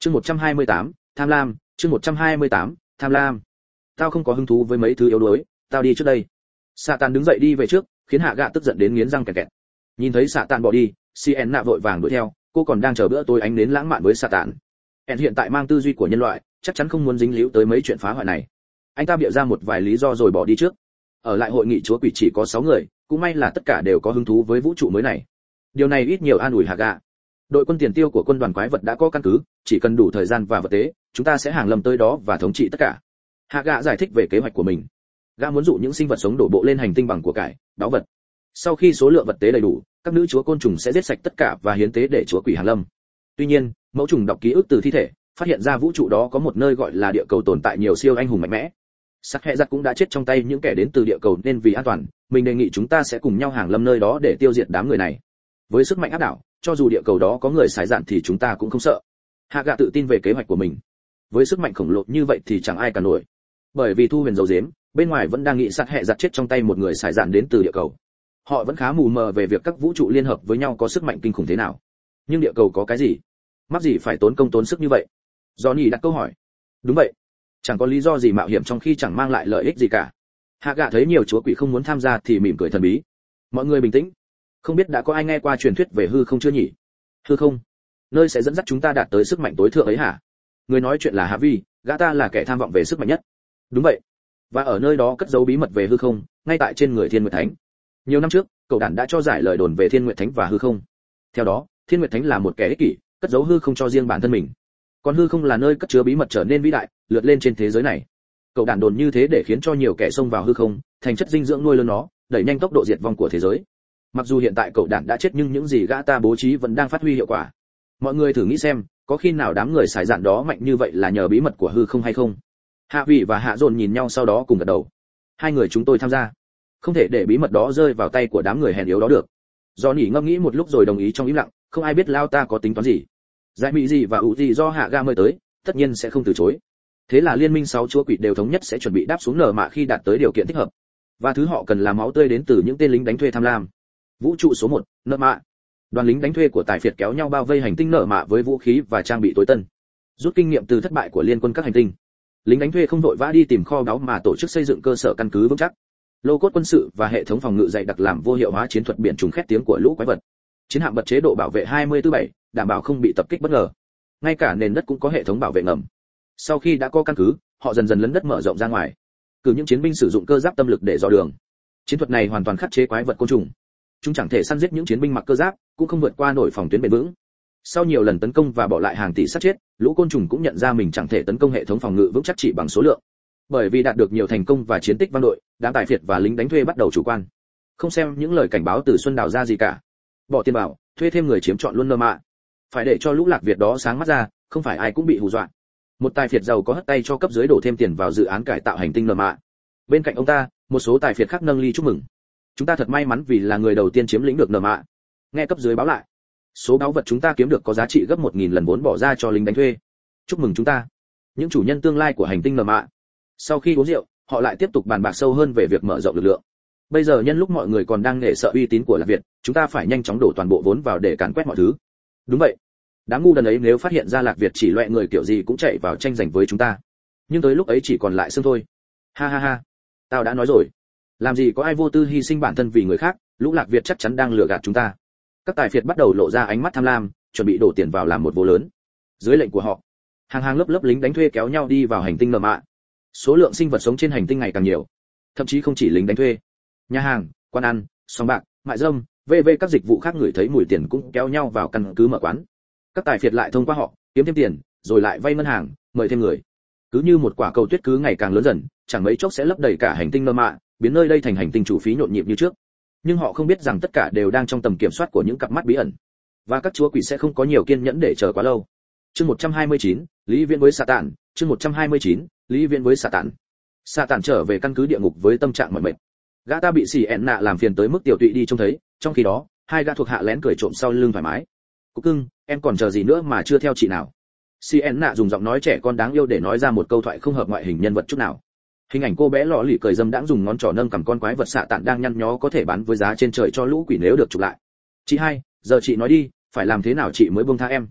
Chương 128, tham lam, chương 128, tham lam. Tao không có hứng thú với mấy thứ yếu đuối, tao đi trước đây. Satan đứng dậy đi về trước, khiến Hạ Gạ tức giận đến nghiến răng kẹt kẹt. Nhìn thấy Satan bỏ đi, Sienna vội vàng đuổi theo, cô còn đang chờ bữa tối ánh đến lãng mạn với Satan. En hiện tại mang tư duy của nhân loại, chắc chắn không muốn dính líu tới mấy chuyện phá hoại này. Anh ta bịa ra một vài lý do rồi bỏ đi trước. Ở lại hội nghị chúa quỷ chỉ có 6 người, cũng may là tất cả đều có hứng thú với vũ trụ mới này. Điều này ít nhiều an ủi Hạ Gạ. Đội quân tiền tiêu của quân đoàn quái vật đã có căn cứ, chỉ cần đủ thời gian và vật tế, chúng ta sẽ hàng lâm tới đó và thống trị tất cả. Hạ Gạ giải thích về kế hoạch của mình. Gã muốn dụ những sinh vật sống đổ bộ lên hành tinh bằng của cải, báu vật. Sau khi số lượng vật tế đầy đủ, các nữ chúa côn trùng sẽ giết sạch tất cả và hiến tế để chúa quỷ hàng lâm. Tuy nhiên, mẫu trùng đọc ký ức từ thi thể, phát hiện ra vũ trụ đó có một nơi gọi là địa cầu tồn tại nhiều siêu anh hùng mạnh mẽ. Sắc hệ giặc cũng đã chết trong tay những kẻ đến từ địa cầu, nên vì an toàn, mình đề nghị chúng ta sẽ cùng nhau hàng lâm nơi đó để tiêu diệt đám người này. Với sức mạnh áp đảo, cho dù địa cầu đó có người xài dạn thì chúng ta cũng không sợ. Hạ Gạ tự tin về kế hoạch của mình. Với sức mạnh khổng lồ như vậy thì chẳng ai cả nổi. Bởi vì Thu Huyền giấu giếm, bên ngoài vẫn đang nghĩ sát hệ giặc chết trong tay một người xài dạn đến từ địa cầu. Họ vẫn khá mù mờ về việc các vũ trụ liên hợp với nhau có sức mạnh kinh khủng thế nào. Nhưng địa cầu có cái gì? Mắc gì phải tốn công tốn sức như vậy? Johnny đặt câu hỏi. Đúng vậy. Chẳng có lý do gì mạo hiểm trong khi chẳng mang lại lợi ích gì cả. Hạ Gạ thấy nhiều chúa quỷ không muốn tham gia thì mỉm cười thần bí. Mọi người bình tĩnh. Không biết đã có ai nghe qua truyền thuyết về hư không chưa nhỉ? Hư không, nơi sẽ dẫn dắt chúng ta đạt tới sức mạnh tối thượng ấy hả? Người nói chuyện là Hạ Vi, gã ta là kẻ tham vọng về sức mạnh nhất. Đúng vậy. Và ở nơi đó cất giấu bí mật về hư không, ngay tại trên người Thiên Nguyệt Thánh. Nhiều năm trước, cậu đản đã cho giải lời đồn về Thiên Nguyệt Thánh và hư không. Theo đó, Thiên Nguyệt Thánh là một kẻ ích kỷ, cất giấu hư không cho riêng bản thân mình. Còn hư không là nơi cất chứa bí mật trở nên vĩ đại, lượt lên trên thế giới này. Cậu đản đồn như thế để khiến cho nhiều kẻ xông vào hư không, thành chất dinh dưỡng nuôi lớn nó, đẩy nhanh tốc độ diệt vong của thế giới. Mặc dù hiện tại cậu đản đã chết nhưng những gì gã ta bố trí vẫn đang phát huy hiệu quả. Mọi người thử nghĩ xem, có khi nào đám người xài dạn đó mạnh như vậy là nhờ bí mật của hư không hay không? Hạ Vị và Hạ Dồn nhìn nhau sau đó cùng gật đầu. Hai người chúng tôi tham gia. Không thể để bí mật đó rơi vào tay của đám người hèn yếu đó được. Johnny ngẫm nghĩ một lúc rồi đồng ý trong im lặng, không ai biết lao ta có tính toán gì. Giải mỹ gì và ủ gì do Hạ Ga mời tới, tất nhiên sẽ không từ chối. Thế là liên minh 6 chúa quỷ đều thống nhất sẽ chuẩn bị đáp xuống nở mạ khi đạt tới điều kiện thích hợp. Và thứ họ cần là máu tươi đến từ những tên lính đánh thuê tham lam. Vũ trụ số 1, nở mạ. Đoàn lính đánh thuê của Tài Phiệt kéo nhau bao vây hành tinh nở mạ với vũ khí và trang bị tối tân. Rút kinh nghiệm từ thất bại của liên quân các hành tinh, lính đánh thuê không vội vã đi tìm kho báu mà tổ chức xây dựng cơ sở căn cứ vững chắc. Lô cốt quân sự và hệ thống phòng ngự dày đặc làm vô hiệu hóa chiến thuật biển trùng khét tiếng của lũ quái vật. Chiến hạm bật chế độ bảo vệ 24/7, đảm bảo không bị tập kích bất ngờ. Ngay cả nền đất cũng có hệ thống bảo vệ ngầm. Sau khi đã có căn cứ, họ dần dần lấn đất mở rộng ra ngoài. Cử những chiến binh sử dụng cơ giáp tâm lực để dò đường. Chiến thuật này hoàn toàn khắc chế quái vật côn trùng. Chúng chẳng thể săn giết những chiến binh mặc cơ giáp, cũng không vượt qua nổi phòng tuyến bền vững. Sau nhiều lần tấn công và bỏ lại hàng tỷ xác chết, lũ côn trùng cũng nhận ra mình chẳng thể tấn công hệ thống phòng ngự vững chắc chỉ bằng số lượng. Bởi vì đạt được nhiều thành công và chiến tích vang dội, đám Tài Phiệt và lính đánh thuê bắt đầu chủ quan, không xem những lời cảnh báo từ Xuân Đào ra gì cả. Bỏ tiền vào, thuê thêm người chiếm trọn luôn nơ mạ. Phải để cho lũ Lạc Việt đó sáng mắt ra, không phải ai cũng bị hù dọa. Một Tài Phiệt giàu có hất tay cho cấp dưới đổ thêm tiền vào dự án cải tạo hành tinh nơ mạ. Bên cạnh ông ta, một số Tài Phiệt khác nâng ly chúc mừng. Chúng ta thật may mắn vì là người đầu tiên chiếm lĩnh được nơ mạ. Nghe cấp dưới báo lại, số báu vật chúng ta kiếm được có giá trị gấp 1000 lần vốn bỏ ra cho lính đánh thuê. Chúc mừng chúng ta, những chủ nhân tương lai của hành tinh nơ mạ. Sau khi uống rượu, họ lại tiếp tục bàn bạc sâu hơn về việc mở rộng lực lượng. Bây giờ nhân lúc mọi người còn đang nể sợ uy tín của Lạc Việt, chúng ta phải nhanh chóng đổ toàn bộ vốn vào để càn quét mọi thứ. Đúng vậy. Đám ngu đần ấy nếu phát hiện ra Lạc Việt chỉ loẹ người kiểu gì cũng chạy vào tranh giành với chúng ta. Nhưng tới lúc ấy chỉ còn lại xương thôi. Ha ha ha. Tao đã nói rồi. Làm gì có ai vô tư hy sinh bản thân vì người khác, lũ Lạc Việt chắc chắn đang lừa gạt chúng ta. Các Tài Phiệt bắt đầu lộ ra ánh mắt tham lam, chuẩn bị đổ tiền vào làm một vô lớn. Dưới lệnh của họ, hàng lớp lớp lính đánh thuê kéo nhau đi vào hành tinh nở mạ. Số lượng sinh vật sống trên hành tinh ngày càng nhiều, thậm chí không chỉ lính đánh thuê, nhà hàng, quán ăn, sòng bạc, mại dâm, vv các dịch vụ khác ngửi thấy mùi tiền cũng kéo nhau vào căn cứ mở quán. Các Tài Phiệt lại thông qua họ kiếm thêm tiền, rồi lại vay ngân hàng, mời thêm người. Cứ như một quả cầu tuyết cứ ngày càng lớn dần, chẳng mấy chốc sẽ lấp đầy cả hành tinh nơ mạ, biến nơi đây thành hành tinh chủ phí nhộn nhịp như trước. Nhưng họ không biết rằng tất cả đều đang trong tầm kiểm soát của những cặp mắt bí ẩn, và các chúa quỷ sẽ không có nhiều kiên nhẫn để chờ quá lâu. Chương 129, Lý Viễn với Satan. Chương 129, Lý Viễn với Satan. Satan trở về căn cứ địa ngục với tâm trạng mỏi mệt. Gã ta bị Sienna làm phiền tới mức tiểu tụy đi trông thấy, trong khi đó, hai gã thuộc hạ lén cười trộm sau lưng thoải mái. Cục cưng, em còn chờ gì nữa mà chưa theo chị nào? Sienna dùng giọng nói trẻ con đáng yêu để nói ra một câu thoại không hợp ngoại hình nhân vật chút nào. Hình ảnh cô bé lọ lì cười dâm đãng dùng ngón trỏ nâng cầm con quái vật xạ tạn đang nhăn nhó có thể bán với giá trên trời cho lũ quỷ nếu được chụp lại. Chị hai, giờ chị nói đi, phải làm thế nào chị mới buông tha em?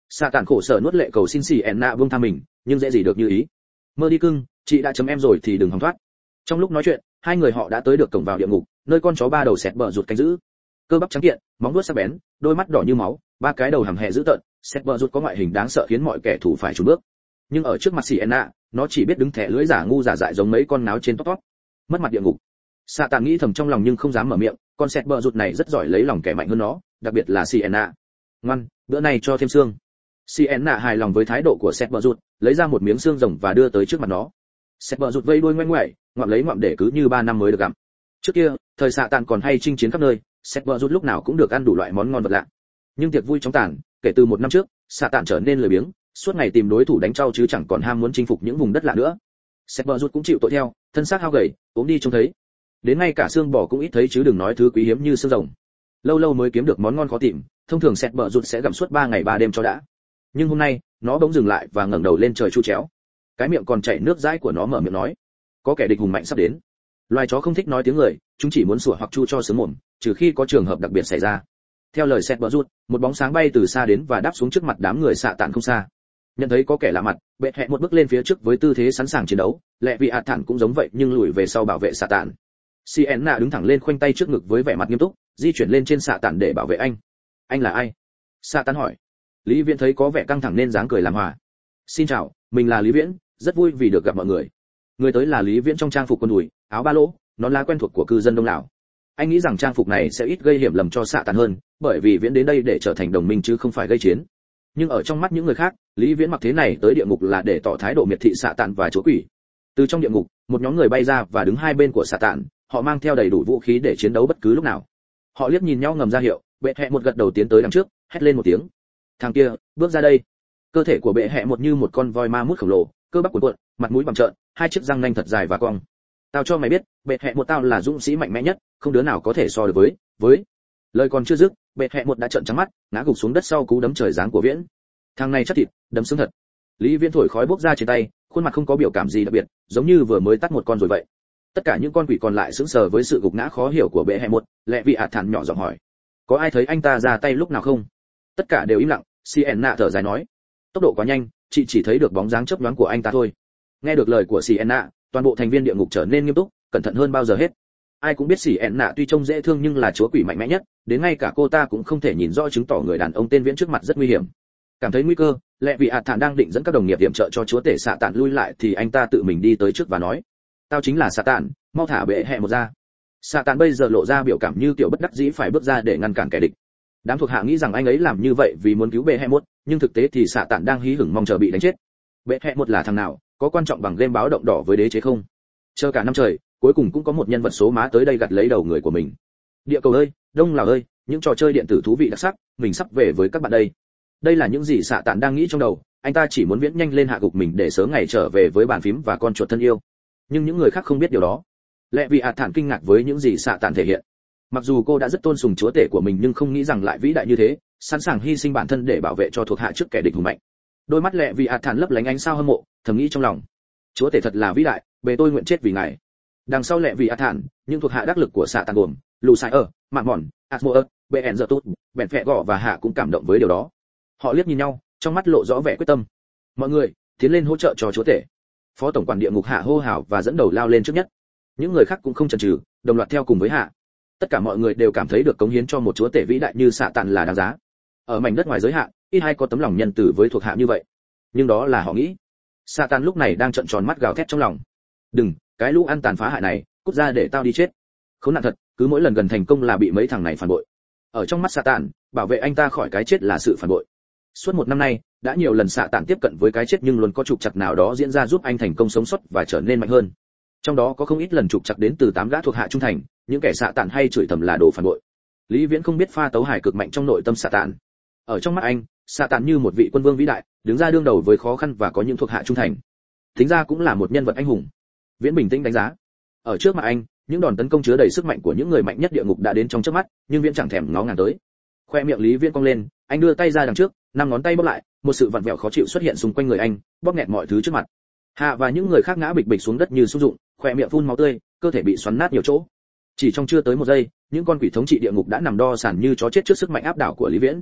Sa tàn khổ sở nuốt lệ cầu xin Sienna buông tha mình, nhưng dễ gì được như ý. Mơ đi cưng, chị đã chấm em rồi thì đừng hòng thoát. Trong lúc nói chuyện, hai người họ đã tới được cổng vào địa ngục, nơi con chó ba đầu sẹt bờ rụt canh giữ. Cơ bắp trắng kiện, móng vuốt sắc bén, đôi mắt đỏ như máu, ba cái đầu hầm hè dữ tợn, sẹt bờ rụt có ngoại hình đáng sợ khiến mọi kẻ thù phải chùn bước. Nhưng ở trước mặt Sienna, nó chỉ biết đứng thẻ lưỡi giả ngu giả dại giống mấy con náo trên top. Mất mặt địa ngục. Sa tàn nghĩ thầm trong lòng nhưng không dám mở miệng, con sẹt bờ rụt này rất giỏi lấy lòng kẻ mạnh hơn nó, đặc biệt là Sienna. Ngoan, bữa này cho thêm xương. Sienna hài lòng với thái độ của sẹt bờ rụt, lấy ra một miếng xương rồng và đưa tới trước mặt nó. Sẹt bờ rụt vây đuôi ngoe ngoại, ngoạm lấy ngoạm để cứ như 3 năm mới được gặm. Trước kia, thời Sa tàn còn hay chinh chiến khắp nơi, sẹt bờ rụt lúc nào cũng được ăn đủ loại món ngon vật lạ. Nhưng tiệc vui chóng tàn, kể từ 1 năm trước, Sa tàn trở nên lười biếng, suốt ngày tìm đối thủ đánh trao chứ chẳng còn ham muốn chinh phục những vùng đất lạ nữa. Sẹt bờ rụt cũng chịu tội theo, thân xác hao gầy, ốm đi trông thấy. Đến ngay cả xương bò cũng ít thấy chứ đừng nói thứ quý hiếm như xương rồng. Lâu lâu mới kiếm được món ngon khó tìm, thông thường sẹt bờ rụt sẽ gặm suốt 3 ngày 3 đêm cho đã. Nhưng hôm nay, nó bỗng dừng lại và ngẩng đầu lên trời chu chéo. Cái miệng còn chảy nước dãi của nó mở miệng nói: "Có kẻ địch hùng mạnh sắp đến." Loài chó không thích nói tiếng người, chúng chỉ muốn sủa hoặc chu cho sướng mồm, trừ khi có trường hợp đặc biệt xảy ra. Theo lời sẹt bờ rụt, một bóng sáng bay từ xa đến và đáp xuống trước mặt đám người Sa tàn không xa. Nhận thấy có kẻ lạ mặt, bệ hẹ một bước lên phía trước với tư thế sẵn sàng chiến đấu, lẹ vị ạt thản cũng giống vậy nhưng lùi về sau bảo vệ Sa tàn. Sienna đứng thẳng lên khoanh tay trước ngực với vẻ mặt nghiêm túc, di chuyển lên trên Sa tàn để bảo vệ anh. Anh là ai? Sa tàn hỏi. Lý Viễn thấy có vẻ căng thẳng nên dáng cười làm hòa. Xin chào, mình là Lý Viễn, rất vui vì được gặp mọi người. Người tới là Lý Viễn trong trang phục quần đùi, áo ba lỗ, nón lá quen thuộc của cư dân Đông Lào. Anh nghĩ rằng trang phục này sẽ ít gây hiểu lầm cho Sa tàn hơn, bởi vì Viễn đến đây để trở thành đồng minh chứ không phải gây chiến. Nhưng ở trong mắt những người khác, Lý Viễn mặc thế này tới địa ngục là để tỏ thái độ miệt thị Sa tàn và chúa quỷ. Từ trong địa ngục, một nhóm người bay ra và đứng hai bên của Sa tàn, họ mang theo đầy đủ vũ khí để chiến đấu bất cứ lúc nào. Họ liếc nhìn nhau ngầm ra hiệu, bệ hẹ một gật đầu tiến tới đằng trước, hét lên một tiếng: "Thằng kia, bước ra đây." Cơ thể của bệ hẹ một như một con voi ma mút khổng lồ, cơ bắp cuộn cuộn, mặt mũi bằng trợn, hai chiếc răng nanh thật dài và cong. "Tao cho mày biết, bệ hẹ một tao là dũng sĩ mạnh mẽ nhất, không đứa nào có thể so được với." Lời còn chưa dứt, bệ hẹ một đã trợn trắng mắt, ngã gục xuống đất sau cú đấm trời giáng của Viễn. Thằng này chắc thịt, đấm xương thật. Lý Viễn thổi khói bốc ra trên tay, khuôn mặt không có biểu cảm gì đặc biệt, giống như vừa mới tắt một con rồi vậy. Tất cả những con quỷ còn lại sững sờ với sự gục ngã khó hiểu của bệ hẹ một, lẹ vị ạt thản nhỏ giọng hỏi: "Có ai thấy anh ta ra tay lúc nào không?" Tất cả đều im lặng. Sienna thở dài nói: "Tốc độ quá nhanh, chị chỉ thấy được bóng dáng chớp nhoáng của anh ta thôi." Nghe được lời của Sienna, toàn bộ thành viên địa ngục trở nên nghiêm túc, cẩn thận hơn bao giờ hết. Ai cũng biết Sienna tuy trông dễ thương nhưng là chúa quỷ mạnh mẽ nhất, đến ngay cả cô ta cũng không thể nhìn rõ chứng tỏ người đàn ông tên Viễn trước mặt rất nguy hiểm. Cảm thấy nguy cơ, lẹ vị ạt thản đang định dẫn các đồng nghiệp yểm trợ cho chúa tể Sa tàn lui lại thì anh ta tự mình đi tới trước và nói: "Tao chính là Sa tàn, mau thả bệ hẹ một ra." Sa tàn bây giờ lộ ra biểu cảm như kiểu bất đắc dĩ phải bước ra để ngăn cản kẻ địch. Đám thuộc hạ nghĩ rằng anh ấy làm như vậy vì muốn cứu bệ hẹ một, nhưng thực tế thì Sa tàn đang hí hửng mong chờ bị đánh chết. Bệ hẹ một là thằng nào, có quan trọng bằng game báo động đỏ với đế chế không? Chờ cả năm trời, cuối cùng cũng có một nhân vật số má tới đây gặt lấy đầu người của mình. Địa cầu ơi, Đông Lào ơi, những trò chơi điện tử thú vị đặc sắc, mình sắp về với các bạn đây. Đây là những gì Sa tàn đang nghĩ trong đầu, anh ta chỉ muốn Viễn nhanh lên hạ gục mình để sớm ngày trở về với bàn phím và con chuột thân yêu. Nhưng những người khác không biết điều đó. Lẹ vị ạt thản kinh ngạc với những gì Sa tàn thể hiện. Mặc dù cô đã rất tôn sùng chúa tể của mình nhưng không nghĩ rằng lại vĩ đại như thế, sẵn sàng hy sinh bản thân để bảo vệ cho thuộc hạ trước kẻ địch hùng mạnh. Đôi mắt lẹ vị ạt thản lấp lánh ánh sao hâm mộ, thầm nghĩ trong lòng: chúa tể thật là vĩ đại, bề tôi nguyện chết vì ngài. Đằng sau lẹ vị ạt thản, những thuộc hạ đắc lực của Sa tàn gồm lù sai ở, mạn mòn, asmoer, bn giờ tốt, bèn phẹ gõ và hạ cũng cảm động với điều đó. Họ liếc nhìn nhau, trong mắt lộ rõ vẻ quyết tâm. Mọi người tiến lên hỗ trợ cho chúa tể. Phó tổng quản địa ngục Hạ hô hào và dẫn đầu lao lên trước nhất. Những người khác cũng không chần chừ, đồng loạt theo cùng với Hạ. Tất cả mọi người đều cảm thấy được cống hiến cho một chúa tể vĩ đại như Sa tàn là đáng giá. Ở mảnh đất ngoài giới hạn, ít ai có tấm lòng nhân từ với thuộc hạ như vậy. Nhưng đó là họ nghĩ. Sa tàn lúc này đang trợn tròn mắt gào thét trong lòng: "Đừng, cái lũ ăn tàn phá hại này, cút ra để tao đi chết." Khốn nạn thật, cứ mỗi lần gần thành công là bị mấy thằng này phản bội. Ở trong mắt Sa tàn, bảo vệ anh ta khỏi cái chết là sự phản bội. Suốt 1 năm nay, đã nhiều lần Sa tàn tiếp cận với cái chết nhưng luôn có trục trặc nào đó diễn ra giúp anh thành công sống sót và trở nên mạnh hơn. Trong đó có không ít lần trục trặc đến từ 8 gã thuộc hạ trung thành, những kẻ Sa tàn hay chửi thầm là đồ phản bội. Lý Viễn không biết pha tấu hài cực mạnh trong nội tâm Sa tàn. Ở trong mắt anh, Sa tàn như một vị quân vương vĩ đại, đứng ra đương đầu với khó khăn và có những thuộc hạ trung thành. Tính ra cũng là một nhân vật anh hùng. Viễn bình tĩnh đánh giá. Ở trước mặt anh, những đòn tấn công chứa đầy sức mạnh của những người mạnh nhất địa ngục đã đến trong chớp mắt, nhưng Viễn chẳng thèm ngó ngàng tới. Khoe miệng Lý Viễn cong lên, anh đưa tay ra đằng trước, 5 ngón tay bóp lại, một sự vặn vẹo khó chịu xuất hiện xung quanh người anh, bóp nghẹt mọi thứ trước mặt. Hạ và những người khác ngã bịch bịch xuống đất như súc dụng, khoe miệng phun máu tươi, cơ thể bị xoắn nát nhiều chỗ. Chỉ trong chưa tới 1 giây, những con quỷ thống trị địa ngục đã nằm đo sàn như chó chết trước sức mạnh áp đảo của Lý Viễn.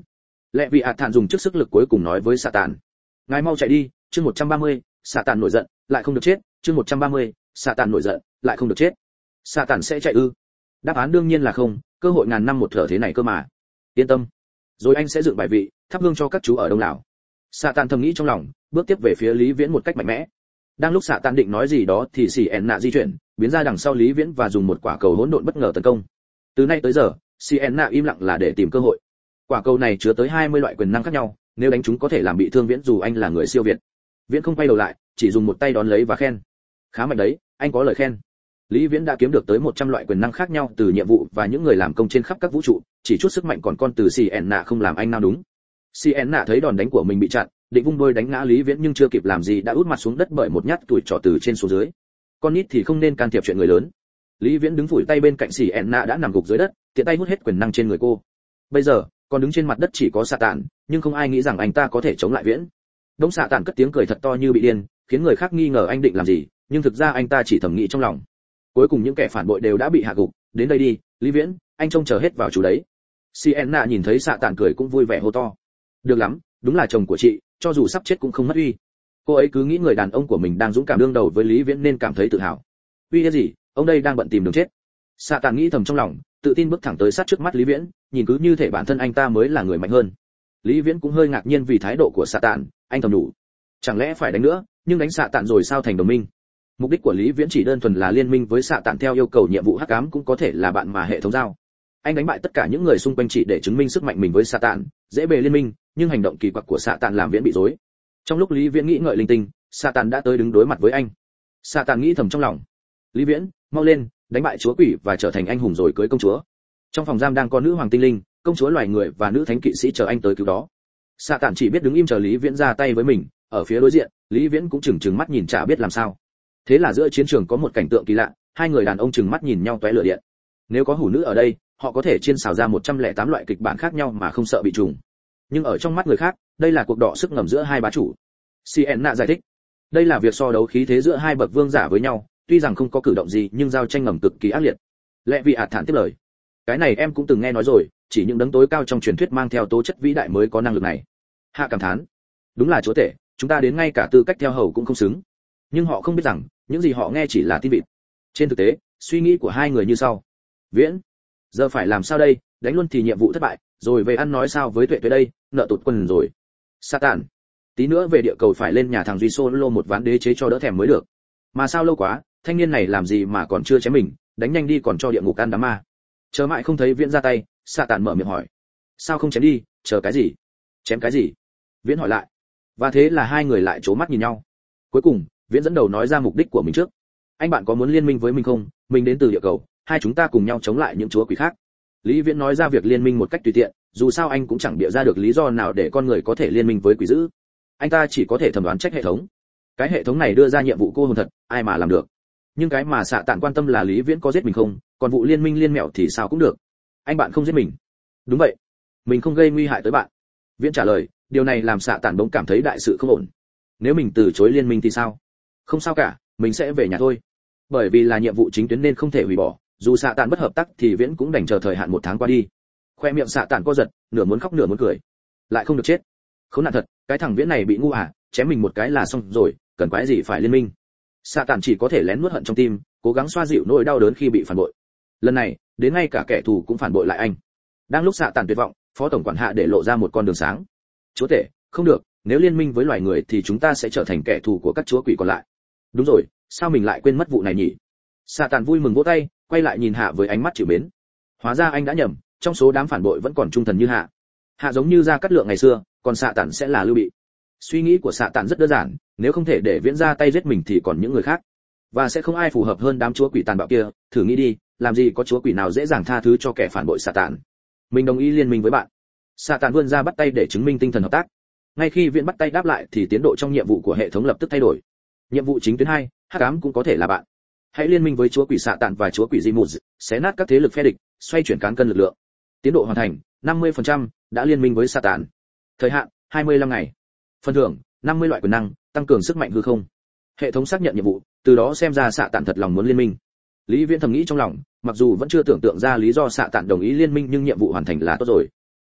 Lệ vị ạt thản dùng trước sức lực cuối cùng nói với xạ tàn, ngài mau chạy đi. Chương 130, xạ tàn nổi giận lại không được chết. Chương 130, xạ tàn nổi giận lại không được chết. Xạ tàn sẽ chạy ư? Đáp án đương nhiên là không, cơ hội ngàn năm một thở thế này cơ mà. Yên tâm, rồi anh sẽ dựng bài vị, thắp hương cho các chú ở đông đảo. Xạ tàn thầm nghĩ trong lòng, bước tiếp về phía Lý Viễn một cách mạnh mẽ. Đang lúc xạ tàn định nói gì đó thì xì ẻn nạ di chuyển, biến ra đằng sau Lý Viễn và dùng một quả cầu hỗn độn bất ngờ tấn công. Từ nay tới giờ, xì ẻn nạ im lặng là để tìm cơ hội. Quả cầu này chứa tới 20 loại quyền năng khác nhau, nếu đánh chúng có thể làm bị thương Viễn dù anh là người siêu việt. Viễn không quay đầu lại, chỉ dùng một tay đón lấy và khen, khá mạnh đấy, anh có lời khen. Lý Viễn đã kiếm được tới 100 loại quyền năng khác nhau từ nhiệm vụ và những người làm công trên khắp các vũ trụ, chỉ chút sức mạnh còn con từ Sienna không làm anh nào đúng. Sienna thấy đòn đánh của mình bị chặn, định vung đôi đánh ngã Lý Viễn nhưng chưa kịp làm gì đã út mặt xuống đất bởi một nhát tuổi trỏ từ trên xuống dưới. Con nít thì không nên can thiệp chuyện người lớn. Lý Viễn đứng phủi tay bên cạnh Sienna đã nằm gục dưới đất, tiện tay hút hết quyền năng trên người cô. Bây giờ, còn đứng trên mặt đất chỉ có Xạ Tản, nhưng không ai nghĩ rằng anh ta có thể chống lại Viễn. Đống Xạ Tản cất tiếng cười thật to như bị điên, khiến người khác nghi ngờ anh định làm gì, nhưng thực ra anh ta chỉ thầm nghĩ trong lòng. Cuối cùng những kẻ phản bội đều đã bị hạ gục, đến đây đi, Lý Viễn, anh trông chờ hết vào chú đấy. Sienna nhìn thấy Xạ Tản cười cũng vui vẻ hô to. Được lắm, đúng là chồng của chị, cho dù sắp chết cũng không mất uy. Cô ấy cứ nghĩ người đàn ông của mình đang dũng cảm đương đầu với Lý Viễn nên cảm thấy tự hào. Uy cái gì, ông đây đang bận tìm đường chết. Xạ Tản nghĩ thầm trong lòng, tự tin bước thẳng tới sát trước mắt Lý Viễn, nhìn cứ như thể bản thân anh ta mới là người mạnh hơn. Lý Viễn cũng hơi ngạc nhiên vì thái độ của Xạ Tản, anh thầm đủ, chẳng lẽ phải đánh nữa, nhưng đánh Xạ Tản rồi sao thành đồng minh. Mục đích của Lý Viễn chỉ đơn thuần là liên minh với Xạ Tản theo yêu cầu nhiệm vụ hắc ám cũng có thể là bạn mà hệ thống giao. Anh đánh bại tất cả những người xung quanh chỉ để chứng minh sức mạnh mình với Xạ Tản, dễ bề liên minh, nhưng hành động kỳ quặc của Xạ Tản làm Viễn bị rối. Trong lúc Lý Viễn nghĩ ngợi linh tinh, Xạ Tản đã tới đứng đối mặt với anh. Xạ Tản nghĩ thầm trong lòng, Lý Viễn, mau lên, đánh bại chúa quỷ và trở thành anh hùng rồi cưới công chúa. Trong phòng giam đang có nữ hoàng tinh linh, công chúa loài người và nữ thánh kỵ sĩ chờ anh tới cứu đó. Xạ Tản chỉ biết đứng im chờ Lý Viễn ra tay với mình, ở phía đối diện, Lý Viễn cũng chừng mắt nhìn chả biết làm sao. Thế là giữa chiến trường có một cảnh tượng kỳ lạ, hai người đàn ông chừng mắt nhìn nhau tóe lửa điện. Nếu có hủ nữ ở đây, họ có thể chiên xào ra 108 loại kịch bản khác nhau mà không sợ bị trùng. Nhưng ở trong mắt người khác, đây là cuộc đọ sức ngầm giữa hai bá chủ. Sienna giải thích, đây là việc so đấu khí thế giữa hai bậc vương giả với nhau, tuy rằng không có cử động gì nhưng giao tranh ngầm cực kỳ ác liệt. Lệ vị ạt thản tiếp lời, cái này em cũng từng nghe nói rồi, chỉ những đấng tối cao trong truyền thuyết mang theo tố chất vĩ đại mới có năng lực này. Hạ cảm thán, đúng là chúa tể, chúng ta đến ngay cả tư cách theo hầu cũng không xứng. Nhưng họ không biết rằng, những gì họ nghe chỉ là tin vịt. Trên thực tế, suy nghĩ của hai người như sau. Viễn, giờ phải làm sao đây, đánh luôn thì nhiệm vụ thất bại, rồi về ăn nói sao với Tuệ Tuệ đây, nợ tụt quần rồi. Satan, tí nữa về địa cầu phải lên nhà thằng Duy Solo một ván đế chế cho đỡ thèm mới được. Mà sao lâu quá, thanh niên này làm gì mà còn chưa chém mình, đánh nhanh đi còn cho địa ngục ăn đám ma. Chờ mãi không thấy Viễn ra tay, Satan mở miệng hỏi. Sao không chém đi, chờ cái gì? Chém cái gì? Viễn hỏi lại. Và thế là hai người lại trố mắt nhìn nhau. Cuối cùng, Viễn dẫn đầu nói ra mục đích của mình trước. Anh bạn có muốn liên minh với mình không? Mình đến từ địa cầu, hai chúng ta cùng nhau chống lại những chúa quỷ khác. Lý Viễn nói ra việc liên minh một cách tùy tiện, dù sao anh cũng chẳng bịa ra được lý do nào để con người có thể liên minh với quỷ dữ. Anh ta chỉ có thể thẩm đoán trách hệ thống. Cái hệ thống này đưa ra nhiệm vụ cô hồn thật, ai mà làm được. Nhưng cái mà Xạ Tản quan tâm là Lý Viễn có giết mình không, còn vụ liên minh liên mẹo thì sao cũng được. Anh bạn không giết mình. Đúng vậy, mình không gây nguy hại tới bạn. Viễn trả lời, điều này làm Xạ Tản bỗng cảm thấy đại sự không ổn. Nếu mình từ chối liên minh thì sao? Không sao cả, mình sẽ về nhà thôi. Bởi vì là nhiệm vụ chính tuyến nên không thể hủy bỏ, dù Xạ Tản bất hợp tác thì Viễn cũng đành chờ thời hạn 1 tháng qua đi. Khoe miệng Xạ Tản co giật, nửa muốn khóc nửa muốn cười. Lại không được chết. Khốn nạn thật, cái thằng Viễn này bị ngu à, chém mình một cái là xong rồi, cần quái gì phải liên minh. Xạ Tản chỉ có thể lén nuốt hận trong tim, cố gắng xoa dịu nỗi đau đớn khi bị phản bội. Lần này, đến ngay cả kẻ thù cũng phản bội lại anh. Đang lúc Xạ Tản tuyệt vọng, phó tổng quản hạ để lộ ra một con đường sáng. Chúa tể, không được, nếu liên minh với loài người thì chúng ta sẽ trở thành kẻ thù của các chúa quỷ còn lại. Đúng rồi, sao mình lại quên mất vụ này nhỉ? Xạ Tản vui mừng vỗ tay, quay lại nhìn Hạ với ánh mắt trìu mến. Hóa ra anh đã nhầm, trong số đám phản bội vẫn còn trung thần như Hạ. Hạ giống như Gia Cát Lượng ngày xưa, còn Xạ Tản sẽ là Lưu Bị. Suy nghĩ của Xạ Tản rất đơn giản, nếu không thể để Viễn ra tay giết mình thì còn những người khác, và sẽ không ai phù hợp hơn đám chúa quỷ tàn bạo kia. Thử nghĩ đi, làm gì có chúa quỷ nào dễ dàng tha thứ cho kẻ phản bội Xạ Tản. Mình đồng ý liên minh với bạn. Xạ Tản vươn ra bắt tay để chứng minh tinh thần hợp tác. Ngay khi Viễn bắt tay đáp lại thì tiến độ trong nhiệm vụ của hệ thống lập tức thay đổi. Nhiệm vụ chính tuyến 2, hắc ám cũng có thể là bạn. Hãy liên minh với chúa quỷ Xạ Tản và chúa quỷ Dimuz, xé nát các thế lực phe địch, xoay chuyển cán cân lực lượng. Tiến độ hoàn thành 50%, đã liên minh với Xạ Tản. Thời hạn 25 ngày. Phần thưởng 50 loại quyền năng, tăng cường sức mạnh hư không. Hệ thống xác nhận nhiệm vụ, từ đó xem ra Xạ Tản thật lòng muốn liên minh. Lý Viễn thầm nghĩ trong lòng, mặc dù vẫn chưa tưởng tượng ra lý do Xạ Tản đồng ý liên minh nhưng nhiệm vụ hoàn thành là tốt rồi.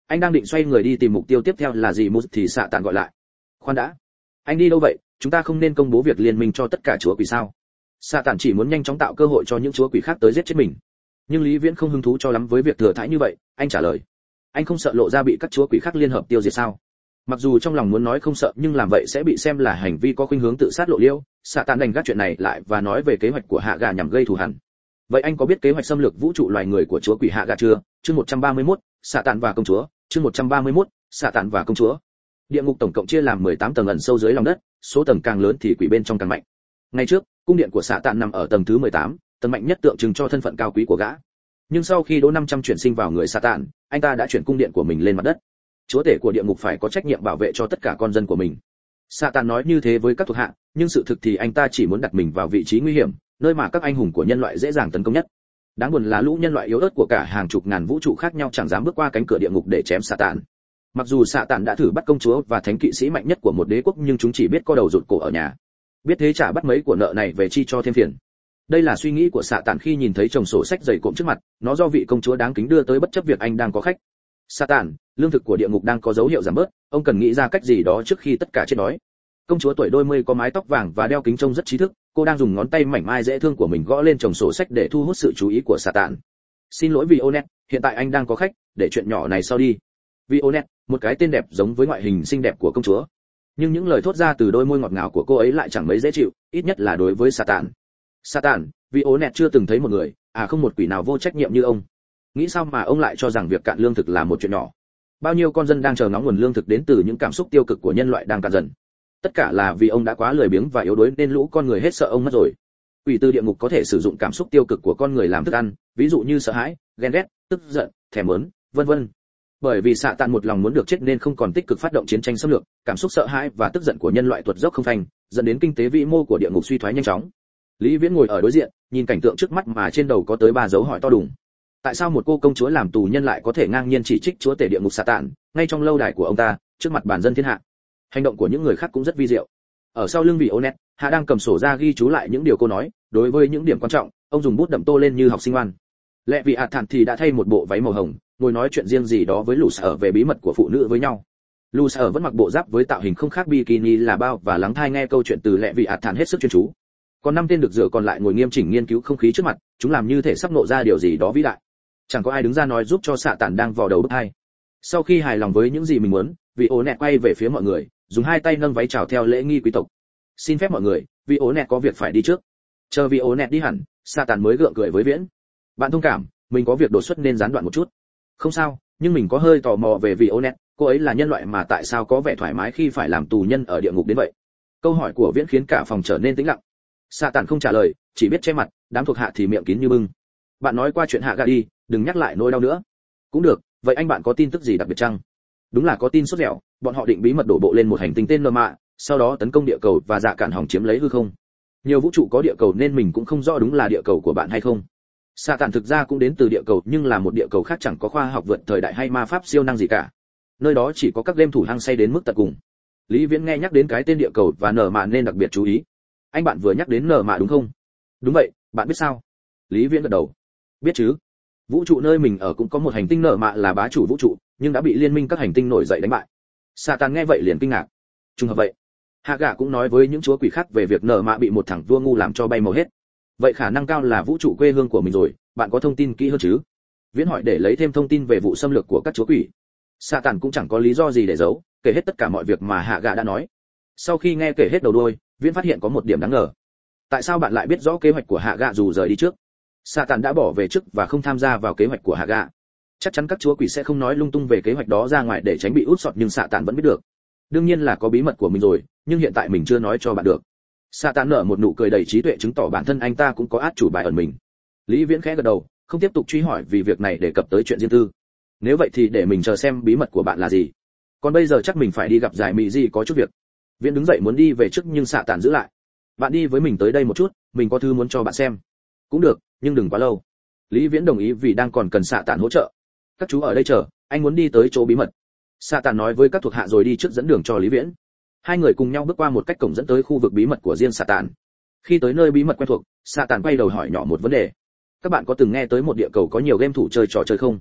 Anh đang định xoay người đi tìm mục tiêu tiếp theo là gì thì xạ tàn gọi lại. Khoan đã, anh đi đâu vậy? Chúng ta không nên công bố việc liên minh cho tất cả chúa quỷ sao? Xạ tàn chỉ muốn nhanh chóng tạo cơ hội cho những chúa quỷ khác tới giết chết mình. Nhưng Lý Viễn không hứng thú cho lắm với việc thừa thãi như vậy, anh trả lời. Anh không sợ lộ ra bị các chúa quỷ khác liên hợp tiêu diệt sao? Mặc dù trong lòng muốn nói không sợ nhưng làm vậy sẽ bị xem là hành vi có khuynh hướng tự sát lộ liễu. Xạ tàn đành gác chuyện này lại và nói về kế hoạch của Hạ Gà nhằm gây thù hằn. Vậy anh có biết kế hoạch xâm lược vũ trụ loài người của chúa quỷ Hạ Gà chưa? Chương 131, xạ tàn và công chúa. Chương 131, xạ tàn và công chúa. Địa ngục tổng cộng chia làm 18 tầng ẩn sâu dưới lòng đất, số tầng càng lớn thì quỷ bên trong càng mạnh. Ngày trước, cung điện của xạ tàn nằm ở tầng thứ 18, tầng mạnh nhất tượng trưng cho thân phận cao quý của gã. Nhưng sau khi Đỗ 500 chuyển sinh vào người xạ tàn, anh ta đã chuyển cung điện của mình lên mặt đất. Chúa tể của địa ngục phải có trách nhiệm bảo vệ cho tất cả con dân của mình. Xạ tàn nói như thế với các thuộc hạ, nhưng sự thực thì anh ta chỉ muốn đặt mình vào vị trí nguy hiểm, nơi mà các anh hùng của nhân loại dễ dàng tấn công nhất. Đáng buồn là lũ nhân loại yếu ớt của cả hàng chục ngàn vũ trụ khác nhau chẳng dám bước qua cánh cửa địa ngục để chém xạ tàn. Mặc dù xạ tàn đã thử bắt công chúa và thánh kỵ sĩ mạnh nhất của một đế quốc nhưng chúng chỉ biết co đầu rụt cổ ở nhà. Biết thế chả bắt mấy của nợ này về chi cho thêm phiền. Đây là suy nghĩ của xạ tàn khi nhìn thấy chồng sổ sách dày cộm trước mặt, nó do vị công chúa đáng kính đưa tới bất chấp việc anh đang có khách. Xạ tàn, lương thực của địa ngục đang có dấu hiệu giảm bớt, ông cần nghĩ ra cách gì đó trước khi tất cả chết đói. Công chúa tuổi đôi mươi có mái tóc vàng và đeo kính trông rất trí thức, cô đang dùng ngón tay mảnh mai dễ thương của mình gõ lên chồng sổ sách để thu hút sự chú ý của xạ tàn. Xin lỗi Violet, hiện tại anh đang có khách, để chuyện nhỏ này sau đi. Violet, một cái tên đẹp giống với ngoại hình xinh đẹp của công chúa. Nhưng những lời thốt ra từ đôi môi ngọt ngào của cô ấy lại chẳng mấy dễ chịu, ít nhất là đối với xạ tàn. Xạ tàn, Violet chưa từng thấy một người, không một quỷ nào vô trách nhiệm như ông. Nghĩ sao mà ông lại cho rằng việc cạn lương thực là một chuyện nhỏ? Bao nhiêu con dân đang chờ ngóng nguồn lương thực đến từ những cảm xúc tiêu cực của nhân loại đang cạn dần. Tất cả là vì ông đã quá lười biếng và yếu đuối nên lũ con người hết sợ ông mất rồi. Quỷ từ địa ngục có thể sử dụng cảm xúc tiêu cực của con người làm thức ăn, ví dụ như sợ hãi, ghen ghét, tức giận, thèm muốn, vân vân. Bởi vì xạ tàn một lòng muốn được chết nên không còn tích cực phát động chiến tranh xâm lược, cảm xúc sợ hãi và tức giận của nhân loại tuột dốc không phanh, dẫn đến kinh tế vĩ mô của địa ngục suy thoái nhanh chóng. Lý Viễn ngồi ở đối diện, nhìn cảnh tượng trước mắt mà trên đầu có tới 3 dấu hỏi to đùng. Tại sao một cô công chúa làm tù nhân lại có thể ngang nhiên chỉ trích chúa tể địa ngục xạ tàn, ngay trong lâu đài của ông ta, trước mặt bản dân thiên hạ? Hành động của những người khác cũng rất vi diệu. Ở sau lưng vị Onet, Hạ đang cầm sổ ra ghi chú lại những điều cô nói, đối với những điểm quan trọng, ông dùng bút đậm tô lên như học sinh ngoan. Lệ vị Thản thì đã thay một bộ váy màu hồng, ngồi nói chuyện riêng gì đó với Lù Sở về bí mật của phụ nữ với nhau. Lù Sở vẫn mặc bộ giáp với tạo hình không khác bikini là bao và lắng tai nghe câu chuyện từ Lệ vị Thản hết sức chuyên chú. Còn 5 tên được dựa còn lại ngồi nghiêm chỉnh nghiên cứu không khí trước mặt, chúng làm như thể sắp nộ ra điều gì đó vĩ đại. Chẳng có ai đứng ra nói giúp cho xạ tàn đang vò đầu bức hai. Sau khi hài lòng với những gì mình muốn, vị Onet quay về phía mọi người, dùng 2 tay nâng váy chào theo lễ nghi quý tộc. Xin phép mọi người, vị Onet có việc phải đi trước. Chờ vị Onet đi hẳn, xạ tàn mới gượng cười với Viễn. Bạn thông cảm, mình có việc đột xuất nên gián đoạn một chút. Không sao, nhưng mình có hơi tò mò về vị Onet, cô ấy là nhân loại mà tại sao có vẻ thoải mái khi phải làm tù nhân ở địa ngục đến vậy? Câu hỏi của Viễn khiến cả phòng trở nên tĩnh lặng. Xạ tàn không trả lời, chỉ biết che mặt, đám thuộc hạ thì miệng kín như bưng. Bạn nói qua chuyện Hạ Gà đi, đừng nhắc lại nỗi đau nữa. Cũng được, vậy anh bạn có tin tức gì đặc biệt chăng? Đúng là có tin sốt dẻo, bọn họ định bí mật đổ bộ lên một hành tinh tên Nơ Mạ, sau đó tấn công địa cầu và dạ cản hỏng chiếm lấy hư không. Nhiều vũ trụ có địa cầu nên mình cũng không rõ đúng là địa cầu của bạn hay không. Xạ tàn thực ra cũng đến từ địa cầu nhưng là một địa cầu khác, chẳng có khoa học vượt thời đại hay ma pháp siêu năng gì cả. Nơi đó chỉ có các game thủ hăng say đến mức tận cùng. Lý Viễn nghe nhắc đến cái tên địa cầu và Nở Mạ nên đặc biệt chú ý. Anh bạn vừa nhắc đến Nở Mạ đúng không? Đúng vậy, bạn biết sao? Lý Viễn gật đầu. Biết chứ. Vũ trụ nơi mình ở cũng có một hành tinh Nở Mạ là bá chủ vũ trụ, nhưng đã bị liên minh các hành tinh nổi dậy đánh bại. Xạ tàn nghe vậy liền kinh ngạc. Trùng hợp vậy. Hạ Gà cũng nói với những chúa quỷ khác về việc Nở Mạ bị một thằng vua ngu làm cho bay màu hết. Vậy khả năng cao là vũ trụ quê hương của mình rồi, bạn có thông tin kỹ hơn chứ? Viễn hỏi để lấy thêm thông tin về vụ xâm lược của các chúa quỷ. Xạ tàn cũng chẳng có lý do gì để giấu, kể hết tất cả mọi việc mà Hạ Gà đã nói. Sau khi nghe kể hết đầu đuôi, Viễn phát hiện có một điểm đáng ngờ. Tại sao bạn lại biết rõ kế hoạch của Hạ Gà dù rời đi trước? Xạ tàn đã bỏ về trước và không tham gia vào kế hoạch của Hạ Gà. Chắc chắn các chúa quỷ sẽ không nói lung tung về kế hoạch đó ra ngoài để tránh bị út sọt, nhưng xạ tàn vẫn biết được. Đương nhiên là có bí mật của mình rồi, nhưng hiện tại mình chưa nói cho bạn được. Xạ tàn nở một nụ cười đầy trí tuệ, chứng tỏ bản thân anh ta cũng có át chủ bài ẩn mình. Lý Viễn khẽ gật đầu, không tiếp tục truy hỏi vì việc này đề cập tới chuyện riêng tư. Nếu vậy thì để mình chờ xem bí mật của bạn là gì. Còn bây giờ chắc mình phải đi gặp giải mị gì có chút việc. Viễn đứng dậy muốn đi về trước nhưng xạ tàn giữ lại. Bạn đi với mình tới đây một chút, mình có thứ muốn cho bạn xem. Cũng được, nhưng đừng quá lâu. Lý Viễn đồng ý vì đang còn cần xạ tàn hỗ trợ. Các chú ở đây chờ, anh muốn đi tới chỗ bí mật. Xạ tàn nói với các thuộc hạ rồi đi trước dẫn đường cho Lý Viễn. Hai người cùng nhau bước qua một cách cổng dẫn tới khu vực bí mật của riêng xạ tàn. Khi tới nơi bí mật quen thuộc, xạ tàn quay đầu hỏi nhỏ một vấn đề. Các bạn có từng nghe tới một địa cầu có nhiều game thủ chơi trò chơi không?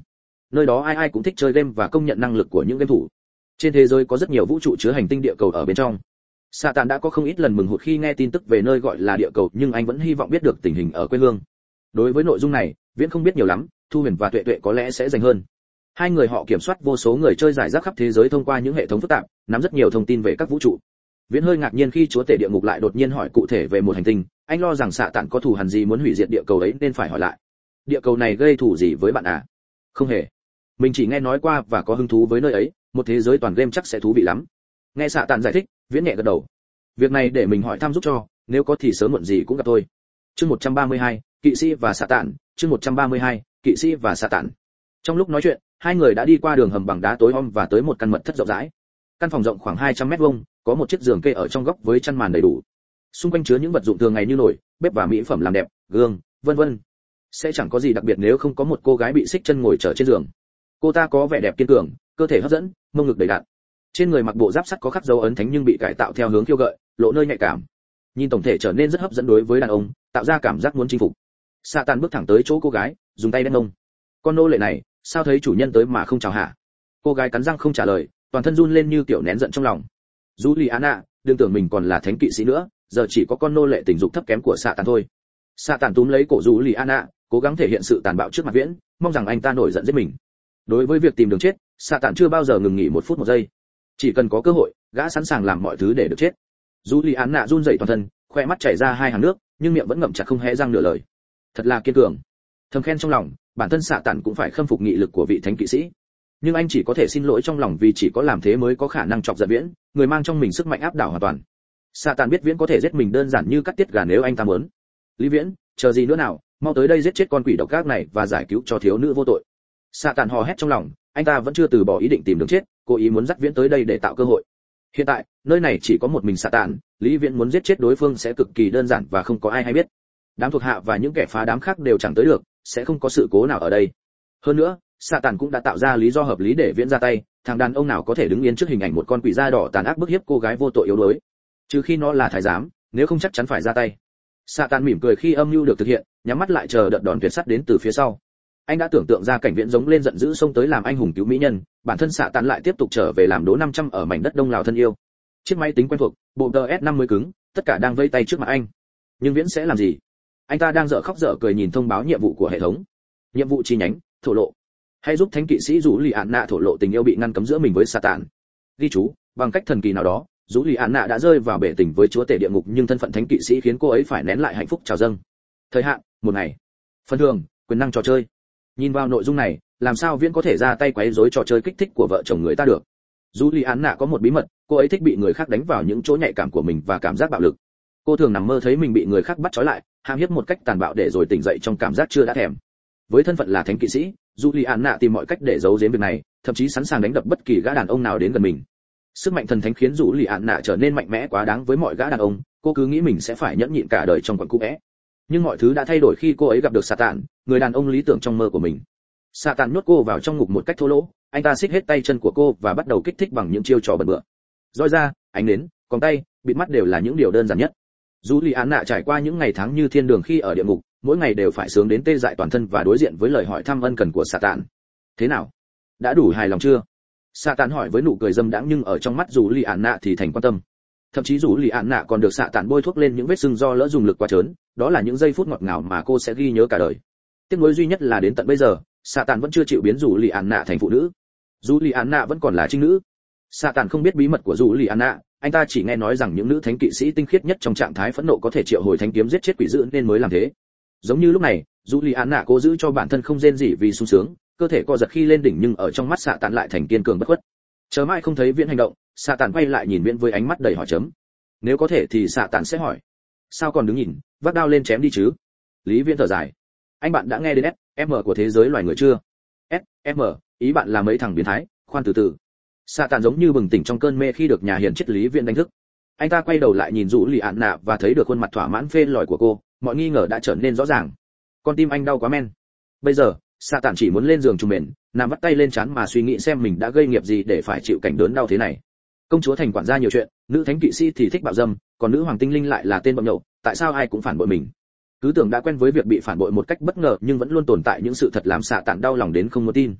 nơi đó ai ai cũng thích chơi game và công nhận năng lực của những game thủ. Trên thế giới có rất nhiều vũ trụ chứa hành tinh địa cầu ở bên trong. Satan đã có không ít lần mừng hụt khi nghe tin tức về nơi gọi là địa cầu, nhưng anh vẫn hy vọng biết được tình hình ở quê hương. Đối với nội dung này, Viễn không biết nhiều lắm, Thu Huyền và Tuệ Tuệ có lẽ sẽ dành hơn. Hai người họ kiểm soát vô số người chơi rải rác khắp thế giới thông qua những hệ thống phức tạp, nắm rất nhiều thông tin về các vũ trụ. Viễn hơi ngạc nhiên khi chúa tể địa ngục lại đột nhiên hỏi cụ thể về một hành tinh, anh lo rằng Satan có thù hằn gì muốn hủy diệt địa cầu ấy nên phải hỏi lại. Địa cầu này gây thù gì với bạn à? Không hề. Mình chỉ nghe nói qua và có hứng thú với nơi ấy, một thế giới toàn game chắc sẽ thú vị lắm. Nghe Satan giải thích, Viễn nhẹ gật đầu. Việc này để mình hỏi thăm giúp cho, nếu có thì sớm muộn gì cũng gặp tôi. Chương 132, kỵ sĩ và Satan, chương 132, kỵ sĩ và Satan. Trong lúc nói chuyện, hai người đã đi qua đường hầm bằng đá tối om và tới một căn mật thất rộng rãi. Căn phòng rộng khoảng 200 mét vuông, có một chiếc giường kê ở trong góc với chăn màn đầy đủ. Xung quanh chứa những vật dụng thường ngày như nồi, bếp và mỹ phẩm làm đẹp, gương, vân vân. Sẽ chẳng có gì đặc biệt nếu không có một cô gái bị xích chân ngồi trở trên giường. Cô ta có vẻ đẹp kiên cường, cơ thể hấp dẫn, mông ngực đầy đặn. Trên người mặc bộ giáp sắt có khắc dấu ấn thánh nhưng bị cải tạo theo hướng khiêu gợi, lộ nơi nhạy cảm. Nhìn tổng thể trở nên rất hấp dẫn đối với đàn ông, tạo ra cảm giác muốn chinh phục. Satan bước thẳng tới chỗ cô gái, dùng tay đét mông. Con nô lệ này, sao thấy chủ nhân tới mà không chào hả? Cô gái cắn răng không trả lời, toàn thân run lên như kiểu nén giận trong lòng. Juliana, đừng tưởng mình còn là thánh kỵ sĩ nữa, giờ chỉ có con nô lệ tình dục thấp kém của Satan thôi. Satan túm lấy cổ Juliana, cố gắng thể hiện sự tàn bạo trước mặt Viễn, mong rằng anh ta nổi giận giết mình. Đối với việc tìm đường chết, Satan chưa bao giờ ngừng nghỉ một phút một giây. Chỉ cần có cơ hội, gã sẵn sàng làm mọi thứ để được chết. Juliana run rẩy toàn thân, khoe mắt chảy ra hai hàng nước, nhưng miệng vẫn ngậm chặt không hé răng nửa lời. Thật là kiên cường. Thầm khen trong lòng, bản thân Satan cũng phải khâm phục nghị lực của vị thánh kỵ sĩ. Nhưng anh chỉ có thể xin lỗi trong lòng vì chỉ có làm thế mới có khả năng chọc giận Viễn, người mang trong mình sức mạnh áp đảo hoàn toàn. Satan biết Viễn có thể giết mình đơn giản như cắt tiết gà nếu anh ta muốn. Lý Viễn, chờ gì nữa nào, mau tới đây giết chết con quỷ độc ác này và giải cứu cho thiếu nữ vô tội. Satan hò hét trong lòng, anh ta vẫn chưa từ bỏ ý định tìm đường chết, cố ý muốn dắt Viễn tới đây để tạo cơ hội. Hiện tại, nơi này chỉ có một mình Satan, Lý Viễn muốn giết chết đối phương sẽ cực kỳ đơn giản và không có ai hay biết. Đám thuộc hạ và những kẻ phá đám khác đều chẳng tới được, sẽ không có sự cố nào ở đây. Hơn nữa, Satan cũng đã tạo ra lý do hợp lý để Viễn ra tay, thằng đàn ông nào có thể đứng yên trước hình ảnh một con quỷ da đỏ tàn ác bức hiếp cô gái vô tội yếu đuối, trừ khi nó là thái giám, nếu không chắc chắn phải ra tay. Satan mỉm cười khi âm mưu được thực hiện, nhắm mắt lại chờ đợt đòn tuyệt sắt đến từ phía sau. Anh đã tưởng tượng ra cảnh Viễn giống lên giận dữ xông tới làm anh hùng cứu mỹ nhân, bản thân Satan lại tiếp tục trở về làm đố 500 ở mảnh đất Đông Lào thân yêu. Chiếc máy tính quen thuộc, bộ DS50 cứng, tất cả đang vây tay trước mặt anh. Nhưng Viễn sẽ làm gì? Anh ta đang dở khóc dở cười nhìn thông báo nhiệm vụ của hệ thống. Nhiệm vụ chi nhánh, thổ lộ. Hãy giúp thánh kỵ sĩ Juliana thổ lộ tình yêu bị ngăn cấm giữa mình với Satan. Ghi chú, bằng cách thần kỳ nào đó, Juliana đã rơi vào bể tình với chúa tể địa ngục, nhưng thân phận thánh kỵ sĩ khiến cô ấy phải nén lại hạnh phúc chào dâng. Thời hạn, 1 ngày. Phần thưởng, quyền năng trò chơi. Nhìn vào nội dung này, làm sao Viễn có thể ra tay quấy rối trò chơi kích thích của vợ chồng người ta được? Juliana có một bí mật, cô ấy thích bị người khác đánh vào những chỗ nhạy cảm của mình và cảm giác bạo lực. Cô thường nằm mơ thấy mình bị người khác bắt trói lại, hãm hiếp một cách tàn bạo để rồi tỉnh dậy trong cảm giác chưa đã thèm. Với thân phận là thánh kỵ sĩ, Juliana tìm mọi cách để giấu giếm việc này, thậm chí sẵn sàng đánh đập bất kỳ gã đàn ông nào đến gần mình. Sức mạnh thần thánh khiến Juliana trở nên mạnh mẽ quá đáng với mọi gã đàn ông, cô cứ nghĩ mình sẽ phải nhẫn nhịn cả đời trong quận cũ é. Nhưng mọi thứ đã thay đổi khi cô ấy gặp được Satan, người đàn ông lý tưởng trong mơ của mình. Satan nhốt cô vào trong ngục một cách thô lỗ, anh ta xích hết tay chân của cô và bắt đầu kích thích bằng những chiêu trò bẩn bựa. Roi ra, ánh nến, còng tay, bịt mắt đều là những điều đơn giản nhất. Juliana trải qua những ngày tháng như thiên đường khi ở địa ngục, mỗi ngày đều phải sướng đến tê dại toàn thân và đối diện với lời hỏi thăm ân cần của Satan. Thế nào? Đã đủ hài lòng chưa? Satan hỏi với nụ cười dâm đãng, nhưng ở trong mắt Juliana thì thành quan tâm. Thậm chí Juliana còn được Satan bôi thuốc lên những vết sưng do lỡ dùng lực quá trớn, đó là những giây phút ngọt ngào mà cô sẽ ghi nhớ cả đời. Tiếc nuối duy nhất là đến tận bây giờ, Satan vẫn chưa chịu biến Juliana thành phụ nữ. Juliana vẫn còn là trinh nữ. Satan không biết bí mật của Juliana, anh ta chỉ nghe nói rằng những nữ thánh kỵ sĩ tinh khiết nhất trong trạng thái phẫn nộ có thể triệu hồi thánh kiếm giết chết quỷ dữ nên mới làm thế. Giống như lúc này, Juliana cố giữ cho bản thân không rên rỉ vì sung sướng, cơ thể co giật khi lên đỉnh, nhưng ở trong mắt Satan lại thành kiên cường bất khuất. Chờ mãi không thấy Viễn hành động, Satan quay lại nhìn Viễn với ánh mắt đầy hỏi chấm. Nếu có thể thì Satan sẽ hỏi, sao còn đứng nhìn, vác đao lên chém đi chứ? Lý Viễn thở dài. Anh bạn đã nghe đến SM của thế giới loài người chưa? SM, ý bạn là mấy thằng biến thái, khoan từ từ. Satan giống như bừng tỉnh trong cơn mê khi được nhà hiền triết Lý Viễn đánh thức. Anh ta quay đầu lại nhìn Juliana và thấy được khuôn mặt thỏa mãn phê lòi của cô, mọi nghi ngờ đã trở nên rõ ràng. Con tim anh đau quá men. Bây giờ, Satan chỉ muốn lên giường trùm mền, nằm vắt tay lên trán mà suy nghĩ xem mình đã gây nghiệp gì để phải chịu cảnh đớn đau thế này. Công chúa thành quản gia nhiều chuyện, nữ thánh kỵ sĩ thì thích bạo dâm, còn nữ hoàng tinh linh lại là tên bậm nhậu, tại sao ai cũng phản bội mình? Cứ tưởng đã quen với việc bị phản bội một cách bất ngờ, nhưng vẫn luôn tồn tại những sự thật làm Satan đau lòng đến không muốn tin.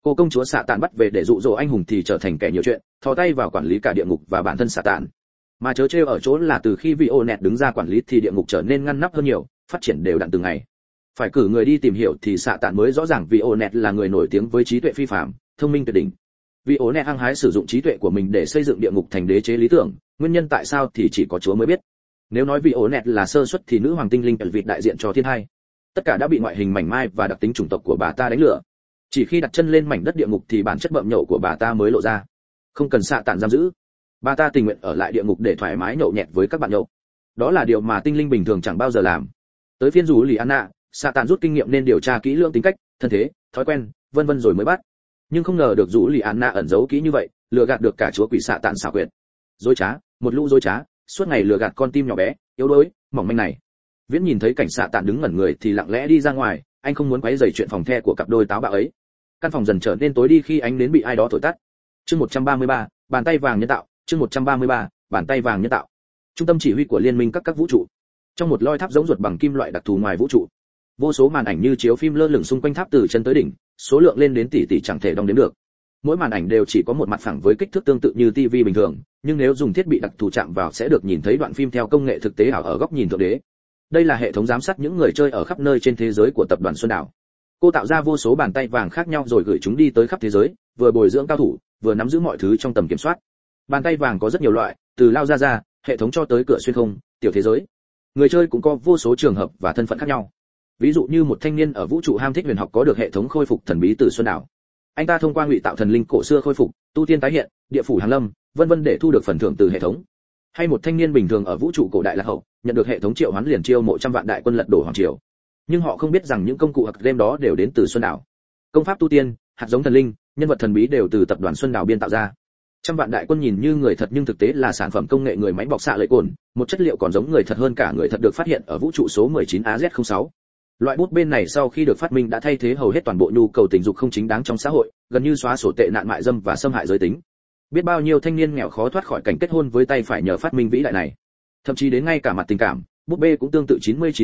Cô công chúa xạ tàn bắt về để dụ dỗ anh hùng thì trở thành kẻ nhiều chuyện, thò tay vào quản lý cả địa ngục và bản thân xạ tàn. Mà chớ trêu ở chỗ là từ khi Vionet đứng ra quản lý thì địa ngục trở nên ngăn nắp hơn nhiều, phát triển đều đặn từng ngày. Phải cử người đi tìm hiểu thì xạ tàn mới rõ ràng Vionet là người nổi tiếng với trí tuệ phi phàm, thông minh tuyệt đỉnh. Vionet hăng hái sử dụng trí tuệ của mình để xây dựng địa ngục thành đế chế lý tưởng, nguyên nhân tại sao thì chỉ có Chúa mới biết. Nếu nói Vionet là sơ suất thì nữ hoàng tinh linh vịt đại diện cho thiên hai. Tất cả đã bị ngoại hình mảnh mai và đặc tính chủng tộc của bà ta đánh lừa. Chỉ khi đặt chân lên mảnh đất địa ngục thì bản chất bợm nhậu của bà ta mới lộ ra. Không cần xạ tàn giam giữ, bà ta tình nguyện ở lại địa ngục để thoải mái nhậu nhẹt với các bạn nhậu. Đó là điều mà tinh linh bình thường chẳng bao giờ làm. Tới phiên rủ lì Anna, xạ tàn rút kinh nghiệm nên điều tra kỹ lưỡng tính cách, thân thế, thói quen, vân vân rồi mới bắt. Nhưng không ngờ được rủ lì Anna ẩn giấu kỹ như vậy, lừa gạt được cả chúa quỷ xạ tàn xảo quyệt. Dối trá, một lũ dối trá, suốt ngày lừa gạt con tim nhỏ bé, yếu đuối, mỏng manh này. Viễn nhìn thấy cảnh xạ tàn đứng ngẩn người thì lặng lẽ đi ra ngoài, anh không muốn quấy rầy chuyện phòng the của cặp đôi táo bạo ấy. Căn phòng dần trở nên tối đi khi ánh nến bị ai đó thổi tắt. Chương 133, bàn tay vàng nhân tạo, chương 133, bàn tay vàng nhân tạo. Trung tâm chỉ huy của liên minh các vũ trụ. Trong một loi tháp giống ruột bằng kim loại đặc thù ngoài vũ trụ, vô số màn ảnh như chiếu phim lơ lửng xung quanh tháp từ chân tới đỉnh, số lượng lên đến tỷ tỷ chẳng thể đong đếm được. Mỗi màn ảnh đều chỉ có một mặt phẳng với kích thước tương tự như TV bình thường, nhưng nếu dùng thiết bị đặc thù chạm vào sẽ được nhìn thấy đoạn phim theo công nghệ thực tế ảo ở góc nhìn thượng đế. Đây là hệ thống giám sát những người chơi ở khắp nơi trên thế giới của tập đoàn Xuân Đảo. Cô tạo ra vô số bàn tay vàng khác nhau rồi gửi chúng đi tới khắp thế giới, vừa bồi dưỡng cao thủ, vừa nắm giữ mọi thứ trong tầm kiểm soát. Bàn tay vàng có rất nhiều loại, từ lao ra, hệ thống cho tới cửa xuyên không, tiểu thế giới. Người chơi cũng có vô số trường hợp và thân phận khác nhau. Ví dụ như một thanh niên ở vũ trụ ham thích huyền học có được hệ thống khôi phục thần bí từ Xuân Đảo. Anh ta thông qua ngụy tạo thần linh cổ xưa khôi phục, tu tiên tái hiện, địa phủ hàng lâm, vân vân để thu được phần thưởng từ hệ thống. Hay một thanh niên bình thường ở vũ trụ cổ đại lạc hậu, nhận được hệ thống triệu hoán liền chiêu mộ trăm vạn đại quân lật đổ hoàng triều. Nhưng họ không biết rằng những công cụ hạt game đó đều đến từ Xuân Đảo. Công pháp tu tiên, hạt giống thần linh, nhân vật thần bí đều từ tập đoàn Xuân Đảo biên tạo ra. Trăm vạn đại quân nhìn như người thật nhưng thực tế là sản phẩm công nghệ người máy bọc xạ lợi cồn, một chất liệu còn giống người thật hơn cả người thật được phát hiện ở vũ trụ số 19 AZ06. Loại bút bên này sau khi được phát minh đã thay thế hầu hết toàn bộ nhu cầu tình dục không chính đáng trong xã hội, gần như xóa sổ tệ nạn mại dâm và xâm hại giới tính. Biết bao nhiêu thanh niên nghèo khó thoát khỏi cảnh kết hôn với tay phải nhờ phát minh vĩ đại này. Thậm chí đến ngay cả mặt tình cảm, búp bê cũng tương tự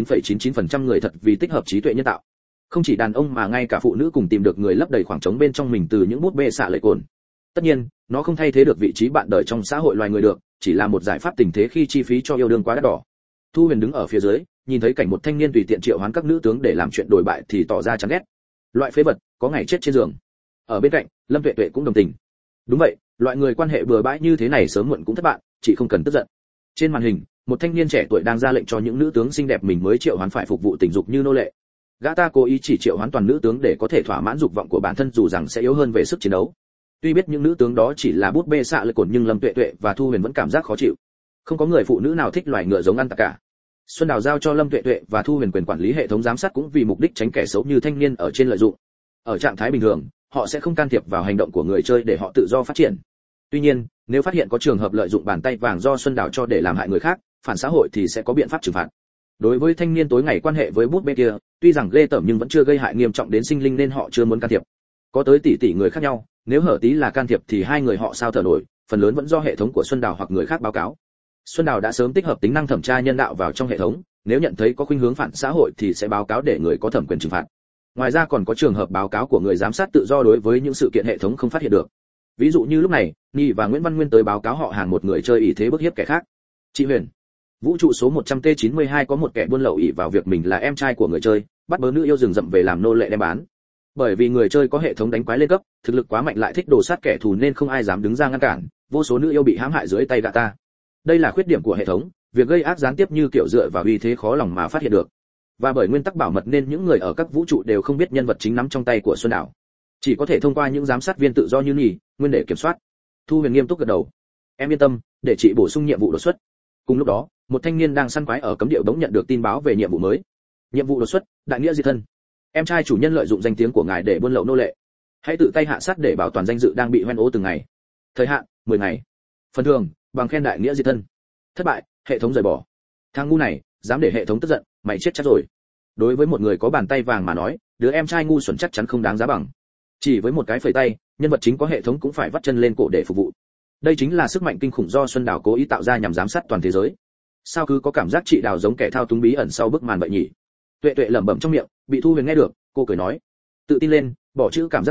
99,99% người thật vì tích hợp trí tuệ nhân tạo. Không chỉ đàn ông mà ngay cả phụ nữ cùng tìm được người lấp đầy khoảng trống bên trong mình từ những búp bê xạ lợi cồn. Tất nhiên, nó không thay thế được vị trí bạn đời trong xã hội loài người được, chỉ là một giải pháp tình thế khi chi phí cho yêu đương quá đắt đỏ. Thu Huyền đứng ở phía dưới, nhìn thấy cảnh một thanh niên tùy tiện triệu hoán các nữ tướng để làm chuyện đồi bại thì tỏ ra chán ghét. Loại phế vật, có ngày chết trên giường. Ở bên cạnh, Lâm Tuệ Tuệ cũng đồng tình. Đúng vậy, loại người quan hệ bừa bãi như thế này sớm muộn cũng thất bại, chị không cần tức giận. Trên màn hình, một thanh niên trẻ tuổi đang ra lệnh cho những nữ tướng xinh đẹp mình mới triệu hoán phải phục vụ tình dục như nô lệ. Gã ta cố ý chỉ triệu hoán toàn nữ tướng để có thể thỏa mãn dục vọng của bản thân dù rằng sẽ yếu hơn về sức chiến đấu. Tuy biết những nữ tướng đó chỉ là bút bê xạ lợi cồn nhưng Lâm Tuệ Tuệ và Thu Huyền vẫn cảm giác khó chịu. Không có người phụ nữ nào thích loài ngựa giống ăn tặc cả. Xuân Đào giao cho Lâm Tuệ Tuệ và Thu Huyền quyền quản lý hệ thống giám sát cũng vì mục đích tránh kẻ xấu như thanh niên ở trên lợi dụng. Ở trạng thái bình thường, họ sẽ không can thiệp vào hành động của người chơi để họ tự do phát triển. Tuy nhiên, nếu phát hiện có trường hợp lợi dụng bàn tay vàng do Xuân Đào cho để làm hại người khác, phản xã hội thì sẽ có biện pháp trừng phạt. Đối với thanh niên tối ngày quan hệ với bút bê kia, tuy rằng ghê tởm nhưng vẫn chưa gây hại nghiêm trọng đến sinh linh nên họ chưa muốn can thiệp. Có tới tỷ người khác nhau, nếu hở tí là can thiệp thì hai người họ sao thở nổi, phần lớn vẫn do hệ thống của Xuân Đào hoặc người khác báo cáo. Xuân Đào đã sớm tích hợp tính năng thẩm tra nhân đạo vào trong hệ thống, nếu nhận thấy có khuynh hướng phản xã hội thì sẽ báo cáo để người có thẩm quyền trừng phạt. Ngoài ra còn có trường hợp báo cáo của người giám sát tự do đối với những sự kiện hệ thống không phát hiện được. Ví dụ như lúc này, Nhi và Nguyễn Văn Nguyên tới báo cáo họ hàng một người chơi ỷ thế bức hiếp kẻ khác. Chị Huyền, vũ trụ số 100T92 có một kẻ buôn lậu ỷ vào việc mình là em trai của người chơi, bắt bớ nữ yêu rừng rậm về làm nô lệ đem bán. Bởi vì người chơi có hệ thống đánh quái lên cấp, thực lực quá mạnh lại thích đồ sát kẻ thù nên không ai dám đứng ra ngăn cản, vô số nữ yêu bị hãm hại dưới tay gã ta. Đây là khuyết điểm của hệ thống, việc gây ác gián tiếp như kiểu dựa vào uy thế khó lòng mà phát hiện được. Và bởi nguyên tắc bảo mật nên những người ở các vũ trụ đều không biết nhân vật chính nắm trong tay của Xuân Đảo, chỉ có thể thông qua những giám sát viên tự do như Nhi, Nguyên để kiểm soát. Thu Huyền nghiêm túc gật đầu. Em yên tâm, để chị bổ sung nhiệm vụ đột xuất. Cùng lúc đó, một thanh niên đang săn quái ở cấm địa bỗng nhận được tin báo về nhiệm vụ mới. Nhiệm vụ đột xuất, đại nghĩa diệt thân. Em trai chủ nhân lợi dụng danh tiếng của ngài để buôn lậu nô lệ. Hãy tự tay hạ sát để bảo toàn danh dự đang bị hoen ố từng ngày. Thời hạn 10 ngày. Phần thưởng, bằng khen đại nghĩa diệt thân. Thất bại, hệ thống rời bỏ. Thằng ngu này, dám để hệ thống tức giận, mày chết chắc rồi. Đối với một người có bàn tay vàng mà nói, đứa em trai ngu xuẩn chắc chắn không đáng giá bằng. Chỉ với một cái phẩy tay, nhân vật chính có hệ thống cũng phải vắt chân lên cổ để phục vụ. Đây chính là sức mạnh kinh khủng do Xuân Đào cố ý tạo ra nhằm giám sát toàn thế giới. Sao cứ có cảm giác chị Đào giống kẻ thao túng bí ẩn sau bức màn vậy nhỉ? Tuệ Tuệ lẩm bẩm trong miệng, bị Thu Huyền nghe được, cô cười nói: "Tự tin lên, bỏ chữ cảm giác đi,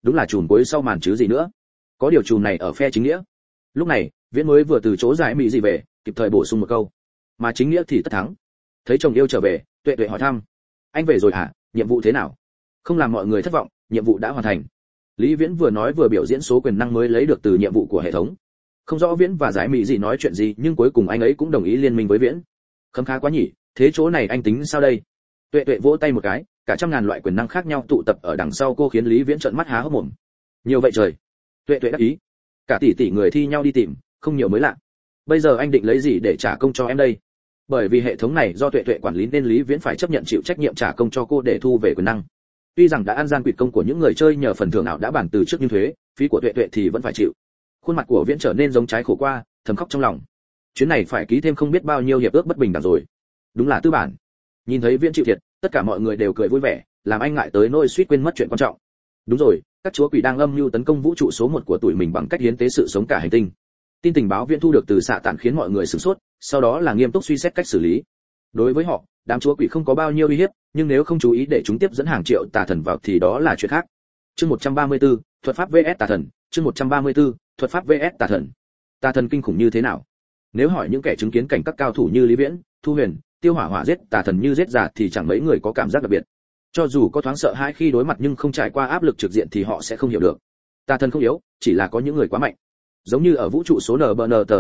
đúng là chùm cuối sau màn chứ gì nữa. Có điều chùm này ở phe chính nghĩa. Lúc này Viễn mới vừa từ chỗ giải mỹ gì về, kịp thời bổ sung một câu, mà chính nghĩa thì tất thắng. Thấy chồng yêu trở về, Tuệ Tuệ hỏi thăm, anh về rồi hả, nhiệm vụ thế nào? Không làm mọi người thất vọng, nhiệm vụ đã hoàn thành. Lý Viễn vừa nói vừa biểu diễn số quyền năng mới lấy được từ nhiệm vụ của hệ thống. Không rõ Viễn và giải mỹ gì nói chuyện gì, nhưng cuối cùng anh ấy cũng đồng ý liên minh với Viễn. Khấm khá quá nhỉ, thế chỗ này anh tính sao đây? Tuệ Tuệ vỗ tay một cái, cả trăm ngàn loại quyền năng khác nhau tụ tập ở đằng sau cô khiến Lý Viễn trợn mắt há hốc mồm. Nhiều vậy trời. Tuệ Tuệ đắc ý. Cả tỷ người thi nhau đi tìm, không nhiều mới lạ. Bây giờ anh định lấy gì để trả công cho em đây? Bởi vì hệ thống này do Tuệ Tuệ quản lý nên Lý Viễn phải chấp nhận chịu trách nhiệm trả công cho cô để thu về quyền năng. Tuy rằng đã ăn gian quỵt công của những người chơi nhờ phần thưởng ảo đã bản từ trước nhưng thuế, phí của Tuệ Tuệ thì vẫn phải chịu. Khuôn mặt của Viễn trở nên giống trái khổ qua, thầm khóc trong lòng. Chuyến này phải ký thêm không biết bao nhiêu hiệp ước bất bình đẳng rồi. Đúng là tư bản. Nhìn thấy Viễn chịu thiệt, tất cả mọi người đều cười vui vẻ, làm anh ngại tới nỗi suýt quên mất chuyện quan trọng. Đúng rồi, các chúa quỷ đang âm mưu tấn công vũ trụ số 1 của tụi mình bằng cách hiến tế sự sống cả hành tinh. Tin tình báo Viễn thu được từ xạ tản khiến mọi người sửng sốt, sau đó là nghiêm túc suy xét cách xử lý. Đối với họ, đám chúa quỷ không có bao nhiêu uy hiếp, nhưng nếu không chú ý để chúng tiếp dẫn hàng triệu tà thần vào thì đó là chuyện khác. Chương 134, thuật pháp VS tà thần, chương 134, thuật pháp VS tà thần. Tà thần kinh khủng như thế nào? Nếu hỏi những kẻ chứng kiến cảnh các cao thủ như Lý Viễn, Thu Huyền, Tiêu Hỏa Hỏa giết tà thần như giết già thì chẳng mấy người có cảm giác đặc biệt. Cho dù có thoáng sợ hãi khi đối mặt nhưng không trải qua áp lực trực diện thì họ sẽ không hiểu được. Tà thần không yếu, chỉ là có những người quá mạnh. Giống như ở vũ trụ số NBN tờ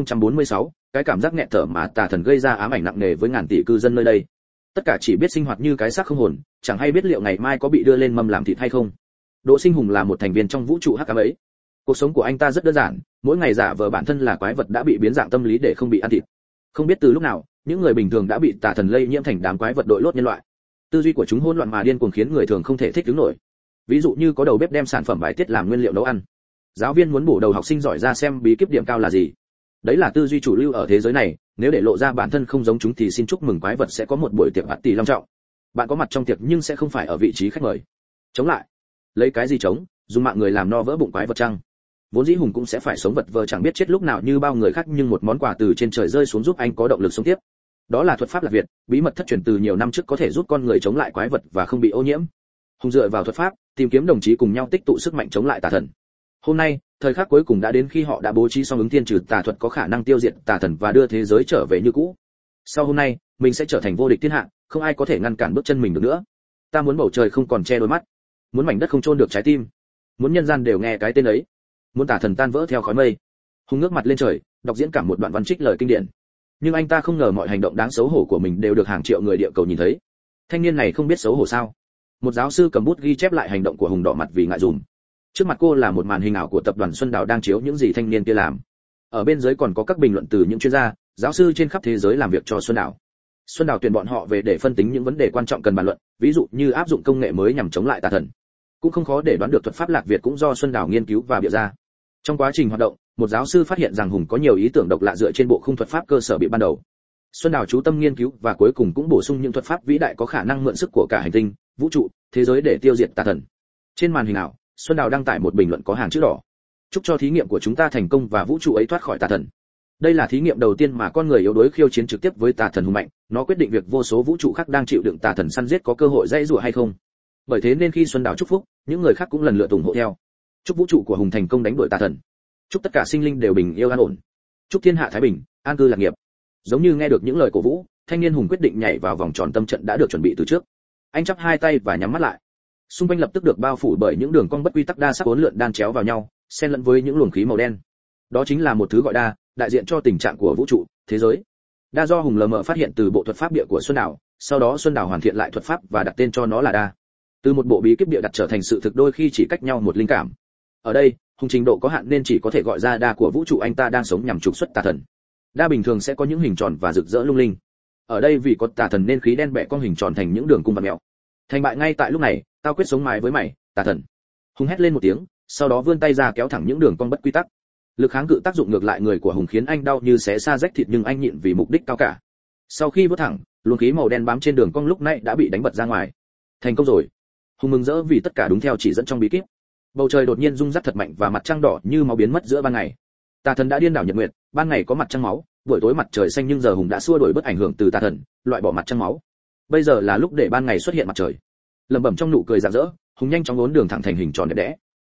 2046, cái cảm giác nghẹt thở mà tà thần gây ra ám ảnh nặng nề với ngàn tỷ cư dân nơi đây. Tất cả chỉ biết sinh hoạt như cái xác không hồn, chẳng hay biết liệu ngày mai có bị đưa lên mâm làm thịt hay không. Đỗ Sinh Hùng là một thành viên trong vũ trụ hắc ám ấy. Cuộc sống của anh ta rất đơn giản, mỗi ngày giả vờ bản thân là quái vật đã bị biến dạng tâm lý để không bị ăn thịt. Không biết từ lúc nào, những người bình thường đã bị tà thần lây nhiễm thành đám quái vật đội lốt nhân loại. Tư duy của chúng hỗn loạn mà điên cuồng khiến người thường không thể thích ứng nổi. Ví dụ như có đầu bếp đem sản phẩm bài tiết làm nguyên liệu nấu ăn. Giáo viên muốn bổ đầu học sinh giỏi ra xem bí kíp điểm cao là gì. Đấy là tư duy chủ lưu ở thế giới này, nếu để lộ ra bản thân không giống chúng thì xin chúc mừng quái vật sẽ có một buổi tiệc party long trọng. Bạn có mặt trong tiệc nhưng sẽ không phải ở vị trí khách mời. Chống lại. Lấy cái gì chống, dùng mạng người làm no vỡ bụng quái vật chăng? Vốn dĩ Hùng cũng sẽ phải sống vật vờ chẳng biết chết lúc nào như bao người khác, nhưng một món quà từ trên trời rơi xuống giúp anh có động lực sống tiếp. Đó là thuật pháp Lạc Việt, bí mật thất truyền từ nhiều năm trước có thể giúp con người chống lại quái vật và không bị ô nhiễm. Hùng dựa vào thuật pháp, tìm kiếm đồng chí cùng nhau tích tụ sức mạnh chống lại tà thần. Hôm nay, thời khắc cuối cùng đã đến khi họ đã bố trí xong ứng thiên trừ tà thuật có khả năng tiêu diệt tà thần và đưa thế giới trở về như cũ. Sau hôm nay, mình sẽ trở thành vô địch thiên hạ, không ai có thể ngăn cản bước chân mình được nữa. Ta muốn bầu trời không còn che đôi mắt, muốn mảnh đất không chôn được trái tim, muốn nhân gian đều nghe cái tên ấy, muốn tà thần tan vỡ theo khói mây. Hùng ngước mặt lên trời, đọc diễn cảm một đoạn văn trích lời kinh điển. Nhưng anh ta không ngờ mọi hành động đáng xấu hổ của mình đều được hàng triệu người địa cầu nhìn thấy. Thanh niên này không biết xấu hổ sao? Một giáo sư cầm bút ghi chép lại hành động của Hùng đỏ mặt vì ngại dùm. Trước mặt cô là một màn hình ảo của tập đoàn Xuân Đào đang chiếu những gì thanh niên kia làm. Ở bên dưới còn có các bình luận từ những chuyên gia, giáo sư trên khắp thế giới làm việc cho Xuân Đào. Xuân Đào tuyển bọn họ về để phân tích những vấn đề quan trọng cần bàn luận, ví dụ như áp dụng công nghệ mới nhằm chống lại tà thần. Cũng không khó để đoán được thuật pháp Lạc Việt cũng do Xuân Đào nghiên cứu và bịa ra. Trong quá trình hoạt động, một giáo sư phát hiện rằng Hùng có nhiều ý tưởng độc lạ dựa trên bộ khung thuật pháp cơ sở bị ban đầu. Xuân Đào chú tâm nghiên cứu và cuối cùng cũng bổ sung những thuật pháp vĩ đại có khả năng mượn sức của cả hành tinh, vũ trụ, thế giới để tiêu diệt tà thần. Trên màn hình ảo, Xuân Đào đăng tải một bình luận có hàng chữ đỏ. Chúc cho thí nghiệm của chúng ta thành công và vũ trụ ấy thoát khỏi tà thần. Đây là thí nghiệm đầu tiên mà con người yếu đuối khiêu chiến trực tiếp với tà thần hùng mạnh, nó quyết định việc vô số vũ trụ khác đang chịu đựng tà thần săn giết có cơ hội dãy rủa hay không. Bởi thế nên khi Xuân Đào chúc phúc, những người khác cũng lần lượt ủng hộ theo. Chúc vũ trụ của Hùng thành công đánh đuổi tà thần. Chúc tất cả sinh linh đều bình yên an ổn. Chúc thiên hạ thái bình, an cư lạc nghiệp. Giống như nghe được những lời cổ vũ, thanh niên Hùng quyết định nhảy vào vòng tròn tâm trận đã được chuẩn bị từ trước. Anh chắp hai tay và nhắm mắt lại. Xung quanh lập tức được bao phủ bởi những đường cong bất quy tắc đa sắc uốn lượn đan chéo vào nhau, xen lẫn với những luồng khí màu đen. Đó chính là một thứ gọi đa, đại diện cho tình trạng của vũ trụ, thế giới. Đa do Hùng lờ mờ phát hiện từ bộ thuật pháp địa của Xuân Đào, sau đó Xuân Đào hoàn thiện lại thuật pháp và đặt tên cho nó là đa. Từ một bộ bí kíp địa đặt trở thành sự thực đôi khi chỉ cách nhau một linh cảm. Ở đây, Hùng trình độ có hạn nên chỉ có thể gọi ra đa của vũ trụ anh ta đang sống nhằm trục xuất tà thần. Đa bình thường sẽ có những hình tròn và rực rỡ lung linh. Ở đây vì có tà thần nên khí đen bẹ con hình tròn thành những đường cung vặn mèo. Thành bại ngay tại lúc này, tao quyết sống mái với mày, tà thần. Hùng hét lên một tiếng, sau đó vươn tay ra kéo thẳng những đường cong bất quy tắc. Lực kháng cự tác dụng ngược lại người của Hùng khiến anh đau như xé xa rách thịt nhưng anh nhịn vì mục đích cao cả. Sau khi vút thẳng, luồng khí màu đen bám trên đường cong lúc nãy đã bị đánh bật ra ngoài. Thành công rồi. Hùng mừng rỡ vì tất cả đúng theo chỉ dẫn trong bí kíp. Bầu trời đột nhiên rung rắc thật mạnh và mặt trăng đỏ như máu biến mất giữa ban ngày. Tà thần đã điên đảo nhật nguyệt, ban ngày có mặt trăng máu, buổi tối mặt trời xanh nhưng giờ Hùng đã xua đuổi bớt ảnh hưởng từ tà thần, loại bỏ mặt trăng máu. Bây giờ là lúc để ban ngày xuất hiện mặt trời. Lẩm bẩm trong nụ cười rạng rỡ, Hùng nhanh chóng uốn đường thẳng thành hình tròn đẹp đẽ,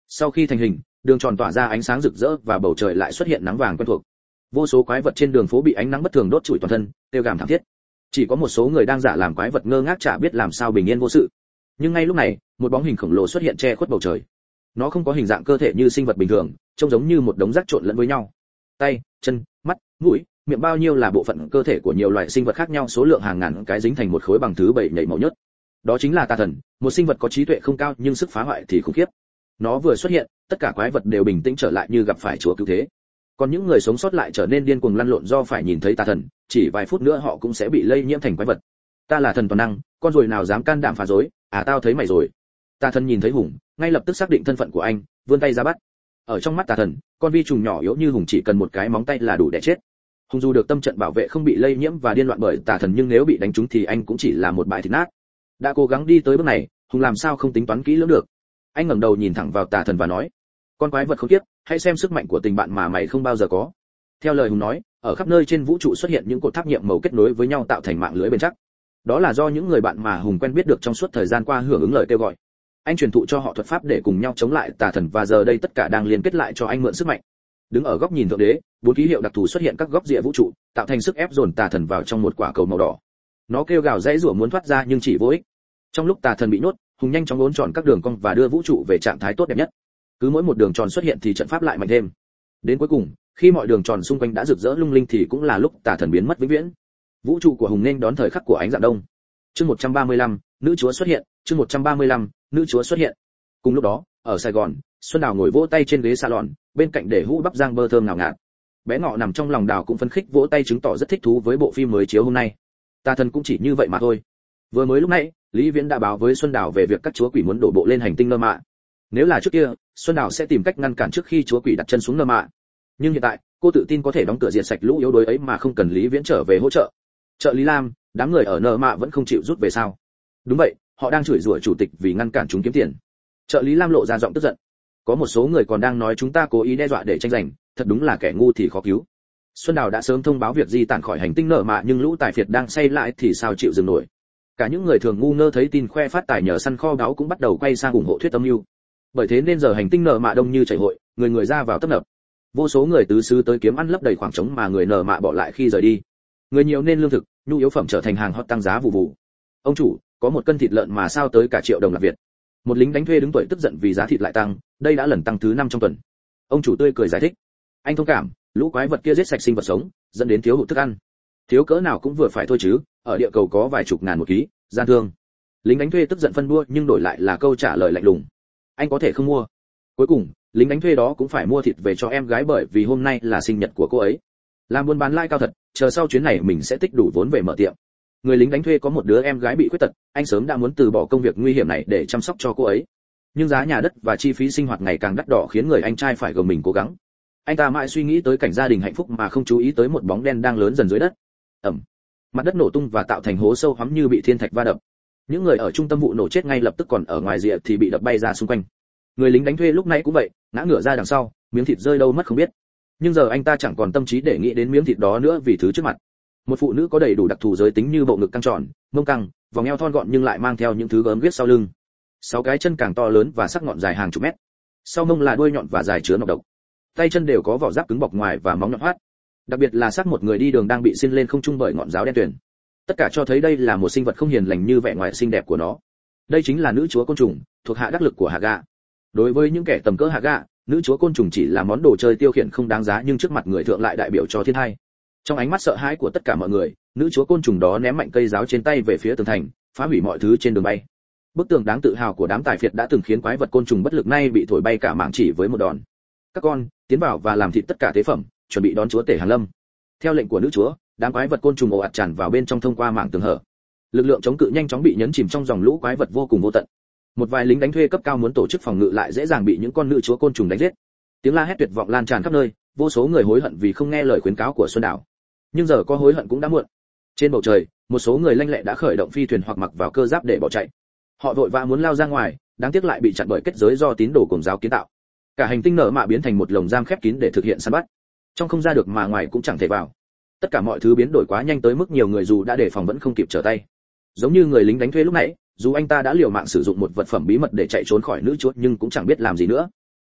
Sau khi thành hình, đường tròn tỏa ra ánh sáng rực rỡ và bầu trời lại xuất hiện nắng vàng quen thuộc. Vô số quái vật trên đường phố bị ánh nắng bất thường đốt trụi toàn thân, kêu gào thảm thiết. Chỉ có một số người đang giả làm quái vật ngơ ngác chả biết làm sao bình yên vô sự. Nhưng ngay lúc này, một bóng hình khổng lồ xuất hiện che khuất bầu trời. Nó không có hình dạng cơ thể như sinh vật bình thường, trông giống như một đống rác trộn lẫn với nhau. Tay, chân, mắt, mũi, miệng bao nhiêu là bộ phận cơ thể của nhiều loại sinh vật khác nhau, số lượng hàng ngàn cái dính thành một khối bằng thứ bảy nhảy màu nhất. Đó chính là tà thần, một sinh vật có trí tuệ không cao nhưng sức phá hoại thì khủng khiếp. Nó vừa xuất hiện, tất cả quái vật đều bình tĩnh trở lại như gặp phải chúa cứu thế. Còn những người sống sót lại trở nên điên cuồng lăn lộn do phải nhìn thấy tà thần, chỉ vài phút nữa họ cũng sẽ bị lây nhiễm thành quái vật. Ta là thần toàn năng, con ruồi nào dám can đảm phá rối, tao thấy mày rồi. Tà thần nhìn thấy Hùng, ngay lập tức xác định thân phận của anh, vươn tay ra bắt. Ở trong mắt tà thần, con vi trùng nhỏ yếu như Hùng chỉ cần một cái móng tay là đủ để chết. Hùng dù được tâm trận bảo vệ không bị lây nhiễm và điên loạn bởi tà thần, nhưng nếu bị đánh trúng thì anh cũng chỉ là một bãi thịt nát. Đã cố gắng đi tới bước này, Hùng làm sao không tính toán kỹ lưỡng được. Anh ngẩng đầu nhìn thẳng vào tà thần và nói: con quái vật khốn kiếp, hãy xem sức mạnh của tình bạn mà mày không bao giờ có. Theo lời Hùng nói, ở khắp nơi trên vũ trụ xuất hiện những cột tháp nhiệm màu kết nối với nhau tạo thành mạng lưới bền chắc. Đó là do những người bạn mà Hùng quen biết được trong suốt thời gian qua hưởng ứng lời kêu gọi. Anh truyền thụ cho họ thuật pháp để cùng nhau chống lại tà thần, và giờ đây tất cả đang liên kết lại cho anh mượn sức mạnh. Đứng ở góc nhìn thượng đế, 4 ký hiệu đặc thù xuất hiện các góc rìa vũ trụ, tạo thành sức ép dồn tà thần vào trong một quả cầu màu đỏ. Nó kêu gào dãy rủa muốn thoát ra nhưng chỉ vô ích. Trong lúc tà thần bị nhốt, Hùng nhanh chóng uốn tròn các đường cong và đưa vũ trụ về trạng thái tốt đẹp nhất. Cứ mỗi một đường tròn xuất hiện thì trận pháp lại mạnh thêm. Đến cuối cùng, khi mọi đường tròn xung quanh đã rực rỡ lung linh thì cũng là lúc tà thần biến mất vĩnh viễn. Vũ trụ của Hùng nên đón thời khắc của ánh rạng đông. Chương 135, nữ chúa xuất hiện. Chương 135, nữ chúa xuất hiện. Cùng lúc đó, ở Sài Gòn, Xuân Đào ngồi vỗ tay trên ghế salon, bên cạnh để hũ bắp rang bơ thơm ngào ngạt. Bé Ngọ nằm trong lòng Đào cũng phấn khích vỗ tay chứng tỏ rất thích thú với bộ phim mới chiếu hôm nay. Tà thần cũng chỉ như vậy mà thôi. Vừa mới lúc nãy, Lý Viễn đã báo với Xuân Đào về việc các chúa quỷ muốn đổ bộ lên hành tinh Nơ Mạ. Nếu là trước kia, Xuân Đào sẽ tìm cách ngăn cản trước khi chúa quỷ đặt chân xuống Nơ Mạ. Nhưng hiện tại, cô tự tin có thể đóng cửa diệt sạch lũ yếu đuối ấy mà không cần Lý Viễn trở về hỗ trợ. Trợ lý Lam, đám người ở Nơ Mạ vẫn không chịu rút về sao? Đúng vậy, họ đang chửi rủa chủ tịch vì ngăn cản chúng kiếm tiền. Trợ lý Lam lộ ra giọng tức giận. Có một số người còn đang nói chúng ta cố ý đe dọa để tranh giành, thật đúng là kẻ ngu thì khó cứu. Xuân Đào đã sớm thông báo việc di tản khỏi hành tinh Nơ Mạ, nhưng lũ tài phiệt đang say lại thì sao chịu dừng nổi. Cả những người thường ngu ngơ thấy tin khoe phát tài nhờ săn kho báu cũng bắt đầu quay sang ủng hộ thuyết âm mưu. Bởi thế nên giờ hành tinh Nơ Mạ đông như chảy hội, người người ra vào tấp nập. Vô số người tứ xứ tới kiếm ăn lấp đầy khoảng trống mà người Nơ Mạ bỏ lại khi rời đi. Người nhiều nên lương thực, nhu yếu phẩm trở thành hàng hot tăng giá vụ vụ. Ông chủ, có một cân thịt lợn mà sao tới cả triệu đồng lạc Việt. Một lính đánh thuê đứng tuổi tức giận vì giá thịt lại tăng, đây đã lần tăng thứ 5 trong tuần. Ông chủ tươi cười giải thích: anh thông cảm, lũ quái vật kia giết sạch sinh vật sống, dẫn đến thiếu hụt thức ăn. Thiếu cỡ nào cũng vừa phải thôi chứ, ở địa cầu có vài chục ngàn một ký, gian thương. Lính đánh thuê tức giận phân bua nhưng đổi lại là câu trả lời lạnh lùng: anh có thể không mua. Cuối cùng, lính đánh thuê đó cũng phải mua thịt về cho em gái bởi vì hôm nay là sinh nhật của cô ấy. Làm buôn bán lai cao thật, chờ sau chuyến này mình sẽ tích đủ vốn về mở tiệm. Người lính đánh thuê có một đứa em gái bị khuyết tật, anh sớm đã muốn từ bỏ công việc nguy hiểm này để chăm sóc cho cô ấy. Nhưng giá nhà đất và chi phí sinh hoạt ngày càng đắt đỏ khiến người anh trai phải gồng mình cố gắng. Anh ta mãi suy nghĩ tới cảnh gia đình hạnh phúc mà không chú ý tới một bóng đen đang lớn dần dưới đất. Ầm, mặt đất nổ tung và tạo thành hố sâu hoắm như bị thiên thạch va đập. Những người ở trung tâm vụ nổ chết ngay lập tức, còn ở ngoài rìa thì bị đập bay ra xung quanh. Người lính đánh thuê lúc nãy cũng vậy, ngã ngửa ra đằng sau, miếng thịt rơi đâu mất không biết. Nhưng giờ anh ta chẳng còn tâm trí để nghĩ đến miếng thịt đó nữa vì thứ trước mặt. Một phụ nữ có đầy đủ đặc thù giới tính như bộ ngực căng tròn, mông căng, vòng eo thon gọn nhưng lại mang theo những thứ gớm ghiếc sau lưng. 6 cái chân càng to lớn và sắc ngọn dài hàng chục mét. Sau mông là đuôi nhọn và dài chứa nọc độc. Tay chân đều có vỏ giáp cứng bọc ngoài và móng nhọn hoắt. Đặc biệt là xác một người đi đường đang bị xiên lên không trung bởi ngọn giáo đen tuyền. Tất cả cho thấy đây là một sinh vật không hiền lành như vẻ ngoài xinh đẹp của nó. Đây chính là nữ chúa côn trùng, thuộc hạ đắc lực của Haga. Đối với những kẻ tầm cỡ Haga, nữ chúa côn trùng chỉ là món đồ chơi tiêu khiển không đáng giá, nhưng trước mặt người thượng lại đại biểu cho thiên hai. Trong ánh mắt sợ hãi của tất cả mọi người, nữ chúa côn trùng đó ném mạnh cây giáo trên tay về phía tường thành, phá hủy mọi thứ trên đường bay. Bức tường đáng tự hào của đám tài phiệt đã từng khiến quái vật côn trùng bất lực nay bị thổi bay cả mảng chỉ với một đòn. Các con, tiến vào và làm thịt tất cả tế phẩm, chuẩn bị đón chúa tể Hàn Lâm. Theo lệnh của nữ chúa, đám quái vật côn trùng ồ ạt tràn vào bên trong thông qua mảng tường hở. Lực lượng chống cự nhanh chóng bị nhấn chìm trong dòng lũ quái vật vô cùng vô tận. Một vài lính đánh thuê cấp cao muốn tổ chức phòng ngự lại dễ dàng bị những con nữ chúa côn trùng đánh giết. Tiếng la hét tuyệt vọng lan tràn khắp nơi, vô số người hối hận vì không nghe lời khuyến cáo của Xuân Đào. Nhưng giờ có hối hận cũng đã muộn. Trên bầu trời, một số người lanh lẹ đã khởi động phi thuyền hoặc mặc vào cơ giáp để bỏ chạy. Họ vội vã muốn lao ra ngoài, đáng tiếc lại bị chặn bởi kết giới do tín đồ Cổng giáo kiến tạo. Cả hành tinh Nở Mạ biến thành một lồng giam khép kín để thực hiện săn bắt. Trong không ra được mà ngoài cũng chẳng thể vào. Tất cả mọi thứ biến đổi quá nhanh tới mức nhiều người dù đã đề phòng vẫn không kịp trở tay. Giống như người lính đánh thuê lúc nãy, dù anh ta đã liều mạng sử dụng một vật phẩm bí mật để chạy trốn khỏi nữ chúa nhưng cũng chẳng biết làm gì nữa.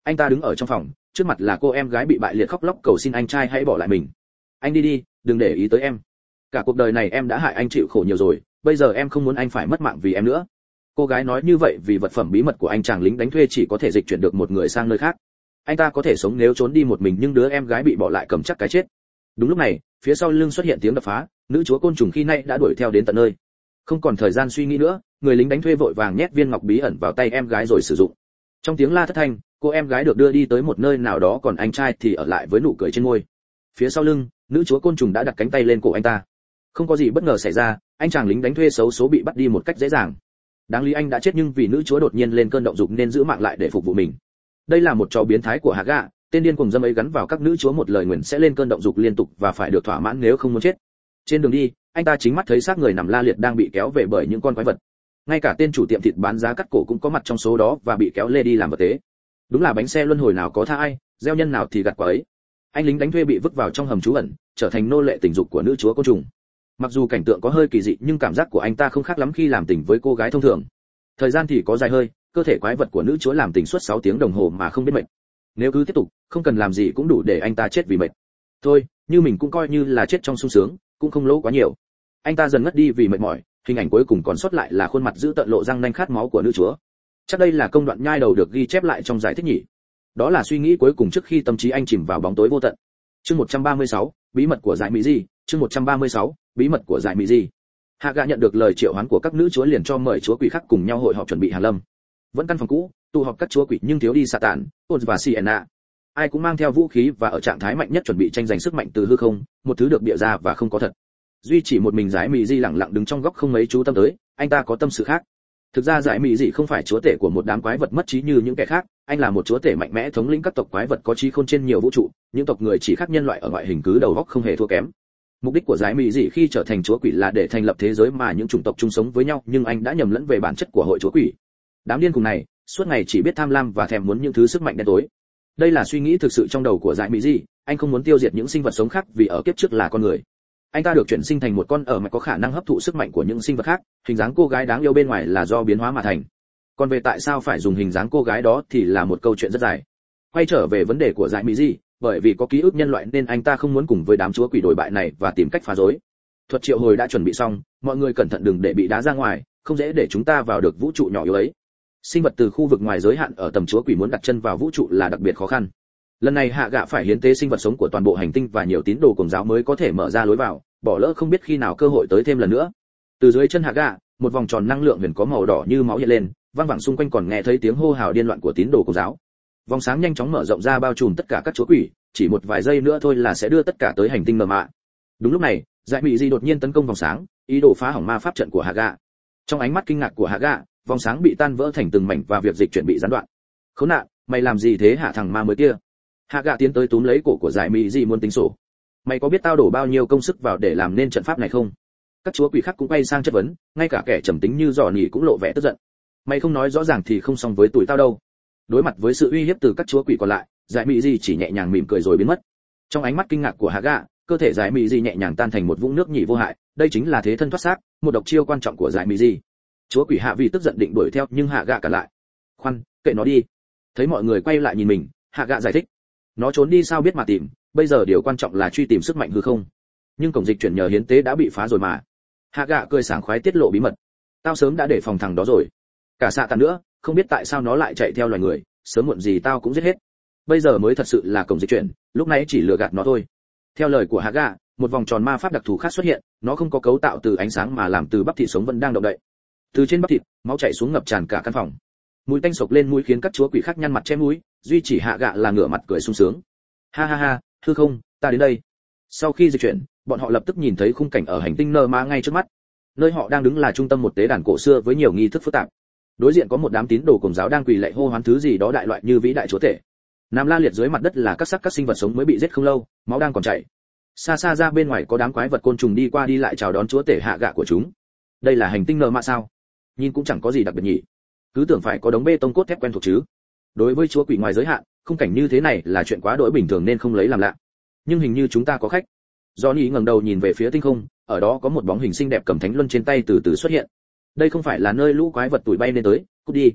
Anh ta đứng ở trong phòng, trước mặt là cô em gái bị bại liệt khóc lóc cầu xin anh trai hãy bỏ lại mình. Anh đi đi, đừng để ý tới em. Cả cuộc đời này em đã hại anh chịu khổ nhiều rồi, bây giờ em không muốn anh phải mất mạng vì em nữa. Cô gái nói như vậy vì vật phẩm bí mật của anh chàng lính đánh thuê chỉ có thể dịch chuyển được một người sang nơi khác. Anh ta có thể sống nếu trốn đi một mình, nhưng đứa em gái bị bỏ lại cầm chắc cái chết. Đúng lúc này, phía sau lưng xuất hiện tiếng đập phá, nữ chúa côn trùng khi nay đã đuổi theo đến tận nơi. Không còn thời gian suy nghĩ nữa, người lính đánh thuê vội vàng nhét viên ngọc bí ẩn vào tay em gái rồi sử dụng. Trong tiếng la thất thanh, cô em gái được đưa đi tới một nơi nào đó, còn anh trai thì ở lại với nụ cười trên môi. Phía sau lưng, nữ chúa côn trùng đã đặt cánh tay lên cổ anh ta. Không có gì bất ngờ xảy ra, anh chàng lính đánh thuê xấu số bị bắt đi một cách dễ dàng. Đáng lý anh đã chết, nhưng vì nữ chúa đột nhiên lên cơn động dục nên giữ mạng lại để phục vụ mình. Đây là một trò biến thái của Haga, tên điên cuồng dâm ấy gắn vào các nữ chúa một lời nguyền sẽ lên cơn động dục liên tục và phải được thỏa mãn nếu không muốn chết. Trên đường đi, anh ta chính mắt thấy xác người nằm la liệt đang bị kéo về bởi những con quái vật. Ngay cả tên chủ tiệm thịt bán giá cắt cổ cũng có mặt trong số đó và bị kéo lê đi làm vật tế. Đúng là bánh xe luân hồi nào có tha ai, gieo nhân nào thì gặt quả ấy. Anh lính đánh thuê bị vứt vào trong hầm trú ẩn, trở thành nô lệ tình dục của nữ chúa côn trùng. Mặc dù cảnh tượng có hơi kỳ dị, nhưng cảm giác của anh ta không khác lắm khi làm tình với cô gái thông thường. Thời gian thì có dài hơi, cơ thể quái vật của nữ chúa làm tình suốt 6 tiếng đồng hồ mà không biết mệt. Nếu cứ tiếp tục, không cần làm gì cũng đủ để anh ta chết vì mệt. Thôi, như mình cũng coi như là chết trong sung sướng, cũng không lỗ quá nhiều. Anh ta dần ngất đi vì mệt mỏi, hình ảnh cuối cùng còn sót lại là khuôn mặt dữ tợn lộ răng nanh khát máu của nữ chúa. Chắc đây là công đoạn nhai đầu được ghi chép lại trong giải thích nhỉ. Đó là suy nghĩ cuối cùng trước khi tâm trí anh chìm vào bóng tối vô tận. Chương 136, bí mật của giải mỹ di. Chương 136, bí mật của giải mỹ di. Haga nhận được lời triệu hoán của các nữ chúa liền cho mời chúa quỷ khác cùng nhau hội họp chuẩn bị hàn lâm. Vẫn căn phòng cũ, tụ họp các chúa quỷ nhưng thiếu đi Satan, Ôn và Sienna. Ai cũng mang theo vũ khí và ở trạng thái mạnh nhất chuẩn bị tranh giành sức mạnh từ hư không, một thứ được bịa ra và không có thật. Duy chỉ một mình giải mỹ di lặng lặng đứng trong góc không mấy chú tâm tới, anh ta có tâm sự khác. Thực ra giải mỹ di không phải chúa tể của một đám quái vật mất trí như những kẻ khác, anh là một chúa tể mạnh mẽ thống lĩnh các tộc quái vật có trí khôn trên nhiều vũ trụ, những tộc người chỉ khác nhân loại ở ngoại hình cứ đầu óc không hề thua kém. Mục đích của giải mỹ dị khi trở thành chúa quỷ là để thành lập thế giới mà những chủng tộc chung sống với nhau, nhưng anh đã nhầm lẫn về bản chất của hội chúa quỷ. Đám điên cùng này suốt ngày chỉ biết tham lam và thèm muốn những thứ sức mạnh đen tối. Đây là suy nghĩ thực sự trong đầu của giải mỹ dị, anh không muốn tiêu diệt những sinh vật sống khác vì ở kiếp trước là con người. Anh ta được chuyển sinh thành một con ở mà có khả năng hấp thụ sức mạnh của những sinh vật khác, hình dáng cô gái đáng yêu bên ngoài là do biến hóa mà thành. Còn về tại sao phải dùng hình dáng cô gái đó thì là một câu chuyện rất dài. Quay trở về vấn đề của giải mỹ dị, bởi vì có ký ức nhân loại nên anh ta không muốn cùng với đám chúa quỷ đổi bại này và tìm cách phá rối. Thuật triệu hồi đã chuẩn bị xong, mọi người cẩn thận đừng để bị đá ra ngoài, không dễ để chúng ta vào được vũ trụ nhỏ yếu ấy. Sinh vật từ khu vực ngoài giới hạn ở tầm chúa quỷ muốn đặt chân vào vũ trụ là đặc biệt khó khăn. Lần này hạ gạ phải hiến tế sinh vật sống của toàn bộ hành tinh và nhiều tín đồ Công giáo mới có thể mở ra lối vào, bỏ lỡ không biết khi nào cơ hội tới thêm lần nữa. Từ dưới chân hạ gạ, một vòng tròn năng lượng huyền có màu đỏ như máu hiện lên, vang vẳng xung quanh còn nghe thấy tiếng hô hào điên loạn của tín đồ Công giáo. Vòng sáng nhanh chóng mở rộng ra bao trùm tất cả các chúa quỷ, chỉ một vài giây nữa thôi là sẽ đưa tất cả tới hành tinh mờ mạ. Đúng lúc này, giải mỹ di đột nhiên tấn công vòng sáng, ý đồ phá hỏng ma pháp trận của Haga. Trong ánh mắt kinh ngạc của Haga, vòng sáng bị tan vỡ thành từng mảnh và việc dịch chuyển bị gián đoạn. Khốn nạn, mày làm gì thế hả thằng ma mới kia? Haga tiến tới túm lấy cổ của giải mỹ di muốn tính sổ. Mày có biết tao đổ bao nhiêu công sức vào để làm nên trận pháp này không? Các chúa quỷ khác cũng quay sang chất vấn, ngay cả kẻ trầm tính như Giỏ Nỉ cũng lộ vẻ tức giận. Mày không nói rõ ràng thì không xong với tụi tao đâu. Đối mặt với sự uy hiếp từ các chúa quỷ còn lại, giải mỹ di chỉ nhẹ nhàng mỉm cười rồi biến mất. Trong ánh mắt kinh ngạc của Haga, cơ thể giải mỹ di nhẹ nhàng tan thành một vũng nước nhị vô hại, đây chính là thế thân thoát xác, một độc chiêu quan trọng của giải mỹ di. Chúa quỷ hạ vì tức giận định đuổi theo nhưng Haga cản lại. Khoan, kệ nó đi. Thấy mọi người quay lại nhìn mình, Haga giải thích. Nó trốn đi sao biết mà tìm, bây giờ điều quan trọng là truy tìm sức mạnh hư không. Nhưng cổng dịch chuyển nhờ hiến tế đã bị phá rồi mà. Haga cười sảng khoái tiết lộ bí mật. Tao sớm đã để phòng thằng đó rồi. Cả xạ tàn nữa, không biết tại sao nó lại chạy theo loài người, sớm muộn gì tao cũng giết hết. Bây giờ mới thật sự là cổng dịch chuyển, lúc nãy chỉ lừa gạt nó thôi. Theo lời của Haga, một vòng tròn ma pháp đặc thù khác xuất hiện, nó không có cấu tạo từ ánh sáng mà làm từ bắp thịt sống vẫn đang động đậy. Từ trên bắp thịt, máu chảy xuống ngập tràn cả căn phòng. Mùi tanh sộc lên mũi khiến các chúa quỷ khác nhăn mặt che mũi, duy chỉ Haga là ngửa mặt cười sung sướng. Ha ha ha, hư không, ta đến đây. Sau khi dịch chuyển, bọn họ lập tức nhìn thấy khung cảnh ở hành tinh Nơ Ma ngay trước mắt. Nơi họ đang đứng là trung tâm một tế đàn cổ xưa với nhiều nghi thức phức tạp. Đối diện có một đám tín đồ Công giáo đang quỳ lạy hô hoán thứ gì đó đại loại như vĩ đại chúa tể. Nằm la liệt dưới mặt đất là các xác các sinh vật sống mới bị giết không lâu, máu đang còn chảy. Xa xa ra bên ngoài có đám quái vật côn trùng đi qua đi lại chào đón chúa tể hạ gạ của chúng. Đây là hành tinh Nơ Ma sao? Nhìn cũng chẳng có gì đặc biệt nhỉ. Cứ tưởng phải có đống bê tông cốt thép quen thuộc chứ. Đối với chúa quỷ ngoài giới hạn, khung cảnh như thế này là chuyện quá đỗi bình thường nên không lấy làm lạ. Nhưng hình như chúng ta có khách. Johnny ngẩng đầu nhìn về phía tinh không, ở đó có một bóng hình xinh đẹp cầm thánh luân trên tay từ từ xuất hiện. Đây không phải là nơi lũ quái vật tụi bay nên tới, cút đi.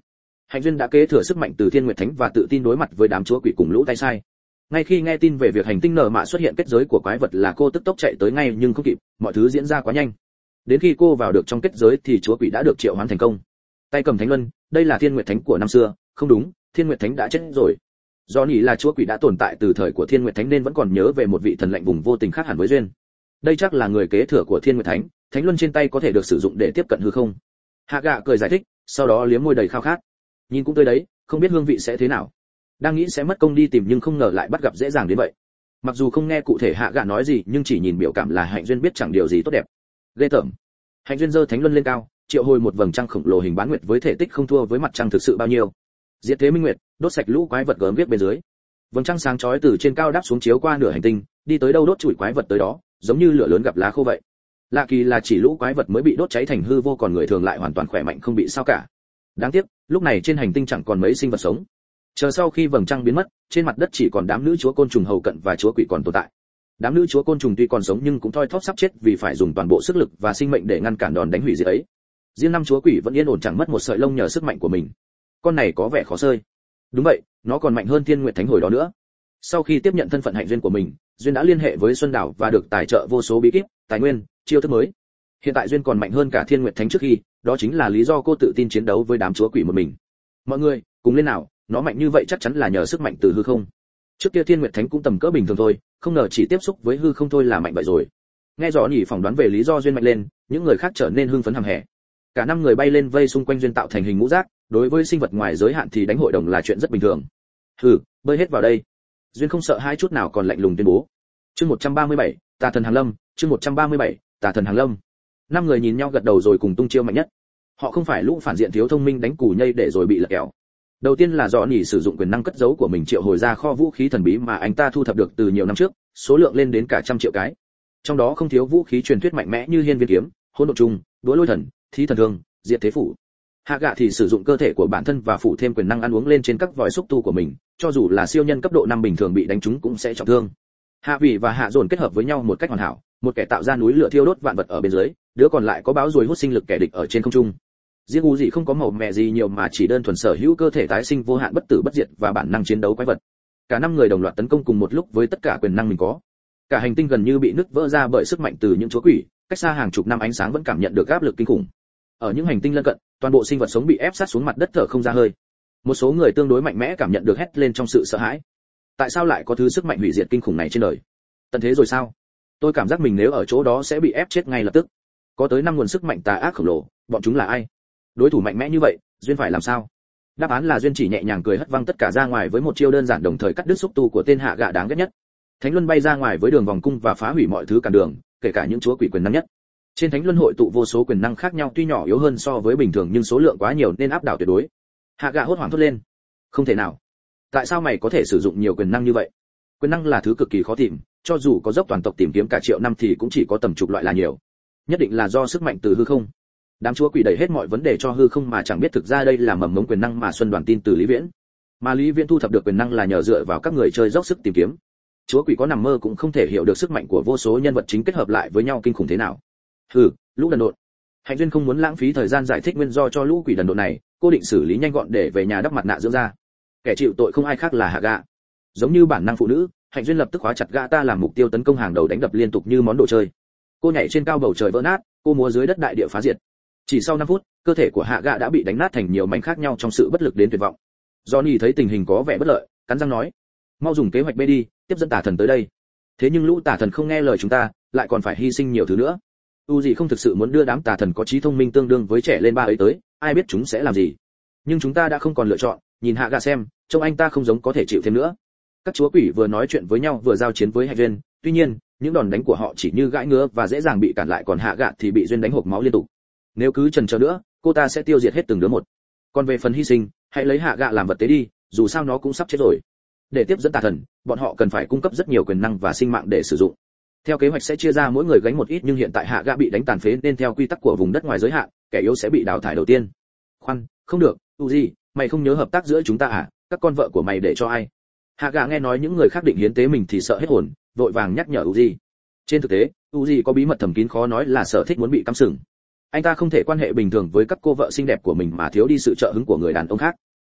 Hạnh duyên đã kế thừa sức mạnh từ Thiên Nguyệt Thánh và tự tin đối mặt với đám chúa quỷ cùng lũ tay sai. Ngay khi nghe tin về việc hành tinh nở mạ xuất hiện kết giới của quái vật là cô tức tốc chạy tới ngay, nhưng không kịp, mọi thứ diễn ra quá nhanh. Đến khi cô vào được trong kết giới thì chúa quỷ đã được triệu hoán thành công. Tay cầm thánh luân, đây là Thiên Nguyệt Thánh của năm xưa, không đúng, Thiên Nguyệt Thánh đã chết rồi. Do nhỉ là chúa quỷ đã tồn tại từ thời của Thiên Nguyệt Thánh nên vẫn còn nhớ về một vị thần lạnh vùng vô tình khác hẳn với duyên. Đây chắc là người kế thừa của Thiên Nguyệt Thánh, thánh luân trên tay có thể được sử dụng để tiếp cận hư không. Hạ Gạ cười giải thích, sau đó liếm môi đầy khao khát. Nhìn cũng tươi đấy, không biết hương vị sẽ thế nào. Đang nghĩ sẽ mất công đi tìm nhưng không ngờ lại bắt gặp dễ dàng đến vậy. Mặc dù không nghe cụ thể Hạ Gạ nói gì nhưng chỉ nhìn biểu cảm là Hạnh duyên biết chẳng điều gì tốt đẹp. Ghê tởm. Hạnh duyên giơ thánh luân lên cao, triệu hồi một vầng trăng khổng lồ hình bán nguyệt với thể tích không thua với mặt trăng thực sự bao nhiêu. Diệt thế minh nguyệt, đốt sạch lũ quái vật gớm ghiếc bên dưới. Vầng trăng sáng chói từ trên cao đáp xuống chiếu qua nửa hành tinh, đi tới đâu đốt chùi quái vật tới đó, giống như lửa lớn gặp lá khô vậy. Lạ kỳ là chỉ lũ quái vật mới bị đốt cháy thành hư vô, còn người thường lại hoàn toàn khỏe mạnh không bị sao cả. Đáng tiếc, lúc này trên hành tinh chẳng còn mấy sinh vật sống. Chờ sau khi vầng trăng biến mất, trên mặt đất chỉ còn đám nữ chúa côn trùng hầu cận và chúa quỷ còn tồn tại. Đám nữ chúa côn trùng tuy còn sống nhưng cũng thoi thóp sắp chết vì phải dùng toàn bộ sức lực và sinh mệnh để ngăn cản đòn đánh hủy diệt ấy. Riêng năm chúa quỷ vẫn yên ổn chẳng mất một sợi lông nhờ sức mạnh của mình. Con này có vẻ khó sơi. Đúng vậy, nó còn mạnh hơn Thiên Nguyệt Thánh hồi đó nữa. Sau khi tiếp nhận thân phận Hạnh duyên của mình, duyên đã liên hệ với Xuân Đảo và được tài trợ vô số bí kíp, tài nguyên, chiêu thức mới. Hiện tại duyên còn mạnh hơn cả Thiên Nguyệt Thánh trước khi, đó chính là lý do cô tự tin chiến đấu với đám chúa quỷ một mình. Mọi người, cùng lên nào, nó mạnh như vậy chắc chắn là nhờ sức mạnh từ hư không. Trước kia Thiên Nguyệt Thánh cũng tầm cỡ bình thường thôi, không ngờ chỉ tiếp xúc với hư không thôi là mạnh vậy rồi. Nghe rõ nhỉ phỏng đoán về lý do duyên mạnh lên, những người khác trở nên hưng phấn hầm hè. Cả năm người bay lên vây xung quanh duyên tạo thành hình ngũ giác, đối với sinh vật ngoài giới hạn thì đánh hội đồng là chuyện rất bình thường. Hừ, bơi hết vào đây. Duyên không sợ hai chút nào còn lạnh lùng tuyên bố. Chương 137, Tà thần Hàng Lâm, chương 137, Tà thần Hàng Lâm. Năm người nhìn nhau gật đầu rồi cùng tung chiêu mạnh nhất. Họ không phải lũ phản diện thiếu thông minh đánh cù nhây để rồi bị lật kèo. Đầu tiên là do nhỉ sử dụng quyền năng cất giấu của mình triệu hồi ra kho vũ khí thần bí mà anh ta thu thập được từ nhiều năm trước, số lượng lên đến cả 100 triệu cái. Trong đó không thiếu vũ khí truyền thuyết mạnh mẽ như hiên viên kiếm, hỗn độn trùng, đũa lôi thần, thí thần thương, diệt thế phủ. Hạ Gạ thì sử dụng cơ thể của bản thân và phủ thêm quyền năng ăn uống lên trên các vòi xúc tu của mình, cho dù là siêu nhân cấp độ 5 bình thường bị đánh trúng cũng sẽ trọng thương. Hạ Vĩ và Hạ Dồn kết hợp với nhau một cách hoàn hảo, một kẻ tạo ra núi lửa thiêu đốt vạn vật ở bên dưới, đứa còn lại có báo ruồi hút sinh lực kẻ địch ở trên không trung. Riêng U Dị không có màu mè gì nhiều mà chỉ đơn thuần sở hữu cơ thể tái sinh vô hạn bất tử bất diệt và bản năng chiến đấu quái vật. Cả năm người đồng loạt tấn công cùng một lúc với tất cả quyền năng mình có. Cả hành tinh gần như bị nứt vỡ ra bởi sức mạnh từ những chúa quỷ, cách xa hàng chục năm ánh sáng vẫn cảm nhận được áp lực kinh khủng. Ở những hành tinh lân cận, toàn bộ sinh vật sống bị ép sát xuống mặt đất thở không ra hơi. Một số người tương đối mạnh mẽ cảm nhận được hét lên trong sự sợ hãi. Tại sao lại có thứ sức mạnh hủy diệt kinh khủng này trên đời? Tận thế rồi sao? Tôi cảm giác mình nếu ở chỗ đó sẽ bị ép chết ngay lập tức. Có tới 5 nguồn sức mạnh tà ác khổng lồ, bọn chúng là ai? Đối thủ mạnh mẽ như vậy, duyên phải làm sao? Đáp án là duyên chỉ nhẹ nhàng cười hất văng tất cả ra ngoài với một chiêu đơn giản đồng thời cắt đứt xúc tu của tên Hạ Gạ đáng ghét nhất. Thánh luân bay ra ngoài với đường vòng cung và phá hủy mọi thứ cản đường, kể cả những chúa quỷ quyền năng nhất. Trên thánh luân hội tụ vô số quyền năng khác nhau, tuy nhỏ yếu hơn so với bình thường nhưng số lượng quá nhiều nên áp đảo tuyệt đối. Hạ Gạ hốt hoảng thốt lên. Không thể nào. Tại sao mày có thể sử dụng nhiều quyền năng như vậy? Quyền năng là thứ cực kỳ khó tìm, cho dù có dốc toàn tộc tìm kiếm cả triệu năm thì cũng chỉ có tầm chục loại là nhiều. Nhất định là do sức mạnh từ hư không. Đám chúa quỷ đẩy hết mọi vấn đề cho hư không mà chẳng biết thực ra đây là mầm mống quyền năng mà Xuân Đoàn tin từ Lý Viễn. Mà Lý Viễn thu thập được quyền năng là nhờ dựa vào các người chơi dốc sức tìm kiếm. Chúa quỷ có nằm mơ cũng không thể hiểu được sức mạnh của vô số nhân vật chính kết hợp lại với nhau kinh khủng thế nào. Hừ, lũ đần độn. Hạnh duyên không muốn lãng phí thời gian giải thích nguyên do cho lũ quỷ đần độn này, cô định xử lý nhanh gọn để về nhà đắp mặt nạ dưỡng da. Kẻ chịu tội không ai khác là Hạ Gạ. Giống như bản năng phụ nữ, Hạnh duyên lập tức khóa chặt gã ta làm mục tiêu tấn công hàng đầu, đánh đập liên tục như món đồ chơi. Cô nhảy trên cao bầu trời vỡ nát, cô múa dưới đất đại địa phá diệt. Chỉ sau 5 phút, cơ thể của Hạ Gạ đã bị đánh nát thành nhiều mảnh khác nhau trong sự bất lực đến tuyệt vọng. Johnny thấy tình hình có vẻ bất lợi, cắn răng nói: "Mau dùng kế hoạch B đi, tiếp dẫn tà thần tới đây." Thế nhưng lũ tà thần không nghe lời chúng ta, lại còn phải hy sinh nhiều thứ nữa. Gì không thực sự muốn đưa đám tà thần có trí thông minh tương đương với trẻ lên 3 ấy tới, ai biết chúng sẽ làm gì. Nhưng chúng ta đã không còn lựa chọn, nhìn Hạ Gạ xem, trông anh ta không giống có thể chịu thêm nữa. Các chúa quỷ vừa nói chuyện với nhau vừa giao chiến với Hạnh duyên, tuy nhiên, những đòn đánh của họ chỉ như gãi ngứa và dễ dàng bị cản lại, còn Hạ Gạ thì bị duyên đánh hộc máu liên tục. Nếu cứ chần chờ nữa, cô ta sẽ tiêu diệt hết từng đứa một. Còn về phần hy sinh, hãy lấy Hạ Gạ làm vật tế đi, dù sao nó cũng sắp chết rồi. Để tiếp dẫn tà thần, bọn họ cần phải cung cấp rất nhiều quyền năng và sinh mạng để sử dụng. Theo kế hoạch sẽ chia ra mỗi người gánh một ít, nhưng hiện tại Hạ Gạ bị đánh tàn phế nên theo quy tắc của vùng đất ngoài giới hạn, kẻ yếu sẽ bị đào thải đầu tiên. Khoan, không được, Uzi, mày không nhớ hợp tác giữa chúng ta à? Các con vợ của mày để cho ai? Hạ Gạ nghe nói những người khác định hiến tế mình thì sợ hết hồn, vội vàng nhắc nhở Uzi. Trên thực tế, Uzi có bí mật thầm kín khó nói là sở thích muốn bị cắm sừng. Anh ta không thể quan hệ bình thường với các cô vợ xinh đẹp của mình mà thiếu đi sự trợ hứng của người đàn ông khác.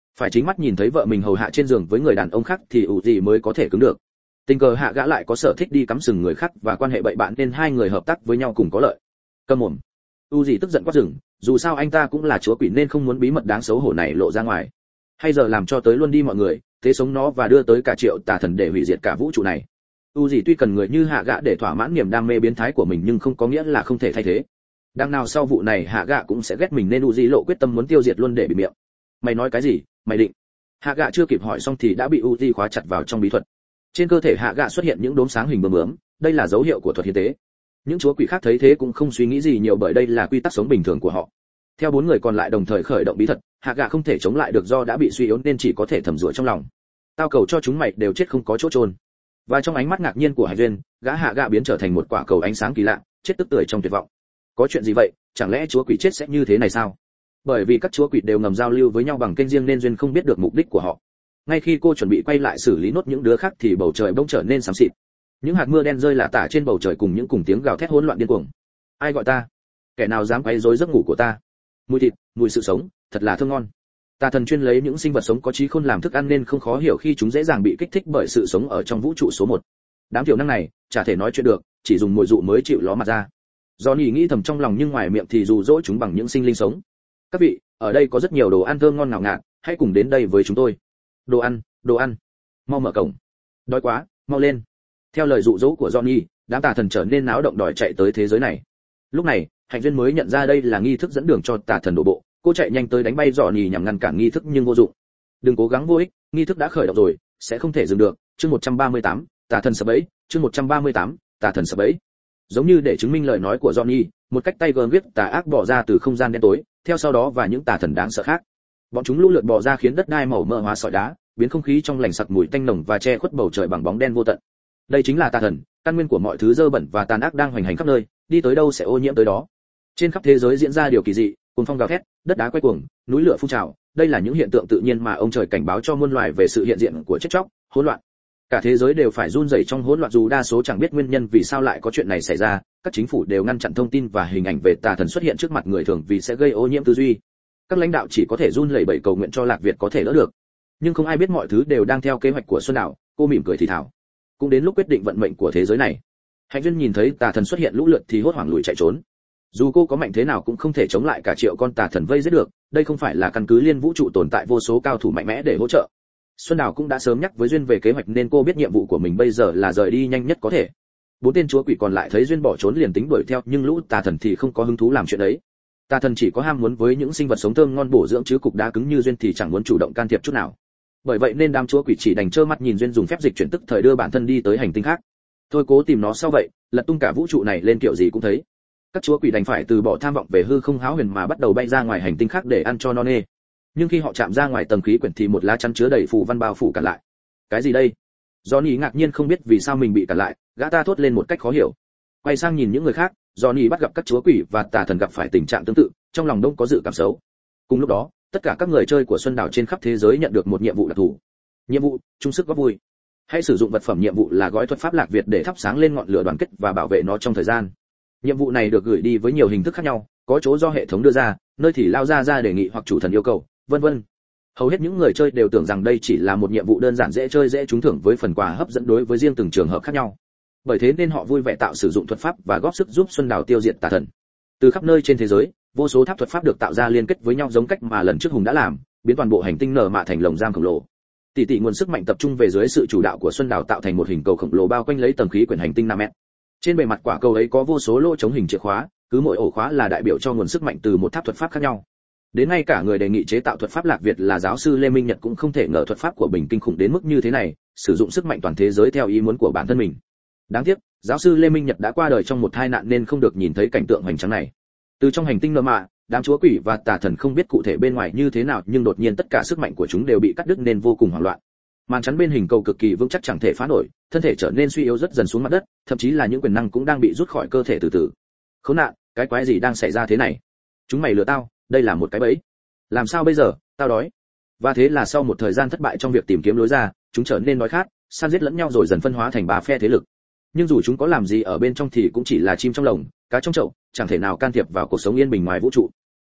phải chính mắt nhìn thấy vợ mình hầu hạ trên giường với người đàn ông khác thì ủ gì mới có thể cứng được. Tình cờ hạ gã lại có sở thích đi cắm sừng người khác và quan hệ bậy bạn nên hai người hợp tác với nhau cùng có lợi. Câm mồm. U gì tức giận quát rừng, dù sao anh ta cũng là chúa quỷ nên không muốn bí mật đáng xấu hổ này lộ ra ngoài. Hay giờ làm cho tới luôn đi mọi người, thế sống nó và đưa tới cả triệu tà thần để hủy diệt cả vũ trụ này. U gì tuy cần người như hạ gã để thỏa mãn niềm đam mê biến thái của mình nhưng không có nghĩa là không thể thay thế. Đằng nào sau vụ này hạ gã cũng sẽ ghét mình nên U gì lộ quyết tâm muốn tiêu diệt luôn để bị miệng. Mày nói cái gì? Mày định? Hạ gã chưa kịp hỏi xong thì đã bị U gì khóa chặt vào trong bí thuật. Trên cơ thể hạ gã xuất hiện những đốm sáng hình bướm bướm, đây là dấu hiệu của thuật hiến tế. Những chúa quỷ khác thấy thế cũng không suy nghĩ gì nhiều bởi đây là quy tắc sống bình thường của họ. Theo 4 người còn lại đồng thời khởi động bí thuật, hạ gã không thể chống lại được do đã bị suy yếu nên chỉ có thể thầm rủa trong lòng. Tao cầu cho chúng mày đều chết không có chỗ chôn. Và trong ánh mắt ngạc nhiên của Hải Duyên, gã hạ gã biến trở thành một quả cầu ánh sáng kỳ lạ, chết tức tưởi trong tuyệt vọng. Có chuyện gì vậy, chẳng lẽ chúa quỷ chết sẽ như thế này sao? Bởi vì các chúa quỷ đều ngầm giao lưu với nhau bằng kênh riêng nên Duyên không biết được mục đích của họ. Ngay khi cô chuẩn bị quay lại xử lý nốt những đứa khác thì bầu trời bỗng trở nên xám xịt. Những hạt mưa đen rơi lả tả trên bầu trời cùng những tiếng gào thét hỗn loạn điên cuồng. Ai gọi ta? Kẻ nào dám quấy rối giấc ngủ của ta? Mùi thịt, mùi sự sống, thật là thơm ngon. Tà thần chuyên lấy những sinh vật sống có trí khôn làm thức ăn nên không khó hiểu khi chúng dễ dàng bị kích thích bởi sự sống ở trong vũ trụ số 1. Đám thiểu năng này, chả thể nói chuyện được, chỉ dùng mồi dụ mới chịu ló mặt ra. Johnny nghĩ thầm trong lòng nhưng ngoài miệng thì dụ dỗ chúng bằng những sinh linh sống. Các vị, ở đây có rất nhiều đồ ăn thơm ngon ngào ngạt, hãy cùng đến đây với chúng tôi. Đồ ăn, mau mở cổng. Đói quá, mau lên. Theo lời dụ dỗ của Johnny, đám tà thần trở nên náo động đòi chạy tới thế giới này. Lúc này, Hạnh Duyên mới nhận ra đây là nghi thức dẫn đường cho tà thần đổ bộ, cô chạy nhanh tới đánh bay Johnny nhằm ngăn cản nghi thức nhưng vô dụng. Đừng cố gắng vô ích, nghi thức đã khởi động rồi, sẽ không thể dừng được. Chương 138, tà thần sập bẫy, chương 138, tà thần sập bẫy. Giống như để chứng minh lời nói của Johnny, một cách tay gờm viết tà ác bỏ ra từ không gian đen tối, theo sau đó và những tà thần đáng sợ khác. Bọn chúng lũ lượt bò ra khiến đất đai màu mỡ hóa sỏi đá, biến không khí trong lành sặc mùi tanh nồng và che khuất bầu trời bằng bóng đen vô tận. Đây chính là tà thần, căn nguyên của mọi thứ dơ bẩn và tàn ác đang hoành hành khắp nơi, đi tới đâu sẽ ô nhiễm tới đó. Trên khắp thế giới diễn ra điều kỳ dị, cuồng phong gào thét, đất đá quay cuồng, núi lửa phun trào, đây là những hiện tượng tự nhiên mà ông trời cảnh báo cho muôn loài về sự hiện diện của chết chóc, hỗn loạn. Cả thế giới đều phải run rẩy trong hỗn loạn dù đa số chẳng biết nguyên nhân vì sao lại có chuyện này xảy ra, các chính phủ đều ngăn chặn thông tin và hình ảnh về tà thần xuất hiện trước mặt người thường vì sẽ gây ô nhiễm tư duy. Các lãnh đạo chỉ có thể run lẩy bẩy cầu nguyện cho Lạc Việt có thể đỡ được. Nhưng không ai biết mọi thứ đều đang theo kế hoạch của Xuân Đảo, cô mỉm cười thì thào. Cũng đến lúc quyết định vận mệnh của thế giới này. Hạnh Duyên nhìn thấy tà thần xuất hiện lũ lượt thì hốt hoảng lùi chạy trốn. Dù cô có mạnh thế nào cũng không thể chống lại cả triệu con tà thần vây giết được, đây không phải là căn cứ liên vũ trụ tồn tại vô số cao thủ mạnh mẽ để hỗ trợ. Xuân Đào cũng đã sớm nhắc với Duyên về kế hoạch nên cô biết nhiệm vụ của mình bây giờ là rời đi nhanh nhất có thể. 4 tên chúa quỷ còn lại thấy Duyên bỏ trốn liền tính đuổi theo nhưng lũ tà thần thì không có hứng thú làm chuyện ấy. Tà thần chỉ có ham muốn với những sinh vật sống thơm ngon bổ dưỡng chứ cục đá cứng như Duyên thì chẳng muốn chủ động can thiệp chút nào. Bởi vậy nên đám chúa quỷ chỉ đành trơ mắt nhìn Duyên dùng phép dịch chuyển tức thời đưa bản thân đi tới hành tinh khác. Thôi cố tìm nó sau vậy, lật tung cả vũ trụ này lên kiểu gì cũng thấy. Các chúa quỷ đành phải từ bỏ tham vọng về hư không háo huyền mà bắt đầu bay ra ngoài hành tinh khác để ăn cho no nê. Nhưng khi họ chạm ra ngoài tầng khí quyển thì một lá chắn chứa đầy phù văn bao phủ cản lại. Cái gì đây? Johnny ngạc nhiên không biết vì sao mình bị cản lại, gã ta thốt lên một cách khó hiểu. Quay sang nhìn những người khác, Johnny bắt gặp các chúa quỷ và tà thần gặp phải tình trạng tương tự, trong lòng đông có dự cảm xấu. Cùng lúc đó, tất cả các người chơi của Xuân Đảo trên khắp thế giới nhận được một nhiệm vụ đặc thù. Nhiệm vụ: chung sức góp vui. Hãy sử dụng vật phẩm nhiệm vụ là gói thuật pháp Lạc Việt để thắp sáng lên ngọn lửa đoàn kết và bảo vệ nó trong thời gian. Nhiệm vụ này được gửi đi với nhiều hình thức khác nhau, có chỗ do hệ thống đưa ra, nơi thì lao ra đề nghị hoặc chủ thần yêu cầu, vân vân. Hầu hết những người chơi đều tưởng rằng đây chỉ là một nhiệm vụ đơn giản dễ chơi dễ trúng thưởng với phần quà hấp dẫn đối với riêng từng trường hợp khác nhau. Bởi thế nên họ vui vẻ tạo sử dụng thuật pháp và góp sức giúp Xuân Đào tiêu diệt tà thần. Từ khắp nơi trên thế giới, vô số tháp thuật pháp được tạo ra liên kết với nhau giống cách mà lần trước Hùng đã làm, biến toàn bộ hành tinh nở mạ thành lồng giam khổng lồ. Tỷ nguồn sức mạnh tập trung về dưới sự chủ đạo của Xuân Đào tạo thành một hình cầu khổng lồ bao quanh lấy tầng khí quyển hành tinh 5 mét. Trên bề mặt quả cầu ấy có vô số lỗ chống hình chìa khóa, cứ mỗi ổ khóa là đại biểu cho nguồn sức mạnh từ một tháp thuật pháp khác nhau. Đến ngay cả người đề nghị chế tạo thuật pháp Lạc Việt là giáo sư Lê Minh Nhật cũng không thể ngờ thuật pháp của Bình kinh khủng đến mức như thế này, sử dụng sức mạnh toàn thế giới theo ý muốn của bản thân mình. Đáng tiếc, giáo sư Lê Minh Nhật đã qua đời trong một tai nạn nên không được nhìn thấy cảnh tượng hoành tráng này. Từ trong hành tinh nợ mạ, đám chúa quỷ và tà thần không biết cụ thể bên ngoài như thế nào nhưng đột nhiên tất cả sức mạnh của chúng đều bị cắt đứt nên vô cùng hoảng loạn. Màn chắn bên hình cầu cực kỳ vững chắc chẳng thể phá nổi, thân thể trở nên suy yếu rất dần xuống mặt đất, thậm chí là những quyền năng cũng đang bị rút khỏi cơ thể từ từ. Khốn nạn, cái quái gì đang xảy ra thế này? Chúng mày lừa tao, đây là một cái bẫy. Làm sao bây giờ, tao đói. Và thế là sau một thời gian thất bại trong việc tìm kiếm lối ra, chúng trở nên đói khát, săn giết lẫn nhau rồi dần phân hóa thành 3 phe thế lực. Nhưng dù chúng có làm gì ở bên trong thì cũng chỉ là chim trong lồng, cá trong chậu, chẳng thể nào can thiệp vào cuộc sống yên bình ngoài vũ trụ.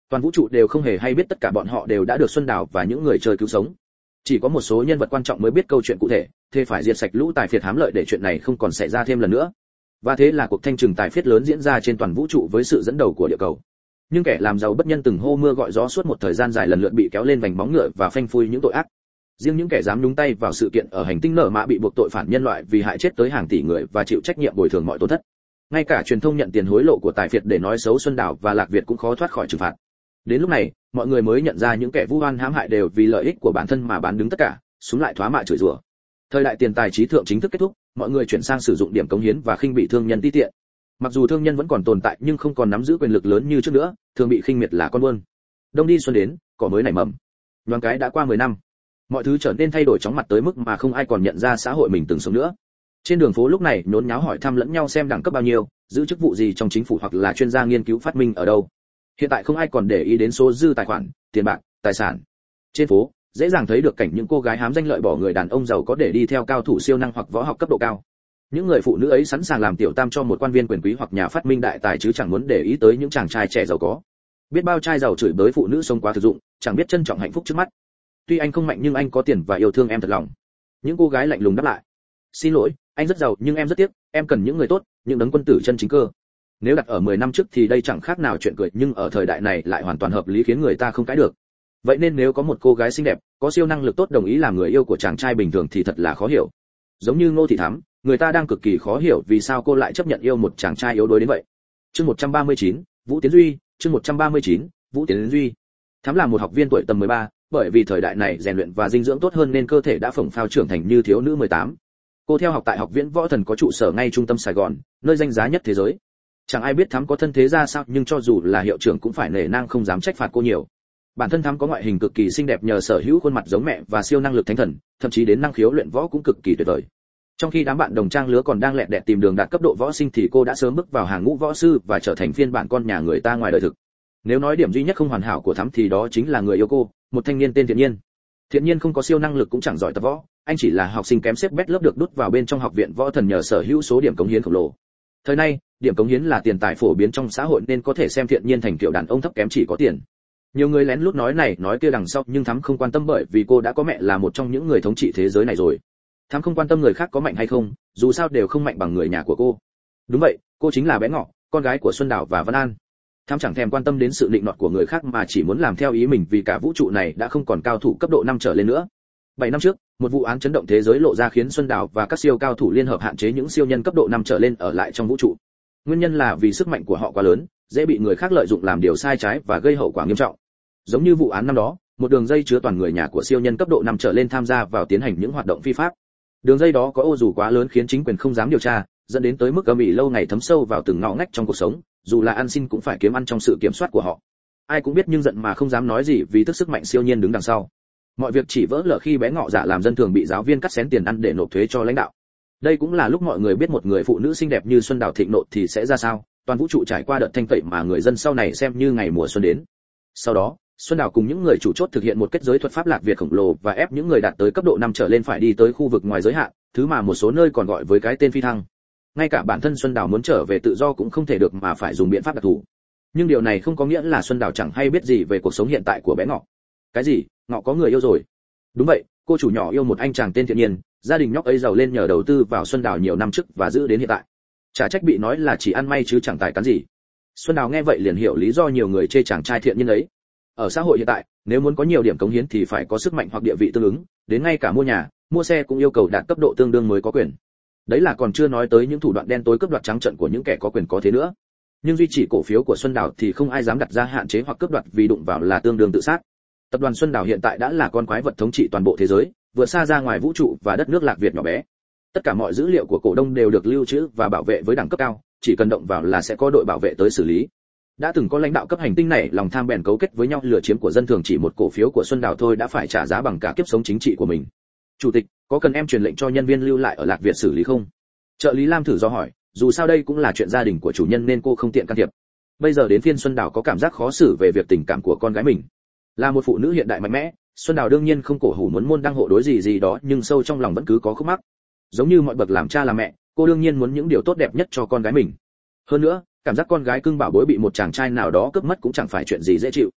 Toàn vũ trụ đều không hề hay biết tất cả bọn họ đều đã được Xuân Đào và những người chơi cứu sống. Chỉ có một số nhân vật quan trọng mới biết câu chuyện cụ thể, thế phải diệt sạch lũ tài phiệt hám lợi để chuyện này không còn xảy ra thêm lần nữa. Và thế là cuộc thanh trừng tài phiệt lớn diễn ra trên toàn vũ trụ với sự dẫn đầu của địa cầu. Nhưng kẻ làm giàu bất nhân từng hô mưa gọi gió suốt một thời gian dài lần lượt bị kéo lên vành móng ngựa và phanh phui những tội ác. Riêng những kẻ dám nhúng tay vào sự kiện ở hành tinh nở mạ bị buộc tội phản nhân loại vì hại chết tới hàng tỷ người và chịu trách nhiệm bồi thường mọi tổn thất. Ngay cả truyền thông nhận tiền hối lộ của tài phiệt để nói xấu Xuân Đào và Lạc Việt cũng khó thoát khỏi trừng phạt. Đến lúc này, mọi người mới nhận ra những kẻ vu oan hãm hại đều vì lợi ích của bản thân mà bán đứng tất cả, súng lại thoá mạ chửi rủa. Thời đại tiền tài trí thượng chính thức kết thúc, mọi người chuyển sang sử dụng điểm cống hiến và khinh bị thương nhân ti tiện. Mặc dù thương nhân vẫn còn tồn tại nhưng không còn nắm giữ quyền lực lớn như trước nữa, thường bị khinh miệt là con buôn. Đông đi xuân đến, cỏ mới nảy mầm. Nhoáng cái đã qua 10 năm. Mọi thứ trở nên thay đổi chóng mặt tới mức mà không ai còn nhận ra xã hội mình từng sống nữa. Trên đường phố lúc này nhốn nháo hỏi thăm lẫn nhau xem đẳng cấp bao nhiêu, giữ chức vụ gì trong chính phủ hoặc là chuyên gia nghiên cứu phát minh ở đâu. Hiện tại không ai còn để ý đến số dư tài khoản, tiền bạc, tài sản. Trên phố, dễ dàng thấy được cảnh những cô gái hám danh lợi bỏ người đàn ông giàu có để đi theo cao thủ siêu năng hoặc võ học cấp độ cao. Những người phụ nữ ấy sẵn sàng làm tiểu tam cho một quan viên quyền quý hoặc nhà phát minh đại tài chứ chẳng muốn để ý tới những chàng trai trẻ giàu có. Biết bao trai giàu chửi bới phụ nữ sống quá thực dụng, chẳng biết trân trọng hạnh phúc trước mắt. Tuy anh không mạnh nhưng anh có tiền và yêu thương em thật lòng. Những cô gái lạnh lùng đáp lại. Xin lỗi, anh rất giàu nhưng em rất tiếc, em cần những người tốt, những đấng quân tử chân chính cơ. Nếu đặt ở 10 năm trước thì đây chẳng khác nào chuyện cười, nhưng ở thời đại này lại hoàn toàn hợp lý khiến người ta không cãi được. Vậy nên nếu có một cô gái xinh đẹp, có siêu năng lực tốt đồng ý làm người yêu của chàng trai bình thường thì thật là khó hiểu. Giống như Ngô Thị Thắm, người ta đang cực kỳ khó hiểu vì sao cô lại chấp nhận yêu một chàng trai yếu đuối đến vậy. Chương 139, Vũ Tiến Duy, chương 139, Vũ Tiến Duy. Thắm là một học viên tuổi tầm 13, bởi vì thời đại này rèn luyện và dinh dưỡng tốt hơn nên cơ thể đã phồng phao trưởng thành như thiếu nữ 18. Cô theo học tại Học viện Võ Thần có trụ sở ngay trung tâm Sài Gòn, nơi danh giá nhất thế giới. Chẳng ai biết Thắm có thân thế ra sao, nhưng cho dù là hiệu trưởng cũng phải nể nang không dám trách phạt cô nhiều. Bản thân Thắm có ngoại hình cực kỳ xinh đẹp nhờ sở hữu khuôn mặt giống mẹ và siêu năng lực thánh thần, thậm chí đến năng khiếu luyện võ cũng cực kỳ tuyệt vời. Trong khi đám bạn đồng trang lứa còn đang lẹt đẹt tìm đường đạt cấp độ võ sinh thì cô đã sớm bước vào hàng ngũ võ sư và trở thành phiên bản con nhà người ta ngoài đời thực. Nếu nói điểm duy nhất không hoàn hảo của Thắm thì đó chính là người yêu cô, một thanh niên tên Thiện Nhiên. Thiện Nhiên không có siêu năng lực cũng chẳng giỏi tập võ, anh chỉ là học sinh kém xếp bét lớp được đút vào bên trong Học viện Võ Thần nhờ sở hữu số điểm cống hiến khổng lồ. Thời nay, điểm cống hiến là tiền tài phổ biến trong xã hội nên có thể xem Thiện Nhiên thành kiểu đàn ông thấp kém chỉ có tiền. Nhiều người lén lút nói này nói kia đằng sau nhưng Thắm không quan tâm bởi vì cô đã có mẹ là một trong những người thống trị thế giới này rồi. Thắm không quan tâm người khác có mạnh hay không, dù sao đều không mạnh bằng người nhà của cô. Đúng vậy, cô chính là bé Ngọ, con gái của Xuân Đào và Văn An. Thắm chẳng thèm quan tâm đến sự định nọt của người khác mà chỉ muốn làm theo ý mình vì cả vũ trụ này đã không còn cao thủ cấp độ 5 trở lên nữa. 7 năm trước, một vụ án chấn động thế giới lộ ra khiến Xuân Đào và các siêu cao thủ liên hợp hạn chế những siêu nhân cấp độ 5 trở lên ở lại trong vũ trụ. Nguyên nhân là vì sức mạnh của họ quá lớn, dễ bị người khác lợi dụng làm điều sai trái và gây hậu quả nghiêm trọng. Giống như vụ án năm đó, một đường dây chứa toàn người nhà của siêu nhân cấp độ 5 trở lên tham gia vào tiến hành những hoạt động phi pháp. Đường dây đó có ô dù quá lớn khiến chính quyền không dám điều tra, dẫn đến tới mức âm ỉ lâu ngày thấm sâu vào từng ngõ ngách trong cuộc sống, dù là ăn xin cũng phải kiếm ăn trong sự kiểm soát của họ. Ai cũng biết nhưng giận mà không dám nói gì vì thức sức mạnh siêu nhiên đứng đằng sau. Mọi việc chỉ vỡ lở khi bé Ngọ giả làm dân thường bị giáo viên cắt xén tiền ăn để nộp thuế cho lãnh đạo. Đây cũng là lúc mọi người biết một người phụ nữ xinh đẹp như Xuân Đào thịnh nộ thì sẽ ra sao. Toàn vũ trụ trải qua đợt thanh tẩy mà người dân sau này xem như ngày mùa xuân đến. Sau đó, Xuân Đào cùng những người chủ chốt thực hiện một kết giới thuật pháp Lạc Việt khổng lồ và ép những người đạt tới cấp độ 5 trở lên phải đi tới khu vực ngoài giới hạn, thứ mà một số nơi còn gọi với cái tên phi thăng. Ngay cả bản thân Xuân Đào muốn trở về tự do cũng không thể được mà phải dùng biện pháp đặc thù. Nhưng điều này không có nghĩa là Xuân Đào chẳng hay biết gì về cuộc sống hiện tại của bé Ngọ. Cái gì? Ngọ có người yêu rồi? Đúng vậy, cô chủ nhỏ yêu một anh chàng tên Thiện Nhiên, gia đình nhóc ấy giàu lên nhờ đầu tư vào Xuân Đào nhiều năm trước và giữ đến hiện tại. Chả trách bị nói là chỉ ăn may chứ chẳng tài cán gì. Xuân Đào nghe vậy liền hiểu lý do nhiều người chê chàng trai Thiện Nhiên ấy. Ở xã hội hiện tại, nếu muốn có nhiều điểm cống hiến thì phải có sức mạnh hoặc địa vị tương ứng, đến ngay cả mua nhà, mua xe cũng yêu cầu đạt cấp độ tương đương mới có quyền. Đấy là còn chưa nói tới những thủ đoạn đen tối cướp đoạt trắng trợn của những kẻ có quyền có thế nữa. Nhưng duy trì cổ phiếu của Xuân Đào thì không ai dám đặt ra hạn chế hoặc cướp đoạt vì đụng vào là tương đương tự sát. Tập đoàn Xuân Đào hiện tại đã là con quái vật thống trị toàn bộ thế giới, vượt xa ra ngoài vũ trụ và đất nước Lạc Việt nhỏ bé. Tất cả mọi dữ liệu của cổ đông đều được lưu trữ và bảo vệ với đẳng cấp cao, chỉ cần động vào là sẽ có đội bảo vệ tới xử lý. Đã từng có lãnh đạo cấp hành tinh này lòng tham bèn cấu kết với nhau lừa chiếm của dân thường chỉ một cổ phiếu của Xuân Đào thôi đã phải trả giá bằng cả kiếp sống chính trị của mình. Chủ tịch, có cần em truyền lệnh cho nhân viên lưu lại ở Lạc Việt xử lý không? Trợ lý Lam thử do hỏi, dù sao đây cũng là chuyện gia đình của chủ nhân nên cô không tiện can thiệp. Bây giờ đến phiên Xuân Đào có cảm giác khó xử về việc tình cảm của con gái mình. Là một phụ nữ hiện đại mạnh mẽ, Xuân Đào đương nhiên không cổ hủ muốn môn đăng hộ đối gì đó, nhưng sâu trong lòng vẫn cứ có khúc mắc. Giống như mọi bậc làm cha làm mẹ, cô đương nhiên muốn những điều tốt đẹp nhất cho con gái mình. Hơn nữa, cảm giác con gái cưng bảo bối bị một chàng trai nào đó cướp mất cũng chẳng phải chuyện gì dễ chịu.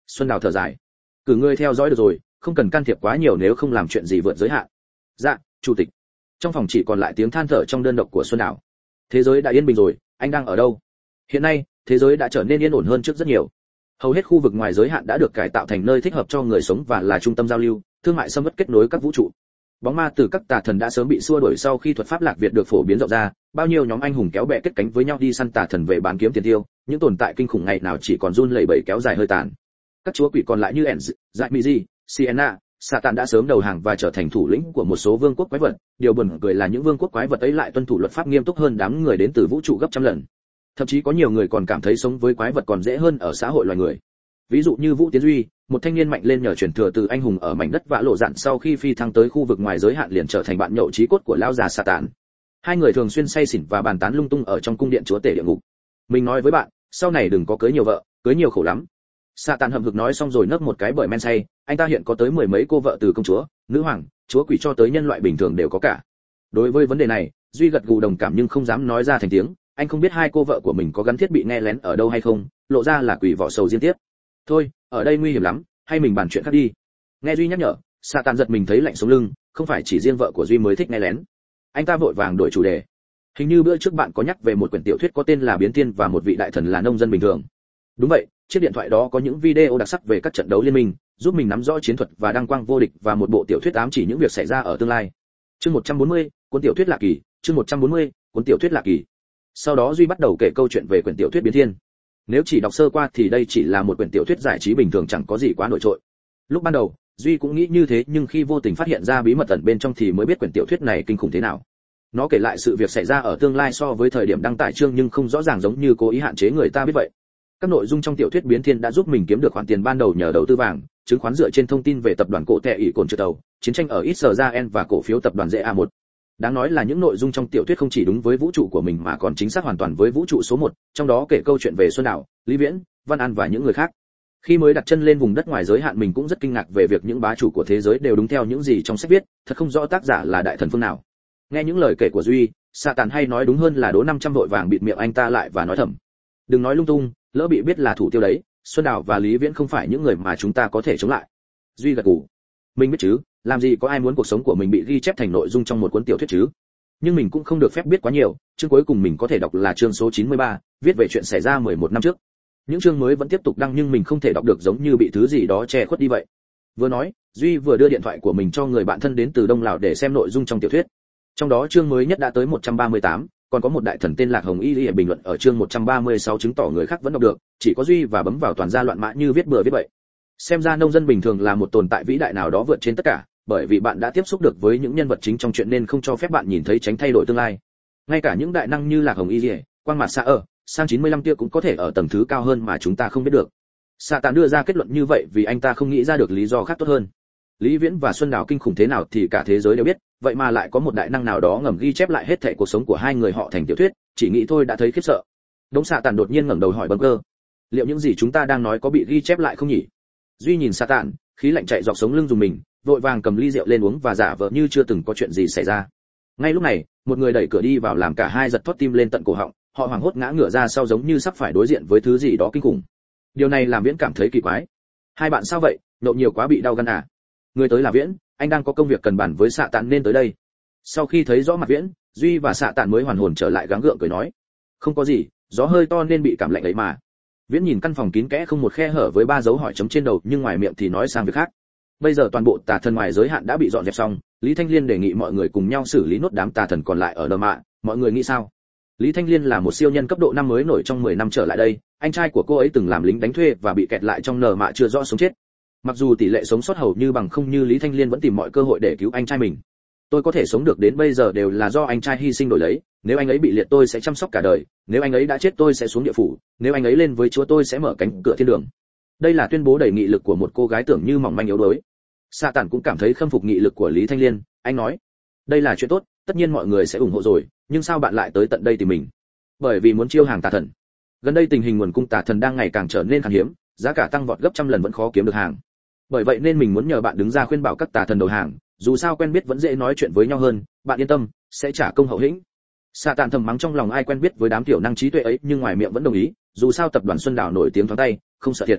Xuân Đào thở dài, cử ngươi theo dõi được rồi, không cần can thiệp quá nhiều nếu không làm chuyện gì vượt giới hạn. Dạ, chủ tịch. Trong phòng chỉ còn lại tiếng than thở trong đơn độc của Xuân Đào. Thế giới đã yên bình rồi, anh đang ở đâu? Hiện nay, thế giới đã trở nên yên ổn hơn trước rất nhiều. Hầu hết khu vực ngoài giới hạn đã được cải tạo thành nơi thích hợp cho người sống và là trung tâm giao lưu, thương mại xâm mất kết nối các vũ trụ. Bóng ma từ các tà thần đã sớm bị xua đuổi sau khi thuật pháp Lạc Việt được phổ biến rộng ra, bao nhiêu nhóm anh hùng kéo bè kết cánh với nhau đi săn tà thần về bán kiếm tiền tiêu, những tồn tại kinh khủng ngày nào chỉ còn run lẩy bẩy kéo dài hơi tàn. Các chúa quỷ còn lại như Enz, Zaimiji, Sienna, Satan đã sớm đầu hàng và trở thành thủ lĩnh của một số vương quốc quái vật, điều buồn cười là những vương quốc quái vật ấy lại tuân thủ luật pháp nghiêm túc hơn đám người đến từ vũ trụ gấp trăm lần. Thậm chí có nhiều người còn cảm thấy sống với quái vật còn dễ hơn ở xã hội loài người. Ví dụ như Vũ Tiến Duy, một thanh niên mạnh lên nhờ truyền thừa từ anh hùng ở mảnh đất vã lộ dạn sau khi phi thăng tới khu vực ngoài giới hạn liền trở thành bạn nhậu chí cốt của lão già Satan. Hai người thường xuyên say xỉn và bàn tán lung tung ở trong cung điện chúa tể địa ngục. Mình nói với bạn, sau này đừng có cưới nhiều vợ, cưới nhiều khổ lắm. Satan hậm hực nói xong rồi nấc một cái bởi men say, anh ta hiện có tới mười mấy cô vợ từ công chúa, nữ hoàng, chúa quỷ cho tới nhân loại bình thường đều có cả. Đối với vấn đề này, Duy gật gù đồng cảm nhưng không dám nói ra thành tiếng, anh không biết hai cô vợ của mình có gắn thiết bị nghe lén ở đâu hay không, lộ ra là quỷ vỏ sầu riêng tiếp. Thôi, ở đây nguy hiểm lắm, hay mình bàn chuyện khác đi. Nghe Duy nhắc nhở, Satan giật mình thấy lạnh sống lưng, không phải chỉ riêng vợ của Duy mới thích nghe lén. Anh ta vội vàng đổi chủ đề. Hình như bữa trước bạn có nhắc về một quyển tiểu thuyết có tên là Biến Thiên và một vị đại thần là nông dân bình thường. Đúng vậy, chiếc điện thoại đó có những video đặc sắc về các trận đấu liên minh, giúp mình nắm rõ chiến thuật và đăng quang vô địch và một bộ tiểu thuyết ám chỉ những việc xảy ra ở tương lai. Chương 140, cuốn tiểu thuyết lạ kỳ, chương 140, cuốn tiểu thuyết lạ kỳ. Sau đó Duy bắt đầu kể câu chuyện về quyển tiểu thuyết Biến Thiên. Nếu chỉ đọc sơ qua thì đây chỉ là một quyển tiểu thuyết giải trí bình thường chẳng có gì quá nổi trội. Lúc ban đầu, Duy cũng nghĩ như thế nhưng khi vô tình phát hiện ra bí mật ẩn bên trong thì mới biết quyển tiểu thuyết này kinh khủng thế nào. Nó kể lại sự việc xảy ra ở tương lai so với thời điểm đăng tải chương nhưng không rõ ràng giống như cố ý hạn chế người ta biết vậy. Các nội dung trong tiểu thuyết Biến Thiên đã giúp mình kiếm được khoản tiền ban đầu nhờ đầu tư vàng, chứng khoán dựa trên thông tin về tập đoàn cổ tệ ỷ cồn trượt tàu, chiến tranh ở Israel và cổ phiếu tập đoàn ZA1. Đáng nói là những nội dung trong tiểu thuyết không chỉ đúng với vũ trụ của mình mà còn chính xác hoàn toàn với vũ trụ số 1, trong đó kể câu chuyện về Xuân Đào, Lý Viễn, Văn An và những người khác. Khi mới đặt chân lên vùng đất ngoài giới hạn mình cũng rất kinh ngạc về việc những bá chủ của thế giới đều đúng theo những gì trong sách viết, thật không rõ tác giả là đại thần phương nào. Nghe những lời kể của Duy, Satan hay nói đúng hơn là Đỗ 500 vội vàng bịt miệng anh ta lại và nói thầm: "Đừng nói lung tung, lỡ bị biết là thủ tiêu đấy, Xuân Đào và Lý Viễn không phải những người mà chúng ta có thể chống lại." Duy gật gù. Mình biết chứ, làm gì có ai muốn cuộc sống của mình bị ghi chép thành nội dung trong một cuốn tiểu thuyết chứ. Nhưng mình cũng không được phép biết quá nhiều, chương cuối cùng mình có thể đọc là chương số 93, viết về chuyện xảy ra 11 năm trước. Những chương mới vẫn tiếp tục đăng nhưng mình không thể đọc được giống như bị thứ gì đó che khuất đi vậy. Vừa nói, Duy vừa đưa điện thoại của mình cho người bạn thân đến từ Đông Lào để xem nội dung trong tiểu thuyết. Trong đó chương mới nhất đã tới 138, còn có một đại thần tên Lạc Hồng Y bình luận ở chương 136 chứng tỏ người khác vẫn đọc được, chỉ có Duy và bấm vào toàn ra loạn mã như viết bừa viết bậy. Xem ra nông dân bình thường là một tồn tại vĩ đại nào đó vượt trên tất cả, bởi vì bạn đã tiếp xúc được với những nhân vật chính trong chuyện nên không cho phép bạn nhìn thấy tránh thay đổi tương lai. Ngay cả những đại năng như Lạc Hồng Y, Quang Mạt Sa sang 95 tia cũng có thể ở tầng thứ cao hơn mà chúng ta không biết được. Satan đưa ra kết luận như vậy vì anh ta không nghĩ ra được lý do khác tốt hơn. Lý Viễn và Xuân Đào kinh khủng thế nào thì cả thế giới đều biết, vậy mà lại có một đại năng nào đó ngầm ghi chép lại hết thảy cuộc sống của hai người họ thành tiểu thuyết, chỉ nghĩ thôi đã thấy khiếp sợ. Đống Satan đột nhiên ngẩng đầu hỏi bâng cơ: "Liệu những gì chúng ta đang nói có bị ghi chép lại không nhỉ?" Duy nhìn Satan, khí lạnh chạy dọc sống lưng dùng mình, vội vàng cầm ly rượu lên uống và giả vờ như chưa từng có chuyện gì xảy ra. Ngay lúc này, một người đẩy cửa đi vào làm cả hai giật thót tim lên tận cổ họng, họ hoảng hốt ngã ngửa ra sau giống như sắp phải đối diện với thứ gì đó kinh khủng. Điều này làm Viễn cảm thấy kỳ quái. "Hai bạn sao vậy, nhậu nhiều quá bị đau gan à?" Người tới là Viễn, anh đang có công việc cần bàn với Satan nên tới đây. Sau khi thấy rõ mặt Viễn, Duy và Satan mới hoàn hồn trở lại gắng gượng cười nói: "Không có gì, gió hơi to nên bị cảm lạnh ấy mà." Viễn nhìn căn phòng kín kẽ không một khe hở với 3 dấu hỏi chấm trên đầu nhưng ngoài miệng thì nói sang việc khác. Bây giờ toàn bộ tà thần ngoài giới hạn đã bị dọn dẹp xong, Lý Thanh Liên đề nghị mọi người cùng nhau xử lý nốt đám tà thần còn lại ở Đờ Mạ, mọi người nghĩ sao? Lý Thanh Liên là một siêu nhân cấp độ 5 mới nổi trong 10 năm trở lại đây, anh trai của cô ấy từng làm lính đánh thuê và bị kẹt lại trong Đờ Mạ chưa rõ sống chết. Mặc dù tỷ lệ sống sót hầu như bằng không nhưng Lý Thanh Liên vẫn tìm mọi cơ hội để cứu anh trai mình. "Tôi có thể sống được đến bây giờ đều là do anh trai hy sinh đổi lấy, nếu anh ấy bị liệt tôi sẽ chăm sóc cả đời, nếu anh ấy đã chết tôi sẽ xuống địa phủ, nếu anh ấy lên với Chúa tôi sẽ mở cánh cửa thiên đường." Đây là tuyên bố đầy nghị lực của một cô gái tưởng như mỏng manh yếu đuối. Satan cũng cảm thấy khâm phục nghị lực của Lý Thanh Liên, anh nói: "Đây là chuyện tốt, tất nhiên mọi người sẽ ủng hộ rồi, nhưng sao bạn lại tới tận đây tìm mình?" "Bởi vì muốn chiêu hàng tà thần. Gần đây tình hình nguồn cung tà thần đang ngày càng trở nên khan hiếm, giá cả tăng vọt gấp trăm lần vẫn khó kiếm được hàng. Bởi vậy nên mình muốn nhờ bạn đứng ra khuyên bảo các tà thần đầu hàng, dù sao quen biết vẫn dễ nói chuyện với nhau hơn, bạn yên tâm, sẽ trả công hậu hĩnh." Satan thầm mắng trong lòng ai quen biết với đám tiểu năng trí tuệ ấy nhưng ngoài miệng vẫn đồng ý, dù sao tập đoàn Xuân Đào nổi tiếng thoáng tay, không sợ thiệt.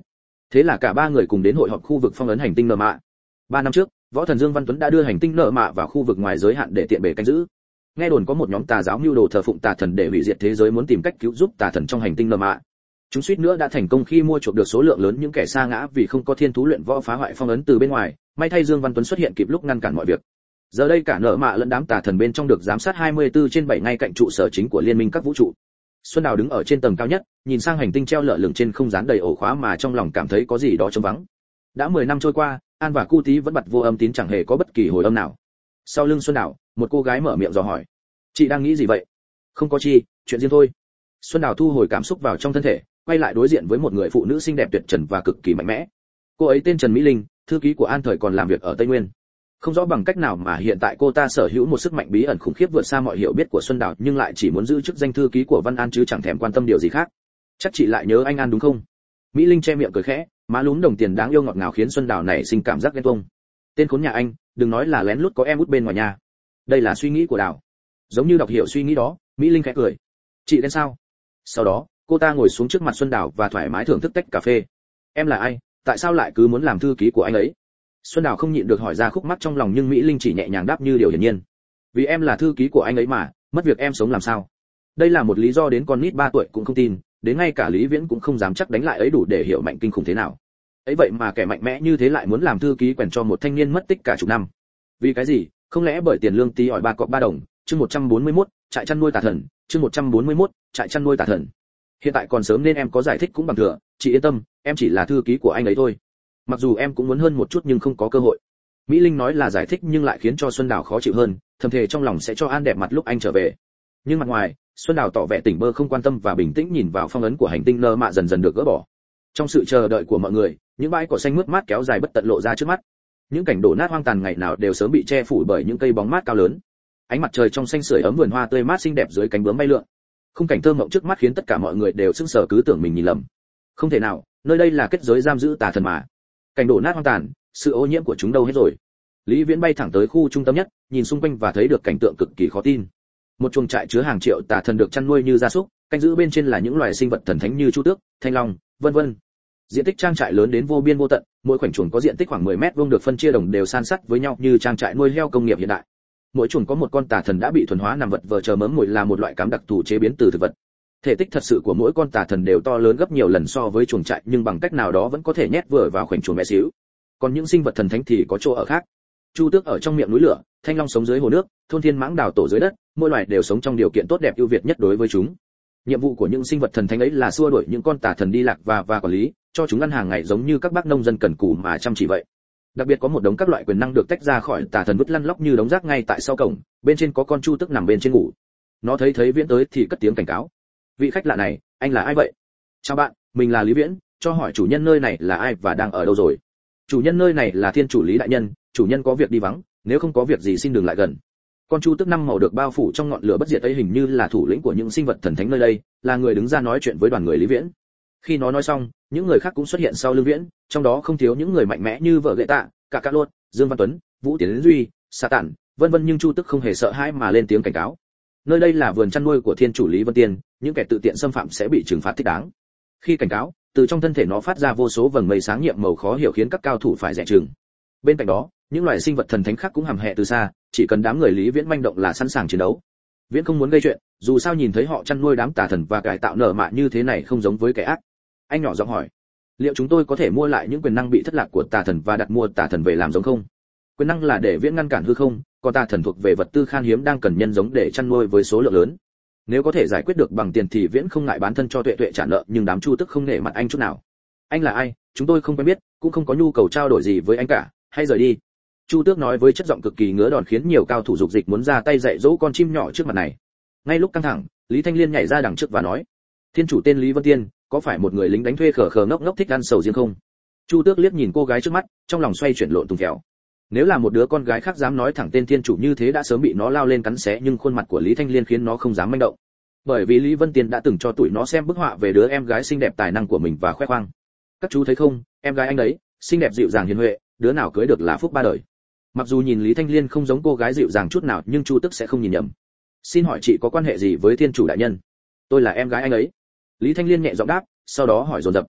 Thế là cả ba người cùng đến hội họp khu vực phong ấn hành tinh nợ mạ. 3 năm trước, võ thần Dương Văn Tuấn đã đưa hành tinh nợ mạ vào khu vực ngoài giới hạn để tiện bề canh giữ. Nghe đồn có một nhóm tà giáo mưu đồ thờ phụng tà thần để hủy diệt thế giới, muốn tìm cách cứu giúp tà thần trong hành tinh nợ mạ. Chúng suýt nữa đã thành công khi mua chuộc được số lượng lớn những kẻ sa ngã vì không có thiên thú luyện võ phá hoại phong ấn từ bên ngoài, may thay Dương Văn Tuấn xuất hiện kịp lúc ngăn cản mọi việc. Giờ đây cả nợ mạ lẫn đám tà thần bên trong được giám sát 24/7 ngay cạnh trụ sở chính của liên minh các vũ trụ. Xuân Đào đứng ở trên tầng cao nhất, nhìn sang hành tinh treo lơ lửng trên không gian đầy ổ khóa mà trong lòng cảm thấy có gì đó trống vắng. Đã 10 năm trôi qua, An và Cu Tí vẫn bật vô âm tín, chẳng hề có bất kỳ hồi âm nào. Sau lưng Xuân Đào, một cô gái mở miệng dò hỏi: "Chị đang nghĩ gì vậy?" "Không có chi, chuyện riêng thôi." Xuân Đào thu hồi cảm xúc vào trong thân thể, quay lại đối diện với một người phụ nữ xinh đẹp tuyệt trần và cực kỳ mạnh mẽ. Cô ấy tên Trần Mỹ Linh, thư ký của An thời còn làm việc ở Tây Nguyên. Không rõ bằng cách nào mà hiện tại cô ta sở hữu một sức mạnh bí ẩn khủng khiếp vượt xa mọi hiểu biết của Xuân Đào, nhưng lại chỉ muốn giữ chức danh thư ký của Văn An chứ chẳng thèm quan tâm điều gì khác. "Chắc chị lại nhớ anh An đúng không?" Mỹ Linh che miệng cười khẽ, má lúm đồng tiền đáng yêu ngọt ngào khiến Xuân Đào nảy sinh cảm giác ghen tuông. "Tên khốn nhà anh, đừng nói là lén lút có em út bên ngoài nhà." Đây là suy nghĩ của Đào. Giống như đọc hiểu suy nghĩ đó, Mỹ Linh khẽ cười. "Chị ghen sao?" Sau đó, cô ta ngồi xuống trước mặt Xuân Đào và thoải mái thưởng thức tách cà phê. "Em là ai, tại sao lại cứ muốn làm thư ký của anh ấy?" Xuân Đào không nhịn được hỏi ra khúc mắc trong lòng, nhưng Mỹ Linh chỉ nhẹ nhàng đáp như điều hiển nhiên: "Vì em là thư ký của anh ấy mà, mất việc em sống làm sao?" Đây là một lý do đến con nít 3 tuổi cũng không tin, đến ngay cả Lý Viễn cũng không dám chắc đánh lại ấy đủ để hiểu mạnh kinh khủng thế nào. Ấy vậy mà kẻ mạnh mẽ như thế lại muốn làm thư ký quèn cho một thanh niên mất tích cả chục năm. Vì cái gì? Không lẽ bởi tiền lương tí ỏi 3 cọc 3 đồng? Chương 141, trại chăn nuôi tà thần. Chương 141, trại chăn nuôi tà thần. Hiện tại còn sớm nên em có giải thích cũng bằng thừa, chị yên tâm, em chỉ là thư ký của anh ấy thôi. Mặc dù em cũng muốn hơn một chút nhưng không có cơ hội. Mỹ Linh nói là giải thích nhưng lại khiến cho Xuân Đào khó chịu hơn, thầm thề trong lòng sẽ cho An đẹp mặt lúc anh trở về. Nhưng mặt ngoài, Xuân Đào tỏ vẻ tỉnh bơ không quan tâm và bình tĩnh nhìn vào phong ấn của hành tinh nơ mạ dần dần được gỡ bỏ. Trong sự chờ đợi của mọi người, những bãi cỏ xanh mướt mát kéo dài bất tận lộ ra trước mắt. Những cảnh đổ nát hoang tàn ngày nào đều sớm bị che phủ bởi những cây bóng mát cao lớn. Ánh mặt trời trong xanh sưởi ấm vườn hoa tươi mát xinh đẹp dưới cánh bướm bay lượn. Khung cảnh thơ mộng trước mắt khiến tất cả mọi người đều sững sờ, cứ tưởng mình nhìn lầm. Không thể nào, nơi đây là kết giới giam giữ tà thần mà. Cảnh đổ nát hoang tàn, sự ô nhiễm của chúng đâu hết rồi? Lý Viễn bay thẳng tới khu trung tâm nhất, nhìn xung quanh và thấy được cảnh tượng cực kỳ khó tin. Một chuồng trại chứa hàng triệu tà thần được chăn nuôi như gia súc, canh giữ bên trên là những loài sinh vật thần thánh như chu tước, thanh long, vân vân. Diện tích trang trại lớn đến vô biên vô tận, mỗi khoảnh chuồng có diện tích khoảng 10 mét vuông được phân chia đồng đều san sắt với nhau như trang trại nuôi heo công nghiệp hiện đại. Mỗi chuồng có một con tà thần đã bị thuần hóa nằm vật vờ chờ mớm mồi, là một loại cám đặc thù chế biến từ thực vật. Thể tích thật sự của mỗi con tà thần đều to lớn gấp nhiều lần so với chuồng trại, nhưng bằng cách nào đó vẫn có thể nhét vừa vào khoảnh chuồng bé xíu. Còn những sinh vật thần thánh thì có chỗ ở khác. Chu tước ở trong miệng núi lửa, thanh long sống dưới hồ nước, thôn thiên mãng đào tổ dưới đất, mỗi loài đều sống trong điều kiện tốt đẹp ưu việt nhất đối với chúng. Nhiệm vụ của những sinh vật thần thánh ấy là xua đuổi những con tà thần đi lạc và quản lý, cho chúng ăn hàng ngày giống như các bác nông dân cần cù mà chăm chỉ vậy. Đặc biệt có một đống các loại quyền năng được tách ra khỏi tà thần vứt lăn lóc như đống rác ngay tại sau cổng, bên trên có con chu tước nằm bên trên ngủ. Nó thấy Viễn tới thì cất tiếng cảnh cáo: "Vị khách lạ này, anh là ai vậy?" "Chào bạn, mình là Lý Viễn, cho hỏi chủ nhân nơi này là ai và đang ở đâu rồi?" "Chủ nhân nơi này là Thiên chủ Lý đại nhân, chủ nhân có việc đi vắng, nếu không có việc gì xin đừng lại gần." Con chu tước 5 màu được bao phủ trong ngọn lửa bất diệt ấy hình như là thủ lĩnh của những sinh vật thần thánh nơi đây, là người đứng ra nói chuyện với đoàn người Lý Viễn. Khi nó nói xong, những người khác cũng xuất hiện sau lưng Viễn, trong đó không thiếu những người mạnh mẽ như vợ Gệ Tạ, cả Cát Lốt, Dương Văn Tuấn, Vũ Tiến Duy, Sa Tản, vân vân, nhưng chu tước không hề sợ hãi mà lên tiếng cảnh cáo: "Nơi đây là vườn chăn nuôi của Thiên chủ Lý Vân Tiên, những kẻ tự tiện xâm phạm sẽ bị trừng phạt thích đáng." Khi cảnh cáo, từ trong thân thể nó phát ra vô số vầng mây sáng nhiệm màu khó hiểu khiến các cao thủ phải dè chừng. Bên cạnh đó, những loài sinh vật thần thánh khác cũng hầm hẹ từ xa, chỉ cần đám người Lý Viễn manh động là sẵn sàng chiến đấu. Viễn không muốn gây chuyện, dù sao nhìn thấy họ chăn nuôi đám tà thần và cải tạo nở mạ như thế này không giống với kẻ ác. Anh nhỏ giọng hỏi: "Liệu chúng tôi có thể mua lại những quyền năng bị thất lạc của tà thần và đặt mua tà thần về làm giống không?" Quyền năng là để Viễn ngăn cản hư không, còn tà thần thuộc về vật tư khan hiếm đang cần nhân giống để chăn nuôi với số lượng lớn. Nếu có thể giải quyết được bằng tiền thì Viễn không ngại bán thân cho Tuệ Tuệ trả nợ, nhưng đám chu tức không nể mặt anh chút nào. "Anh là ai? Chúng tôi không quen biết, cũng không có nhu cầu trao đổi gì với anh cả, hãy rời đi." Chu Tước nói với chất giọng cực kỳ ngứa đòn khiến nhiều cao thủ dục dịch muốn ra tay dạy dỗ con chim nhỏ trước mặt này. Ngay lúc căng thẳng, Lý Thanh Liên nhảy ra đằng trước và nói: "Thiên chủ tên Lý Vân Tiên, có phải một người lính đánh thuê khờ khờ ngốc ngốc thích ăn sầu riêng không?" Chu Tước liếc nhìn cô gái trước mắt, trong lòng xoay chuyển lộn tung khéo. Nếu là một đứa con gái khác dám nói thẳng tên thiên chủ như thế đã sớm bị nó lao lên cắn xé, nhưng khuôn mặt của Lý Thanh Liên khiến nó không dám manh động. Bởi vì Lý Vân Tiên đã từng cho tụi nó xem bức họa về đứa em gái xinh đẹp tài năng của mình và khoe khoang: "Các chú thấy không, em gái anh đấy, xinh đẹp dịu dàng hiền huệ, đứa nào cưới được là phúc ba đời." Mặc dù nhìn Lý Thanh Liên không giống cô gái dịu dàng chút nào, nhưng Chu Tước sẽ không nhìn nhầm. "Xin hỏi chị có quan hệ gì với thiên chủ đại nhân?" "Tôi là em gái anh ấy." Lý Thanh Liên nhẹ giọng đáp, sau đó hỏi dồn dập: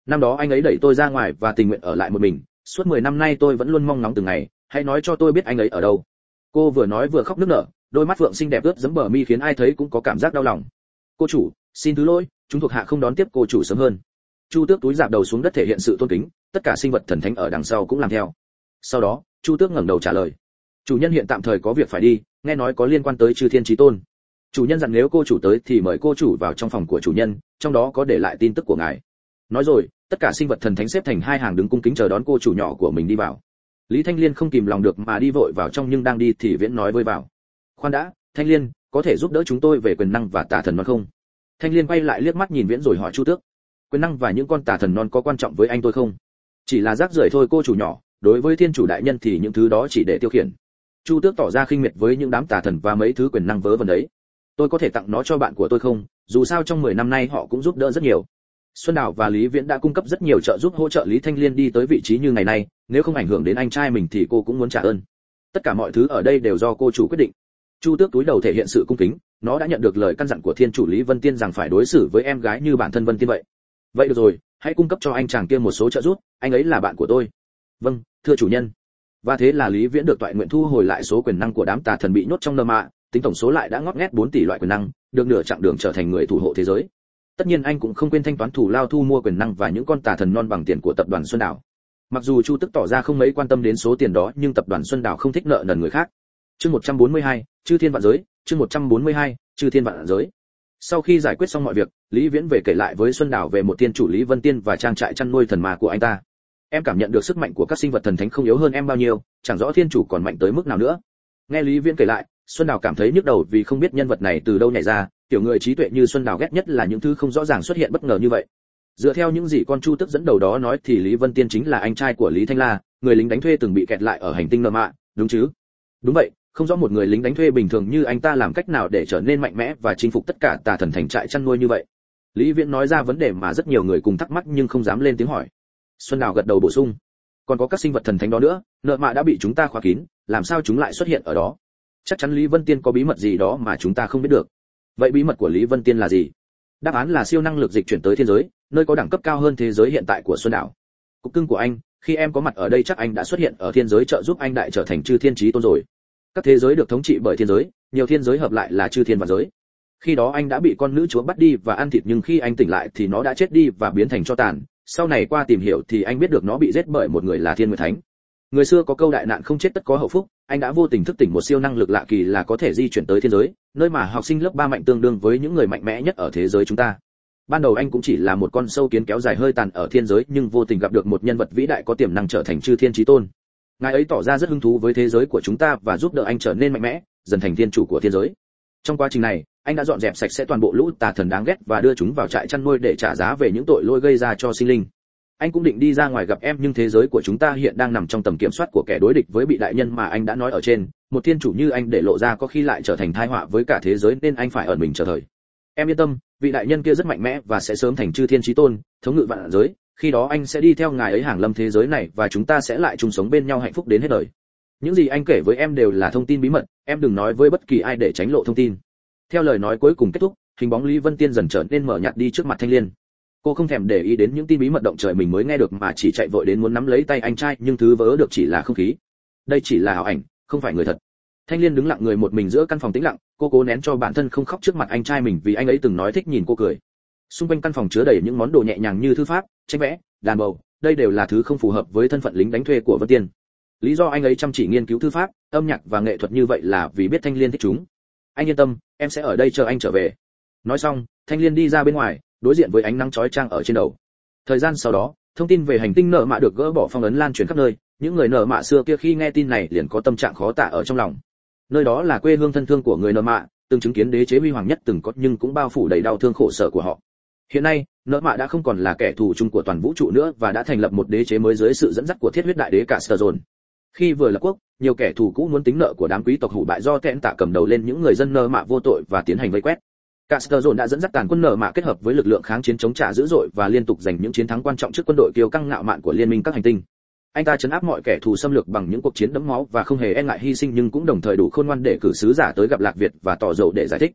Năm đó anh ấy đẩy tôi ra ngoài và tình nguyện ở lại một mình, suốt 10 năm nay tôi vẫn luôn mong ngóng từng ngày, hãy nói cho tôi biết anh ấy ở đâu. Cô vừa nói vừa khóc nức nở, đôi mắt phượng xinh đẹp ướt dẫm bờ mi khiến ai thấy cũng có cảm giác đau lòng. Cô chủ, xin thứ lỗi, chúng thuộc hạ không đón tiếp cô chủ sớm hơn. Chu Tước túi rạp đầu xuống đất thể hiện sự tôn kính, tất cả sinh vật thần thánh ở đằng sau cũng làm theo. Sau đó, Chu Tước ngẩng đầu trả lời: chủ nhân hiện tạm thời có việc phải đi, nghe nói có liên quan tới Chư Thiên Chí Tôn. Chủ nhân dặn nếu cô chủ tới thì mời cô chủ vào trong phòng của chủ nhân, trong đó có để lại tin tức của ngài. Nói rồi, tất cả sinh vật thần thánh xếp thành hai hàng đứng cung kính chờ đón cô chủ nhỏ của mình đi vào. Lý Thanh Liên không kìm lòng được mà đi vội vào trong, nhưng đang đi thì Viễn nói vơi vào: khoan đã, Thanh Liên, có thể giúp đỡ chúng tôi về quyền năng và tà thần non không? Thanh Liên quay lại liếc mắt nhìn Viễn rồi hỏi Chu Tước: quyền năng và những con tà thần non có quan trọng với anh tôi không? Chỉ là rác rưởi thôi cô chủ nhỏ, đối với thiên chủ đại nhân thì những thứ đó chỉ để tiêu khiển. Chu Tước tỏ ra khinh miệt với những đám tà thần và mấy thứ quyền năng vớ vẩn đấy. Tôi có thể tặng nó cho bạn của tôi không? Dù sao trong 10 năm nay họ cũng giúp đỡ rất nhiều. Xuân Đào và Lý Viễn đã cung cấp rất nhiều trợ giúp hỗ trợ Lý Thanh Liên đi tới vị trí như ngày nay, nếu không ảnh hưởng đến anh trai mình thì cô cũng muốn trả ơn. Tất cả mọi thứ ở đây đều do cô chủ quyết định. Chu Tước túi đầu thể hiện sự cung kính, nó đã nhận được lời căn dặn của thiên chủ Lý Vân Tiên rằng phải đối xử với em gái như bản thân Vân Tiên vậy. Vậy được rồi, hãy cung cấp cho anh chàng kia một số trợ giúp, anh ấy là bạn của tôi. Vâng, thưa chủ nhân. Và thế là Lý Viễn được toại nguyện thu hồi lại số quyền năng của đám tà thần bị nhốt trong nơ mạ, tính tổng số lại đã ngót nghét 4 tỷ loại quyền năng, được nửa chặng đường trở thành người thủ hộ thế giới. Tất nhiên anh cũng không quên thanh toán thủ lao thu mua quyền năng và những con tà thần non bằng tiền của tập đoàn Xuân Đảo. Mặc dù Chu Tước tỏ ra không mấy quan tâm đến số tiền đó, nhưng tập đoàn Xuân Đảo không thích nợ nần người khác. Chương 142, Chư Thiên Vạn Giới, chương 142, Chư Thiên Vạn Giới. Sau khi giải quyết xong mọi việc, Lý Viễn về kể lại với Xuân Đảo về một thiên chủ Lý Vân Tiên và trang trại chăn nuôi thần ma của anh ta. Em cảm nhận được sức mạnh của các sinh vật thần thánh không yếu hơn em bao nhiêu, chẳng rõ thiên chủ còn mạnh tới mức nào nữa. Nghe Lý Viễn kể lại, Xuân Đào cảm thấy nhức đầu vì không biết nhân vật này từ đâu nhảy ra, kiểu người trí tuệ như Xuân Đào ghét nhất là những thứ không rõ ràng xuất hiện bất ngờ như vậy. Dựa theo những gì con Chu Tước dẫn đầu đó nói thì Lý Vân Tiên chính là anh trai của Lý Thanh La, người lính đánh thuê từng bị kẹt lại ở hành tinh Nợ Mạ, đúng chứ? Đúng vậy, không rõ một người lính đánh thuê bình thường như anh ta làm cách nào để trở nên mạnh mẽ và chinh phục tất cả tà thần thành trại chăn nuôi như vậy. Lý Viễn nói ra vấn đề mà rất nhiều người cùng thắc mắc nhưng không dám lên tiếng hỏi. Xuân Đào gật đầu bổ sung: còn có các sinh vật thần thánh đó nữa, Nợ Mạ đã bị chúng ta khóa kín, làm sao chúng lại xuất hiện ở đó? Chắc chắn Lý Vân Tiên có bí mật gì đó mà chúng ta không biết được. Vậy bí mật của Lý Vân Tiên là gì? Đáp án là siêu năng lực dịch chuyển tới thiên giới, nơi có đẳng cấp cao hơn thế giới hiện tại của Xuân Đảo. Cục cưng của anh, khi em có mặt ở đây chắc anh đã xuất hiện ở thiên giới trợ giúp anh đại trở thành Chư Thiên Chí Tôn rồi. Các thế giới được thống trị bởi thiên giới, nhiều thiên giới hợp lại là Chư Thiên Vạn Giới. Khi đó anh đã bị con nữ chúa bắt đi và ăn thịt, nhưng khi anh tỉnh lại thì nó đã chết đi và biến thành tro tàn. Sau này qua tìm hiểu thì anh biết được nó bị giết bởi một người là Thiên Nguyệt Thánh. Người xưa có câu đại nạn không chết tất có hậu phúc, anh đã vô tình thức tỉnh một siêu năng lực lạ kỳ là có thể di chuyển tới thiên giới, nơi mà học sinh lớp 3 mạnh tương đương với những người mạnh mẽ nhất ở thế giới chúng ta. Ban đầu anh cũng chỉ là một con sâu kiến kéo dài hơi tàn ở thiên giới, nhưng vô tình gặp được một nhân vật vĩ đại có tiềm năng trở thành Chư Thiên Chí Tôn. Ngài ấy tỏ ra rất hứng thú với thế giới của chúng ta và giúp đỡ anh trở nên mạnh mẽ, dần thành thiên chủ của thiên giới. Trong quá trình này, anh đã dọn dẹp sạch sẽ toàn bộ lũ tà thần đáng ghét và đưa chúng vào trại chăn nuôi để trả giá về những tội lỗi gây ra cho sinh linh. Anh cũng định đi ra ngoài gặp em, nhưng thế giới của chúng ta hiện đang nằm trong tầm kiểm soát của kẻ đối địch với vị đại nhân mà anh đã nói ở trên. Một thiên chủ như anh để lộ ra có khi lại trở thành tai họa với cả thế giới, nên anh phải ẩn mình chờ thời. Em yên tâm, vị đại nhân kia rất mạnh mẽ và sẽ sớm thành Chư Thiên Chí Tôn, thống ngự vạn giới. Khi đó anh sẽ đi theo ngài ấy hàng lâm thế giới này và chúng ta sẽ lại chung sống bên nhau hạnh phúc đến hết đời. Những gì anh kể với em đều là thông tin bí mật, em đừng nói với bất kỳ ai để tránh lộ thông tin. Theo lời nói cuối cùng kết thúc, hình bóng Lý Vân Tiên dần trở nên mờ nhạt đi trước mặt Thanh Liên. Cô không thèm để ý đến những tin bí mật động trời mình mới nghe được mà chỉ chạy vội đến muốn nắm lấy tay anh trai, nhưng thứ vớ được chỉ là không khí. Đây chỉ là ảo ảnh, không phải người thật. Thanh Liên đứng lặng người một mình giữa căn phòng tĩnh lặng, cô cố nén cho bản thân không khóc trước mặt anh trai mình vì anh ấy từng nói thích nhìn cô cười. Xung quanh căn phòng chứa đầy những món đồ nhẹ nhàng như thư pháp, tranh vẽ, đàn bầu, đây đều là thứ không phù hợp với thân phận lính đánh thuê của Vân Tiên. Lý do anh ấy chăm chỉ nghiên cứu thư pháp, âm nhạc và nghệ thuật như vậy là vì biết Thanh Liên thích chúng. Anh yên tâm, em sẽ ở đây chờ anh trở về. Nói xong, Thanh Liên đi ra bên ngoài, đối diện với ánh nắng chói chang ở trên đầu. Thời gian sau đó, thông tin về hành tinh Nợ Mạ được gỡ bỏ phong ấn lan truyền khắp nơi, những người Nợ Mạ xưa kia khi nghe tin này liền có tâm trạng khó tả ở trong lòng. Nơi đó là quê hương thân thương của người Nợ Mạ, từng chứng kiến đế chế huy hoàng nhất từng có, nhưng cũng bao phủ đầy đau thương khổ sở của họ. Hiện nay, Nợ Mạ đã không còn là kẻ thù chung của toàn vũ trụ nữa và đã thành lập một đế chế mới dưới sự dẫn dắt của Thiết Huyết Đại Đế Casterron. Khi vừa lập quốc, nhiều kẻ thù cũ muốn tính nợ của đám quý tộc hủ bại do Tẹn Tạ cầm đầu lên những người dân Nợ Mạ vô tội và tiến hành vây quét. Casterron đã dẫn dắt tàn quân Nợ Mạ kết hợp với lực lượng kháng chiến chống trả dữ dội và liên tục giành những chiến thắng quan trọng trước quân đội kiêu căng ngạo mạn của liên minh các hành tinh. Anh ta trấn áp mọi kẻ thù xâm lược bằng những cuộc chiến đẫm máu và không hề e ngại hy sinh, nhưng cũng đồng thời đủ khôn ngoan để cử sứ giả tới gặp Lạc Việt và tỏ dầu để giải thích.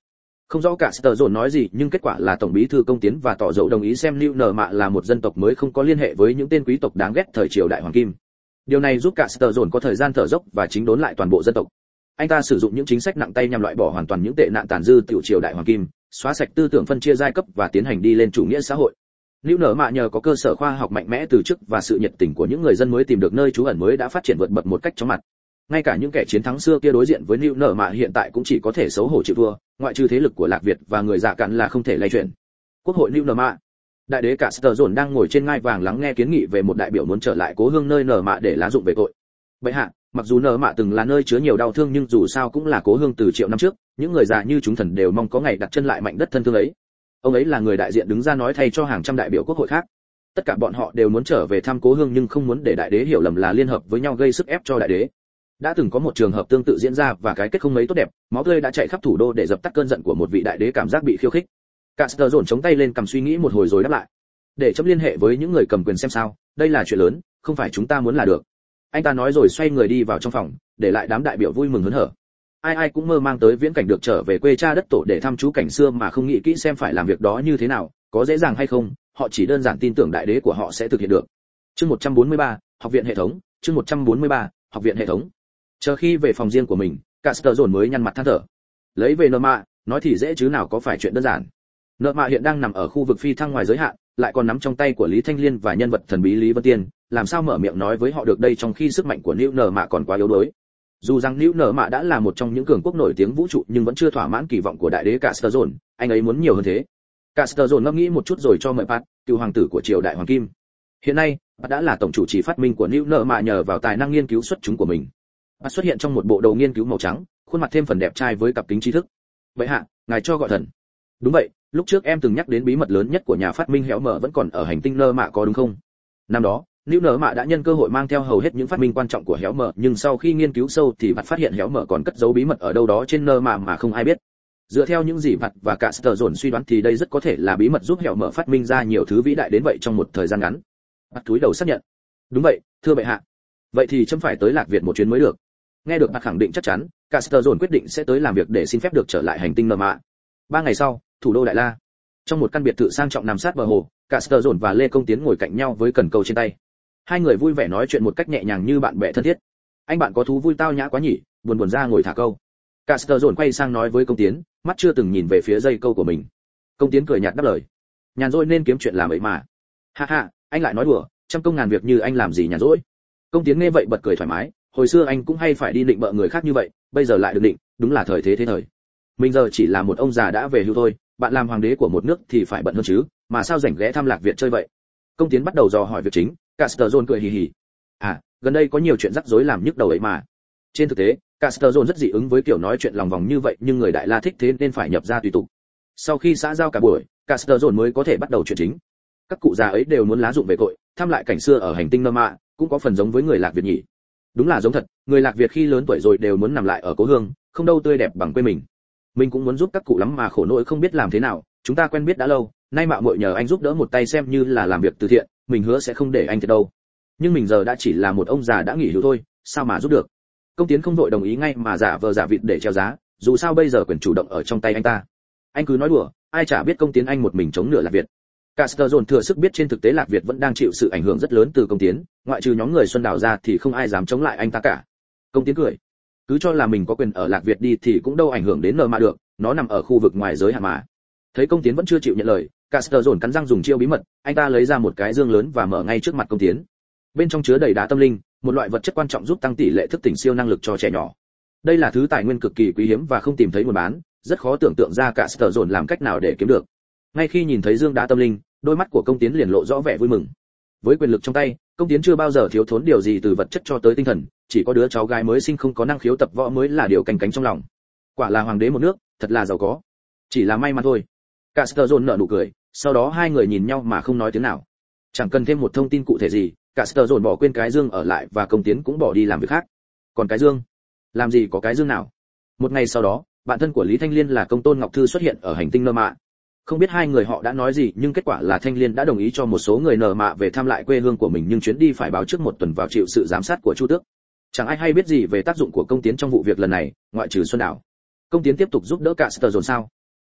Không rõ cả Sở Dồn nói gì, nhưng kết quả là tổng bí thư Công Tiến và tỏ dấu đồng ý xem Lưu Nở Mạ là một dân tộc mới không có liên hệ với những tên quý tộc đáng ghét thời triều đại hoàng kim. Điều này giúp cả Sở Dồn có thời gian thở dốc và chính đốn lại toàn bộ dân tộc. Anh ta sử dụng những chính sách nặng tay nhằm loại bỏ hoàn toàn những tệ nạn tàn dư tiểu triều đại hoàng kim, xóa sạch tư tưởng phân chia giai cấp và tiến hành đi lên chủ nghĩa xã hội. Lưu Nở Mạ nhờ có cơ sở khoa học mạnh mẽ từ trước và sự nhiệt tình của những người dân mới tìm được nơi trú ẩn mới đã phát triển vượt bậc một cách chóng mặt. Ngay cả những kẻ chiến thắng xưa kia đối diện với Lưu Nở Mạ hiện tại cũng chỉ có thể xấu hổ chịu thua, ngoại trừ thế lực của Lạc Việt và người Dạ Cạn là không thể lay chuyển. Quốc hội Lưu Nở Mạ. Đại đế cả Sở Dồn đang ngồi trên ngai vàng lắng nghe kiến nghị về một đại biểu muốn trở lại cố hương nơi Nở Mạ để lá dụng về tội. Bệ hạ, mặc dù Nở Mạ từng là nơi chứa nhiều đau thương nhưng dù sao cũng là cố hương từ triệu năm trước, những người già như chúng thần đều mong có ngày đặt chân lại mảnh đất thân thương ấy. Ông ấy là người đại diện đứng ra nói thay cho hàng trăm đại biểu quốc hội khác. Tất cả bọn họ đều muốn trở về thăm cố hương nhưng không muốn để đại đế hiểu lầm là liên hợp với nhau gây sức ép cho đại đế. Đã từng có một trường hợp tương tự diễn ra và cái kết không mấy tốt đẹp, máu tươi đã chảy khắp thủ đô để dập tắt cơn giận của một vị đại đế cảm giác bị khiêu khích. Cả Sở Dồn chống tay lên cầm suy nghĩ một hồi rồi đáp lại. Để chấm liên hệ với những người cầm quyền xem sao, đây là chuyện lớn, không phải chúng ta muốn là được. Anh ta nói rồi xoay người đi vào trong phòng, để lại đám đại biểu vui mừng hớn hở. Ai ai cũng mơ mang tới viễn cảnh được trở về quê cha đất tổ để thăm chú cảnh xưa mà không nghĩ kỹ xem phải làm việc đó như thế nào, có dễ dàng hay không, họ chỉ đơn giản tin tưởng đại đế của họ sẽ thực hiện được. Chương 143, học viện hệ thống, chương 143, học viện hệ thống. Chờ khi về phòng riêng của mình, cả Sở Dồn mới nhăn mặt than thở. Lấy về Nợ Mạ, nói thì dễ chứ nào có phải chuyện đơn giản. Nợ Mạ hiện đang nằm ở khu vực phi thăng ngoài giới hạn, lại còn nắm trong tay của Lý Thanh Liên và nhân vật thần bí Lý Vân Tiên, làm sao mở miệng nói với họ được đây trong khi sức mạnh của Lưu Nợ Mạ còn quá yếu đuối. Dù rằng Lưu Nợ Mạ đã là một trong những cường quốc nổi tiếng vũ trụ nhưng vẫn chưa thỏa mãn kỳ vọng của đại đế cả Sở Dồn, anh ấy muốn nhiều hơn thế. Cả Sở Dồn ngẫm nghĩ một chút rồi cho mời Pat, cựu hoàng tử của triều đại hoàng kim. Hiện nay, Pat đã là tổng chủ trì phát minh của Lưu Nợ Mạ nhờ vào tài năng nghiên cứu xuất chúng của mình. Pat xuất hiện trong một bộ đồ nghiên cứu màu trắng, khuôn mặt thêm phần đẹp trai với cặp kính trí thức. Vậy hạ, ngài cho gọi thần. Đúng vậy, lúc trước em từng nhắc đến bí mật lớn nhất của nhà phát minh Héo Mở vẫn còn ở hành tinh Nợ Mạ có đúng không? Năm đó, Lưu Nợ Mạ đã nhân cơ hội mang theo hầu hết những phát minh quan trọng của Héo Mở, nhưng sau khi nghiên cứu sâu thì Pat phát hiện Héo Mở còn cất giấu bí mật ở đâu đó trên Nợ Mạ mà không ai biết. Dựa theo những gì Pat và cả Sở Dồn suy đoán thì đây rất có thể là bí mật giúp Héo Mở phát minh ra nhiều thứ vĩ đại đến vậy trong một thời gian ngắn. Pat cúi đầu xác nhận. Đúng vậy, thưa bệ hạ. Vậy thì chấm phải tới Lạc Việt một chuyến mới được. Nghe được Pat khẳng định chắc chắn, cả Sở Dồn quyết định sẽ tới làm việc để xin phép được trở lại hành tinh Nợ Mạ. 3 ngày sau, thủ đô Đại La. Trong một căn biệt thự sang trọng nằm sát bờ hồ, cả Sở Dồn và Lê Công Tiến ngồi cạnh nhau với cần câu trên tay. Hai người vui vẻ nói chuyện một cách nhẹ nhàng như bạn bè thân thiết. Anh bạn có thú vui tao nhã quá nhỉ, buồn buồn ra ngồi thả câu. Cả Sở Dồn quay sang nói với Công Tiến, mắt chưa từng nhìn về phía dây câu của mình. Công Tiến cười nhạt đáp lời, nhàn rỗi nên kiếm chuyện làm ấy mà. Ha ha, anh lại nói đùa, trăm công ngàn việc như anh làm gì nhàn rỗi. Công Tiến nghe vậy bật cười thoải mái, hồi xưa anh cũng hay phải đi định bợ người khác như vậy, bây giờ lại được định, đúng là thời thế thế thời. Mình giờ chỉ là một ông già đã về hưu thôi, bạn làm hoàng đế của một nước thì phải bận hơn chứ, mà sao rảnh ghé thăm Lạc Việt chơi vậy? Công Tiến bắt đầu dò hỏi việc chính, cả Sở Dồn cười hì hì. À, gần đây có nhiều chuyện rắc rối làm nhức đầu ấy mà. Trên thực tế, cả Sở Dồn rất dị ứng với kiểu nói chuyện lòng vòng như vậy, nhưng người Đại La thích thế nên phải nhập ra tùy tục. Sau khi xã giao cả buổi, cả Sở Dồn mới có thể bắt đầu chuyện chính. Các cụ già ấy đều muốn lá dụng về cội, thăm lại cảnh xưa ở hành tinh Nợ Mạ, cũng có phần giống với người Lạc Việt nhỉ. Đúng là giống thật, người Lạc Việt khi lớn tuổi rồi đều muốn nằm lại ở cố hương, không đâu tươi đẹp bằng quê mình. Mình cũng muốn giúp các cụ lắm mà khổ nỗi không biết làm thế nào, chúng ta quen biết đã lâu, nay mạo muội nhờ anh giúp đỡ một tay xem như là làm việc từ thiện, mình hứa sẽ không để anh thiệt đâu. Nhưng mình giờ đã chỉ là một ông già đã nghỉ hưu thôi, sao mà giúp được? Công Tiến không vội đồng ý ngay mà giả vờ giả vịt để treo giá, dù sao bây giờ quyền chủ động ở trong tay anh ta. Anh cứ nói đùa, ai chả biết Công Tiến anh một mình chống nửa Lạc Việt. Cả Sở Dồn thừa sức biết trên thực tế Lạc Việt vẫn đang chịu sự ảnh hưởng rất lớn từ Công Tiến, ngoại trừ nhóm người Xuân Đào ra thì không ai dám chống lại anh ta cả. Công Tiến cười, cứ cho là mình có quyền ở Lạc Việt đi thì cũng đâu ảnh hưởng đến Nợ Mạ được, nó nằm ở khu vực ngoài giới hạn mà. Thấy Công Tiến vẫn chưa chịu nhận lời, cả Sở Dồn cắn răng dùng chiêu bí mật, anh ta lấy ra một cái dương lớn và mở ngay trước mặt Công Tiến. Bên trong chứa đầy đá tâm linh, một loại vật chất quan trọng giúp tăng tỷ lệ thức tỉnh siêu năng lực cho trẻ nhỏ. Đây là thứ tài nguyên cực kỳ quý hiếm và không tìm thấy buôn bán, rất khó tưởng tượng ra cả Sở Dồn làm cách nào để kiếm được. Ngay khi nhìn thấy dương đá tâm linh, đôi mắt của Công Tiến liền lộ rõ vẻ vui mừng. Với quyền lực trong tay, Công Tiến chưa bao giờ thiếu thốn điều gì từ vật chất cho tới tinh thần, chỉ có đứa cháu gái mới sinh không có năng khiếu tập võ mới là điều canh cánh trong lòng. Quả là hoàng đế một nước, thật là giàu có. Chỉ là may mắn thôi. Cả Sở Dồn nở nụ cười, sau đó hai người nhìn nhau mà không nói tiếng nào. Chẳng cần thêm một thông tin cụ thể gì, cả Sở Dồn bỏ quên cái dương ở lại và Công Tiến cũng bỏ đi làm việc khác. Còn cái dương, làm gì có cái dương nào? Một ngày sau đó, bạn thân của Lý Thanh Liên là Công Tôn Ngọc Thư xuất hiện ở hành tinh Nợ Mạ. Không biết hai người họ đã nói gì, nhưng kết quả là Thanh Liên đã đồng ý cho một số người Nợ Mạ về thăm lại quê hương của mình, nhưng chuyến đi phải báo trước một tuần vào chịu sự giám sát của Chu Tước. Chẳng ai hay biết gì về tác dụng của Công Tiến trong vụ việc lần này, ngoại trừ Xuân Đảo. Công Tiến tiếp tục giúp đỡ cả Sở Dồn sao?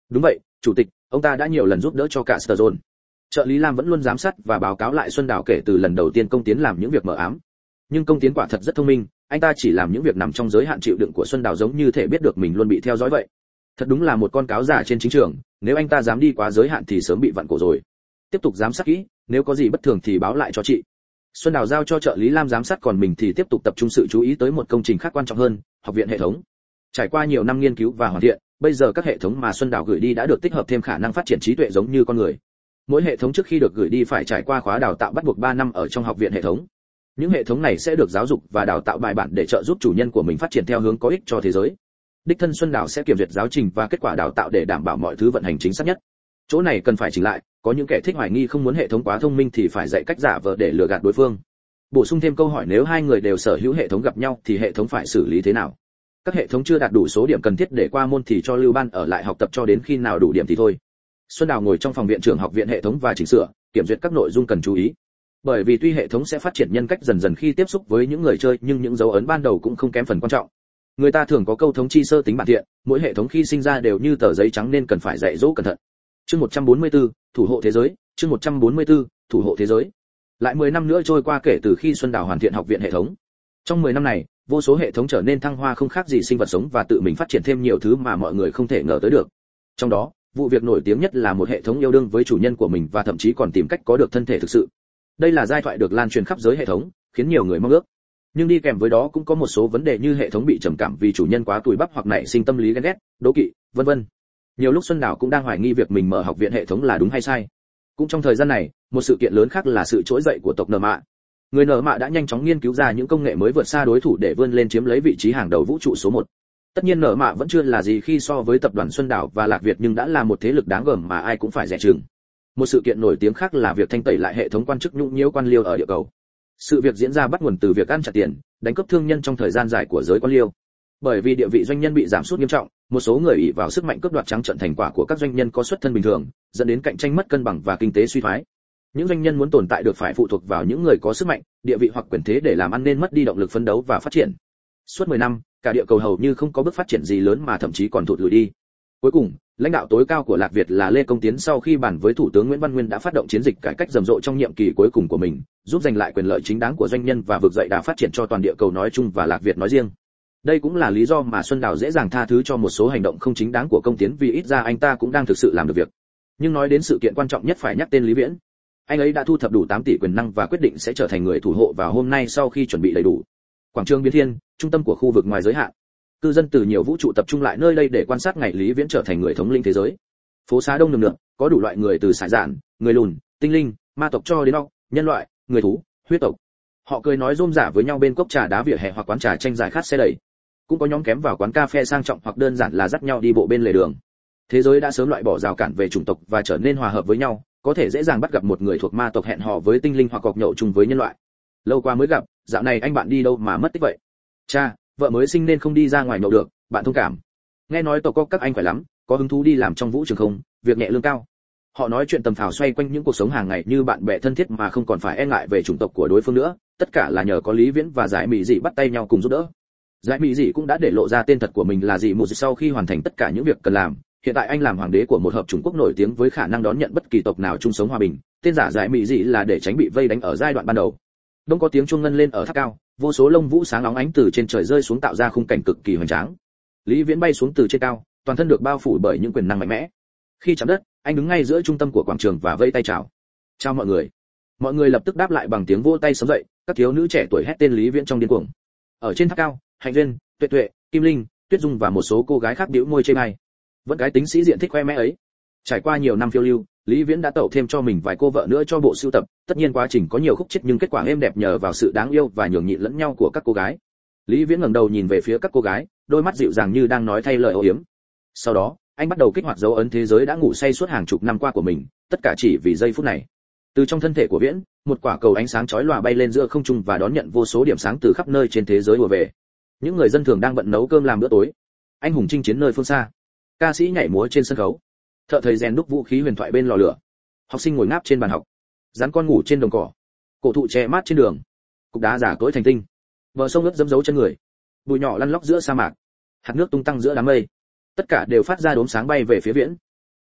Đúng vậy, chủ tịch, ông ta đã nhiều lần giúp đỡ cho cả Sở Dồn. Trợ lý Lam vẫn luôn giám sát và báo cáo lại Xuân Đào kể từ lần đầu tiên Công Tiến làm những việc mờ ám. Nhưng Công Tiến quả thật rất thông minh, anh ta chỉ làm những việc nằm trong giới hạn chịu đựng của Xuân Đào, giống như thể biết được mình luôn bị theo dõi vậy. Thật đúng là một con cáo giả trên chính trường, nếu anh ta dám đi quá giới hạn thì sớm bị vặn cổ rồi. Tiếp tục giám sát kỹ, nếu có gì bất thường thì báo lại cho chị. Xuân Đào giao cho trợ lý Lam giám sát, còn mình thì tiếp tục tập trung sự chú ý tới một công trình khác quan trọng hơn, học viện hệ thống. Trải qua nhiều năm nghiên cứu và hoàn thiện, bây giờ các hệ thống mà Xuân Đào gửi đi đã được tích hợp thêm khả năng phát triển trí tuệ giống như con người. Mỗi hệ thống trước khi được gửi đi phải trải qua khóa đào tạo bắt buộc 3 năm ở trong học viện hệ thống. Những hệ thống này sẽ được giáo dục và đào tạo bài bản để trợ giúp chủ nhân của mình phát triển theo hướng có ích cho thế giới. Đích thân Xuân Đào sẽ kiểm duyệt giáo trình và kết quả đào tạo để đảm bảo mọi thứ vận hành chính xác nhất. Chỗ này cần phải chỉnh lại, có những kẻ thích hoài nghi không muốn hệ thống quá thông minh thì phải dạy cách giả vờ để lừa gạt đối phương. Bổ sung thêm câu hỏi, nếu hai người đều sở hữu hệ thống gặp nhau thì hệ thống phải xử lý thế nào? Các hệ thống chưa đạt đủ số điểm cần thiết để qua môn thì cho Lưu Ban ở lại học tập cho đến khi nào đủ điểm thì thôi. Xuân Đào ngồi trong phòng viện trưởng học viện hệ thống và chỉnh sửa, kiểm duyệt các nội dung cần chú ý. Bởi vì tuy hệ thống sẽ phát triển nhân cách dần dần khi tiếp xúc với những người chơi, nhưng những dấu ấn ban đầu cũng không kém phần quan trọng. Người ta thường có câu thống chi sơ tính bản thiện, mỗi hệ thống khi sinh ra đều như tờ giấy trắng nên cần phải dạy dỗ cẩn thận. Chương 144, thủ hộ thế giới, chương 144, thủ hộ thế giới. Lại 10 năm nữa trôi qua kể từ khi Xuân Đào hoàn thiện học viện hệ thống. Trong 10 năm này, vô số hệ thống trở nên thăng hoa không khác gì sinh vật sống và tự mình phát triển thêm nhiều thứ mà mọi người không thể ngờ tới được. Trong đó, vụ việc nổi tiếng nhất là một hệ thống yêu đương với chủ nhân của mình và thậm chí còn tìm cách có được thân thể thực sự. Đây là giai thoại được lan truyền khắp giới hệ thống, khiến nhiều người mong ước. Nhưng đi kèm với đó cũng có một số vấn đề như hệ thống bị trầm cảm vì chủ nhân quá cùi bắp hoặc nảy sinh tâm lý ghen ghét, đố kỵ, vân vân. Nhiều lúc Xuân Đào cũng đang hoài nghi việc mình mở học viện hệ thống là đúng hay sai. Cũng trong thời gian này, một sự kiện lớn khác là sự trỗi dậy của tộc Nở Mạ. Người Nở Mạ đã nhanh chóng nghiên cứu ra những công nghệ mới vượt xa đối thủ để vươn lên chiếm lấy vị trí hàng đầu vũ trụ số 1. Tất nhiên Nở Mạ vẫn chưa là gì khi so với tập đoàn Xuân Đào và Lạc Việt, nhưng đã là một thế lực đáng gờm mà ai cũng phải dè chừng. Một sự kiện nổi tiếng khác là việc thanh tẩy lại hệ thống quan chức nhũng nhiễu quan liêu ở địa cầu. Sự việc diễn ra bắt nguồn từ việc ăn chặt tiền, đánh cắp thương nhân trong thời gian dài của giới quan liêu. Bởi vì địa vị doanh nhân bị giảm sút nghiêm trọng, một số người ỷ vào sức mạnh cướp đoạt trắng trợn thành quả của các doanh nhân có xuất thân bình thường, dẫn đến cạnh tranh mất cân bằng và kinh tế suy thoái. Những doanh nhân muốn tồn tại được phải phụ thuộc vào những người có sức mạnh, địa vị hoặc quyền thế để làm ăn, nên mất đi động lực phấn đấu và phát triển. Suốt 10 năm, cả địa cầu hầu như không có bước phát triển gì lớn mà thậm chí còn thụt lùi đi. Cuối cùng, lãnh đạo tối cao của Lạc Việt là Lê Công Tiến sau khi bàn với Thủ tướng Nguyễn Văn Nguyên đã phát động chiến dịch cải cách rầm rộ trong nhiệm kỳ cuối cùng của mình, giúp giành lại quyền lợi chính đáng của doanh nhân và vực dậy đà phát triển cho toàn địa cầu nói chung và Lạc Việt nói riêng. Đây cũng là lý do mà Xuân Đào dễ dàng tha thứ cho một số hành động không chính đáng của Công Tiến, vì ít ra anh ta cũng đang thực sự làm được việc. Nhưng nói đến sự kiện quan trọng nhất phải nhắc tên Lý Viễn. Anh ấy đã thu thập đủ 8 tỷ quyền năng và quyết định sẽ trở thành người thủ hộ vào hôm nay sau khi chuẩn bị đầy đủ. Quảng trường Biến Thiên, trung tâm của khu vực ngoài giới hạn. Cư dân từ nhiều vũ trụ tập trung lại nơi đây để quan sát ngày Lý Viễn trở thành người thống lĩnh thế giới. Phố xá đông nườm nượp, có đủ loại người từ sải dạn, người lùn, tinh linh, ma tộc cho đến óc, nhân loại, người thú, huyết tộc. Họ cười nói rôm rả với nhau bên cốc trà đá vỉa hè hoặc quán trà tranh giải khát xe đẩy. Cũng có nhóm kém vào quán cà phê sang trọng hoặc đơn giản là dắt nhau đi bộ bên lề đường. Thế giới đã sớm loại bỏ rào cản về chủng tộc và trở nên hòa hợp với nhau, có thể dễ dàng bắt gặp một người thuộc ma tộc hẹn hò với tinh linh hoặc cọc nhậu chung với nhân loại. Lâu qua mới gặp, dạo này anh bạn đi đâu mà mất tích vậy? Cha, vợ mới sinh nên không đi ra ngoài nhậu được, bạn thông cảm. Nghe nói tộc có các anh khỏe lắm, có hứng thú đi làm trong vũ trường không, việc nhẹ lương cao. Họ nói chuyện tầm phào xoay quanh những cuộc sống hàng ngày như bạn bè thân thiết mà không còn phải e ngại về chủng tộc của đối phương nữa, tất cả là nhờ có Lý Viễn và Giải Mỹ Dị bắt tay nhau cùng giúp đỡ. Giải Mỹ Dị cũng đã để lộ ra tên thật của mình là Dị Mù sau khi hoàn thành tất cả những việc cần làm. Hiện tại anh làm hoàng đế của một hợp chủng quốc nổi tiếng với khả năng đón nhận bất kỳ tộc nào chung sống hòa bình. Tên giả Giải Mỹ Dị là để tránh bị vây đánh ở giai đoạn ban đầu. Đông có tiếng chuông ngân lên ở tháp cao, vô số lông vũ sáng óng ánh từ trên trời rơi xuống tạo ra khung cảnh cực kỳ hoành tráng. Lý Viễn bay xuống từ trên cao, toàn thân được bao phủ bởi những quyền năng mạnh mẽ. Khi chạm đất, anh đứng ngay giữa trung tâm của quảng trường và vẫy tay chào. Chào mọi người. Mọi người lập tức đáp lại bằng tiếng vỗ tay sớm dậy, các thiếu nữ trẻ tuổi hét tên Lý Viễn trong điên cuồng. Ở trên tháp cao, Hạnh Duyên, Tuệ Tuệ, Kim Linh, Tuyết Dung và một số cô gái khác bĩu môi chê bai. Vẫn cái tính sĩ diện thích khoe mẽ ấy. Trải qua nhiều năm phiêu lưu, Lý Viễn đã tậu thêm cho mình vài cô vợ nữa cho bộ sưu tập, tất nhiên quá trình có nhiều khúc chết nhưng kết quả êm đẹp nhờ vào sự đáng yêu và nhường nhịn lẫn nhau của các cô gái. Lý Viễn ngẩng đầu nhìn về phía các cô gái, đôi mắt dịu dàng như đang nói thay lời âu yếm. Sau đó, anh bắt đầu kích hoạt dấu ấn thế giới đã ngủ say suốt hàng chục năm qua của mình, tất cả chỉ vì giây phút này. Từ trong thân thể của Viễn, một quả cầu ánh sáng chói lòa bay lên giữa không trung và đón nhận vô số điểm sáng từ khắp nơi trên thế giới ùa về. Những người dân thường đang bận nấu cơm làm bữa tối, anh hùng chinh chiến nơi phương xa, ca sĩ nhảy múa trên sân khấu, thợ thầy rèn đúc vũ khí huyền thoại bên lò lửa, học sinh ngồi ngáp trên bàn học, rắn con ngủ trên đồng cỏ, cổ thụ che mát trên đường, cục đá giả cỗi thành tinh, bờ sông ướt dẫm dấu chân người, bụi nhỏ lăn lóc giữa sa mạc, hạt nước tung tăng giữa đám mây, tất cả đều phát ra đốm sáng bay về phía Viễn.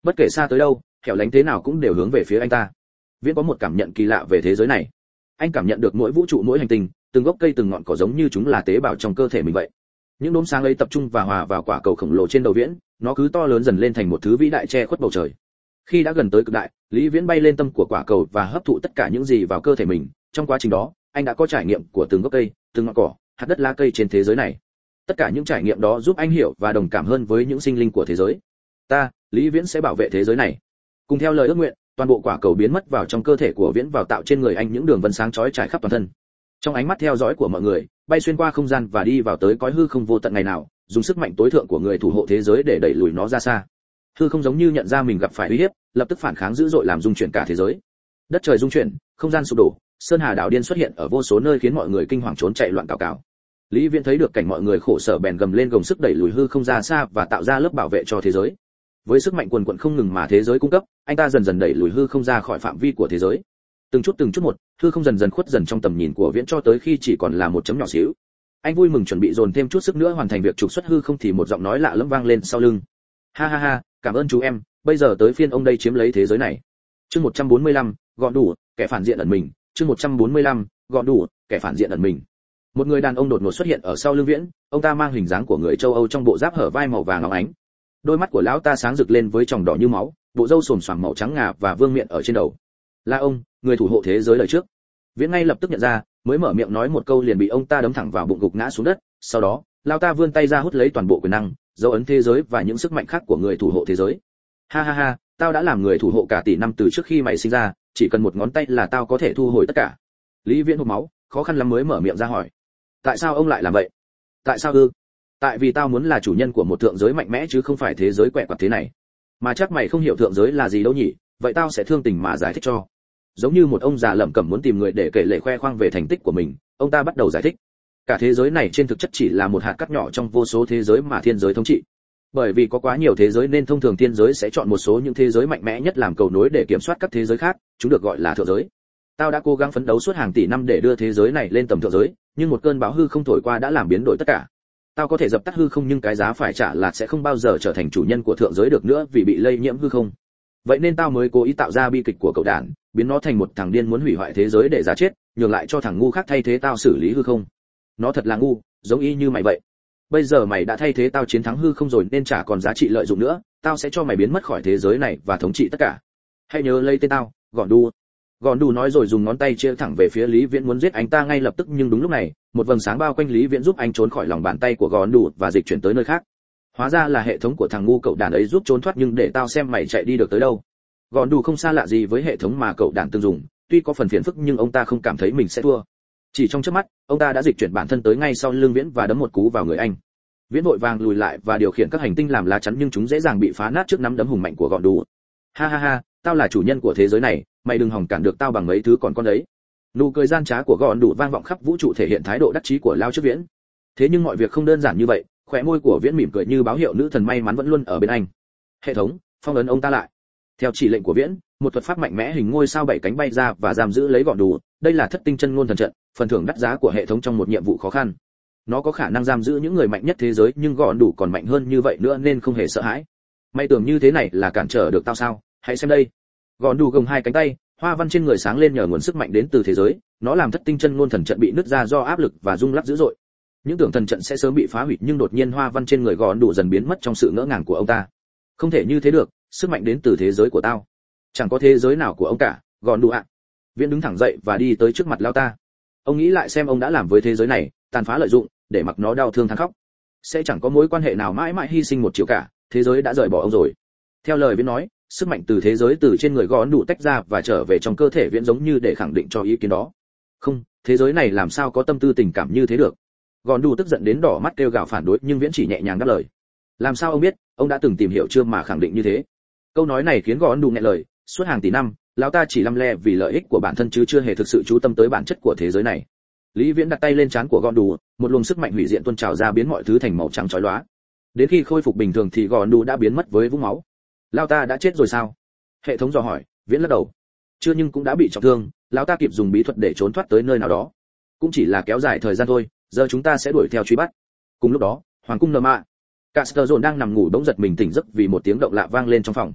Bất kể xa tới đâu, hẻo lánh thế nào cũng đều hướng về phía anh ta. Viễn có một cảm nhận kỳ lạ về thế giới này. Anh cảm nhận được mỗi vũ trụ, mỗi hành tinh, từng gốc cây từng ngọn cỏ giống như chúng là tế bào trong cơ thể mình vậy. Những đốm sáng ấy tập trung và hòa vào quả cầu khổng lồ trên đầu Viễn, nó cứ to lớn dần lên thành một thứ vĩ đại che khuất bầu trời. Khi đã gần tới cực đại, Lý Viễn bay lên tâm của quả cầu và hấp thụ tất cả những gì vào cơ thể mình. Trong quá trình đó, anh đã có trải nghiệm của từng gốc cây, từng ngọn cỏ, hạt đất, lá cây trên thế giới này. Tất cả những trải nghiệm đó giúp anh hiểu và đồng cảm hơn với những sinh linh của thế giới. Ta, Lý Viễn sẽ bảo vệ thế giới này. Cùng theo lời ước nguyện, toàn bộ quả cầu biến mất vào trong cơ thể của Viễn, vào tạo trên người anh những đường vân sáng chói trải khắp toàn thân. Trong ánh mắt theo dõi của mọi người, bay xuyên qua không gian và đi vào tới cõi hư không vô tận ngày nào, dùng sức mạnh tối thượng của người thủ hộ thế giới để đẩy lùi nó ra xa. Hư không giống như nhận ra mình gặp phải uy hiếp, lập tức phản kháng dữ dội làm rung chuyển cả thế giới. Đất trời rung chuyển, không gian sụp đổ, sơn hà đảo điên xuất hiện ở vô số nơi khiến mọi người kinh hoàng trốn chạy loạn cào cào. Lý Viễn thấy được cảnh mọi người khổ sở bèn gầm lên gồng sức đẩy lùi hư không ra xa và tạo ra lớp bảo vệ cho thế giới. Với sức mạnh quần quần không ngừng mà thế giới cung cấp, anh ta dần dần đẩy lùi hư không ra khỏi phạm vi của thế giới. Từng chút một, hư không dần dần khuất dần trong tầm nhìn của Viễn cho tới khi chỉ còn là một chấm nhỏ xíu. Anh vui mừng chuẩn bị dồn thêm chút sức nữa hoàn thành việc trục xuất hư không thì một giọng nói lạ lẫm vang lên sau lưng. Ha ha ha, cảm ơn chú em, bây giờ tới phiên ông đây chiếm lấy thế giới này. Chương 145, gọn đủ, kẻ phản diện ẩn mình. Chương 145, gọn đủ, kẻ phản diện ẩn mình. Một người đàn ông đột ngột xuất hiện ở sau lưng Viễn, ông ta mang hình dáng của người châu Âu trong bộ giáp hở vai màu vàng óng ánh. Đôi mắt của lão ta sáng rực lên với tròng đỏ như máu, bộ râu xồm xoàm màu trắng ngà và vương miện ở trên đầu. Là ông, người thủ hộ thế giới đời trước. Viễn ngay lập tức nhận ra, mới mở miệng nói một câu liền bị ông ta đấm thẳng vào bụng gục ngã xuống đất. Sau đó, lão ta vươn tay ra hút lấy toàn bộ quyền năng, dấu ấn thế giới và những sức mạnh khác của người thủ hộ thế giới. Ha ha ha, tao đã làm người thủ hộ cả tỷ năm từ trước khi mày sinh ra, chỉ cần một ngón tay là tao có thể thu hồi tất cả. Lý Viễn hộc máu, khó khăn lắm mới mở miệng ra hỏi. Tại sao ông lại làm vậy? Tại sao ư? Tại vì tao muốn là chủ nhân của một thượng giới mạnh mẽ chứ không phải thế giới quẹ quặt thế này. Mà chắc mày không hiểu thượng giới là gì đâu nhỉ, vậy tao sẽ thương tình mà giải thích cho. Giống như một ông già lẩm cẩm muốn tìm người để kể lể khoe khoang về thành tích của mình, ông ta bắt đầu giải thích. Cả thế giới này trên thực chất chỉ là một hạt cát nhỏ trong vô số thế giới mà thiên giới thống trị. Bởi vì có quá nhiều thế giới nên thông thường thiên giới sẽ chọn một số những thế giới mạnh mẽ nhất làm cầu nối để kiểm soát các thế giới khác, chúng được gọi là thượng giới. Tao đã cố gắng phấn đấu suốt hàng tỷ năm để đưa thế giới này lên tầm thượng giới, nhưng một cơn bão hư không thổi qua đã làm biến đổi tất cả. Tao có thể dập tắt hư không nhưng cái giá phải trả là sẽ không bao giờ trở thành chủ nhân của thượng giới được nữa vì bị lây nhiễm hư không. Vậy nên tao mới cố ý tạo ra bi kịch của cậu đản, biến nó thành một thằng điên muốn hủy hoại thế giới để giá chết, nhường lại cho thằng ngu khác thay thế tao xử lý hư không. Nó thật là ngu, giống y như mày vậy. Bây giờ mày đã thay thế tao chiến thắng hư không rồi nên chả còn giá trị lợi dụng nữa, tao sẽ cho mày biến mất khỏi thế giới này và thống trị tất cả. Hãy nhớ lấy tên tao, Gọn Đu. Gọn Đu nói rồi dùng ngón tay chia thẳng về phía Lý Viễn muốn giết anh ta ngay lập tức, nhưng đúng lúc này, một vầng sáng bao quanh Lý Viễn giúp anh trốn khỏi lòng bàn tay của Gọn Đu và dịch chuyển tới nơi khác. Hóa ra là hệ thống của thằng ngu cậu đàn ấy giúp trốn thoát, nhưng để tao xem mày chạy đi được tới đâu. Gọn Đu không xa lạ gì với hệ thống mà cậu đàn từng dùng, tuy có phần phiền phức nhưng ông ta không cảm thấy mình sẽ thua. Chỉ trong chớp mắt, ông ta đã dịch chuyển bản thân tới ngay sau lưng Viễn và đấm một cú vào người anh. Viễn vội vàng lùi lại và điều khiển các hành tinh làm lá chắn nhưng chúng dễ dàng bị phá nát trước nắm đấm hùng mạnh của Gọn Đu. Ha ha ha, tao là chủ nhân của thế giới này, mày đừng hòng cản được tao bằng mấy thứ còn con đấy. Nụ cười gian trá của Gọn Đu vang vọng khắp vũ trụ thể hiện thái độ đắc chí của Lao trước Viễn. Thế nhưng mọi việc không đơn giản như vậy, khóe môi của Viễn mỉm cười như báo hiệu nữ thần may mắn vẫn luôn ở bên anh. Hệ thống, phong ấn ông ta lại. Theo chỉ lệnh của Viễn, một thuật pháp mạnh mẽ hình ngôi sao bảy cánh bay ra và giam giữ lấy Gọn Đu. Đây là Thất Tinh Chân Ngôn Thần Trận, phần thưởng đắt giá của hệ thống trong một nhiệm vụ khó khăn. Nó có khả năng giam giữ những người mạnh nhất thế giới, nhưng Gọn Đu còn mạnh hơn như vậy nữa nên không hề sợ hãi. Mày tưởng như thế này là cản trở được tao sao? Hãy xem đây. Gọn Đu gồng hai cánh tay, hoa văn trên người sáng lên nhờ nguồn sức mạnh đến từ thế giới, nó làm Thất Tinh Chân Ngôn Thần Trận bị nứt ra do áp lực và rung lắc dữ dội. Những tưởng thần trận sẽ sớm bị phá hủy, nhưng đột nhiên hoa văn trên người Gọn Đu dần biến mất trong sự ngỡ ngàng của ông ta. Không thể như thế được, sức mạnh đến từ thế giới của tao. Chẳng có thế giới nào của ông cả, Gọn Đu ạ. Viễn đứng thẳng dậy và đi tới trước mặt Lao ta. Ông nghĩ lại xem ông đã làm với thế giới này, tàn phá lợi dụng, để mặc nó đau thương than khóc. Sẽ chẳng có mối quan hệ nào mãi mãi hy sinh một chiều cả, thế giới đã rời bỏ ông rồi. Theo lời Viễn nói, sức mạnh từ thế giới từ trên người Gọn Đu tách ra và trở về trong cơ thể Viễn giống như để khẳng định cho ý kiến đó. Không, thế giới này làm sao có tâm tư tình cảm như thế được. Gọn Đu tức giận đến đỏ mắt kêu gào phản đối, nhưng Viễn chỉ nhẹ nhàng đáp lời. Làm sao ông biết, ông đã từng tìm hiểu chưa mà khẳng định như thế. Câu nói này khiến Gọn Đu nghẹn lời, suốt hàng tỷ năm, lão ta chỉ lăm le vì lợi ích của bản thân chứ chưa hề thực sự chú tâm tới bản chất của thế giới này. Lý Viễn đặt tay lên trán của Gọn Đu, một luồng sức mạnh hủy diệt tuôn trào ra biến mọi thứ thành màu trắng chói lóa. Đến khi khôi phục bình thường thì Gọn Đu đã biến mất với vũng máu. Lão ta đã chết rồi sao? Hệ thống dò hỏi. Viễn lắc đầu. Chưa, nhưng cũng đã bị trọng thương, lão ta kịp dùng bí thuật để trốn thoát tới nơi nào đó. Cũng chỉ là kéo dài thời gian thôi, giờ chúng ta sẽ đuổi theo truy bắt. Cùng lúc đó, hoàng cung Nợ Mạ. Caster Dồn đang nằm ngủ bỗng giật mình tỉnh giấc vì một tiếng động lạ vang lên trong phòng.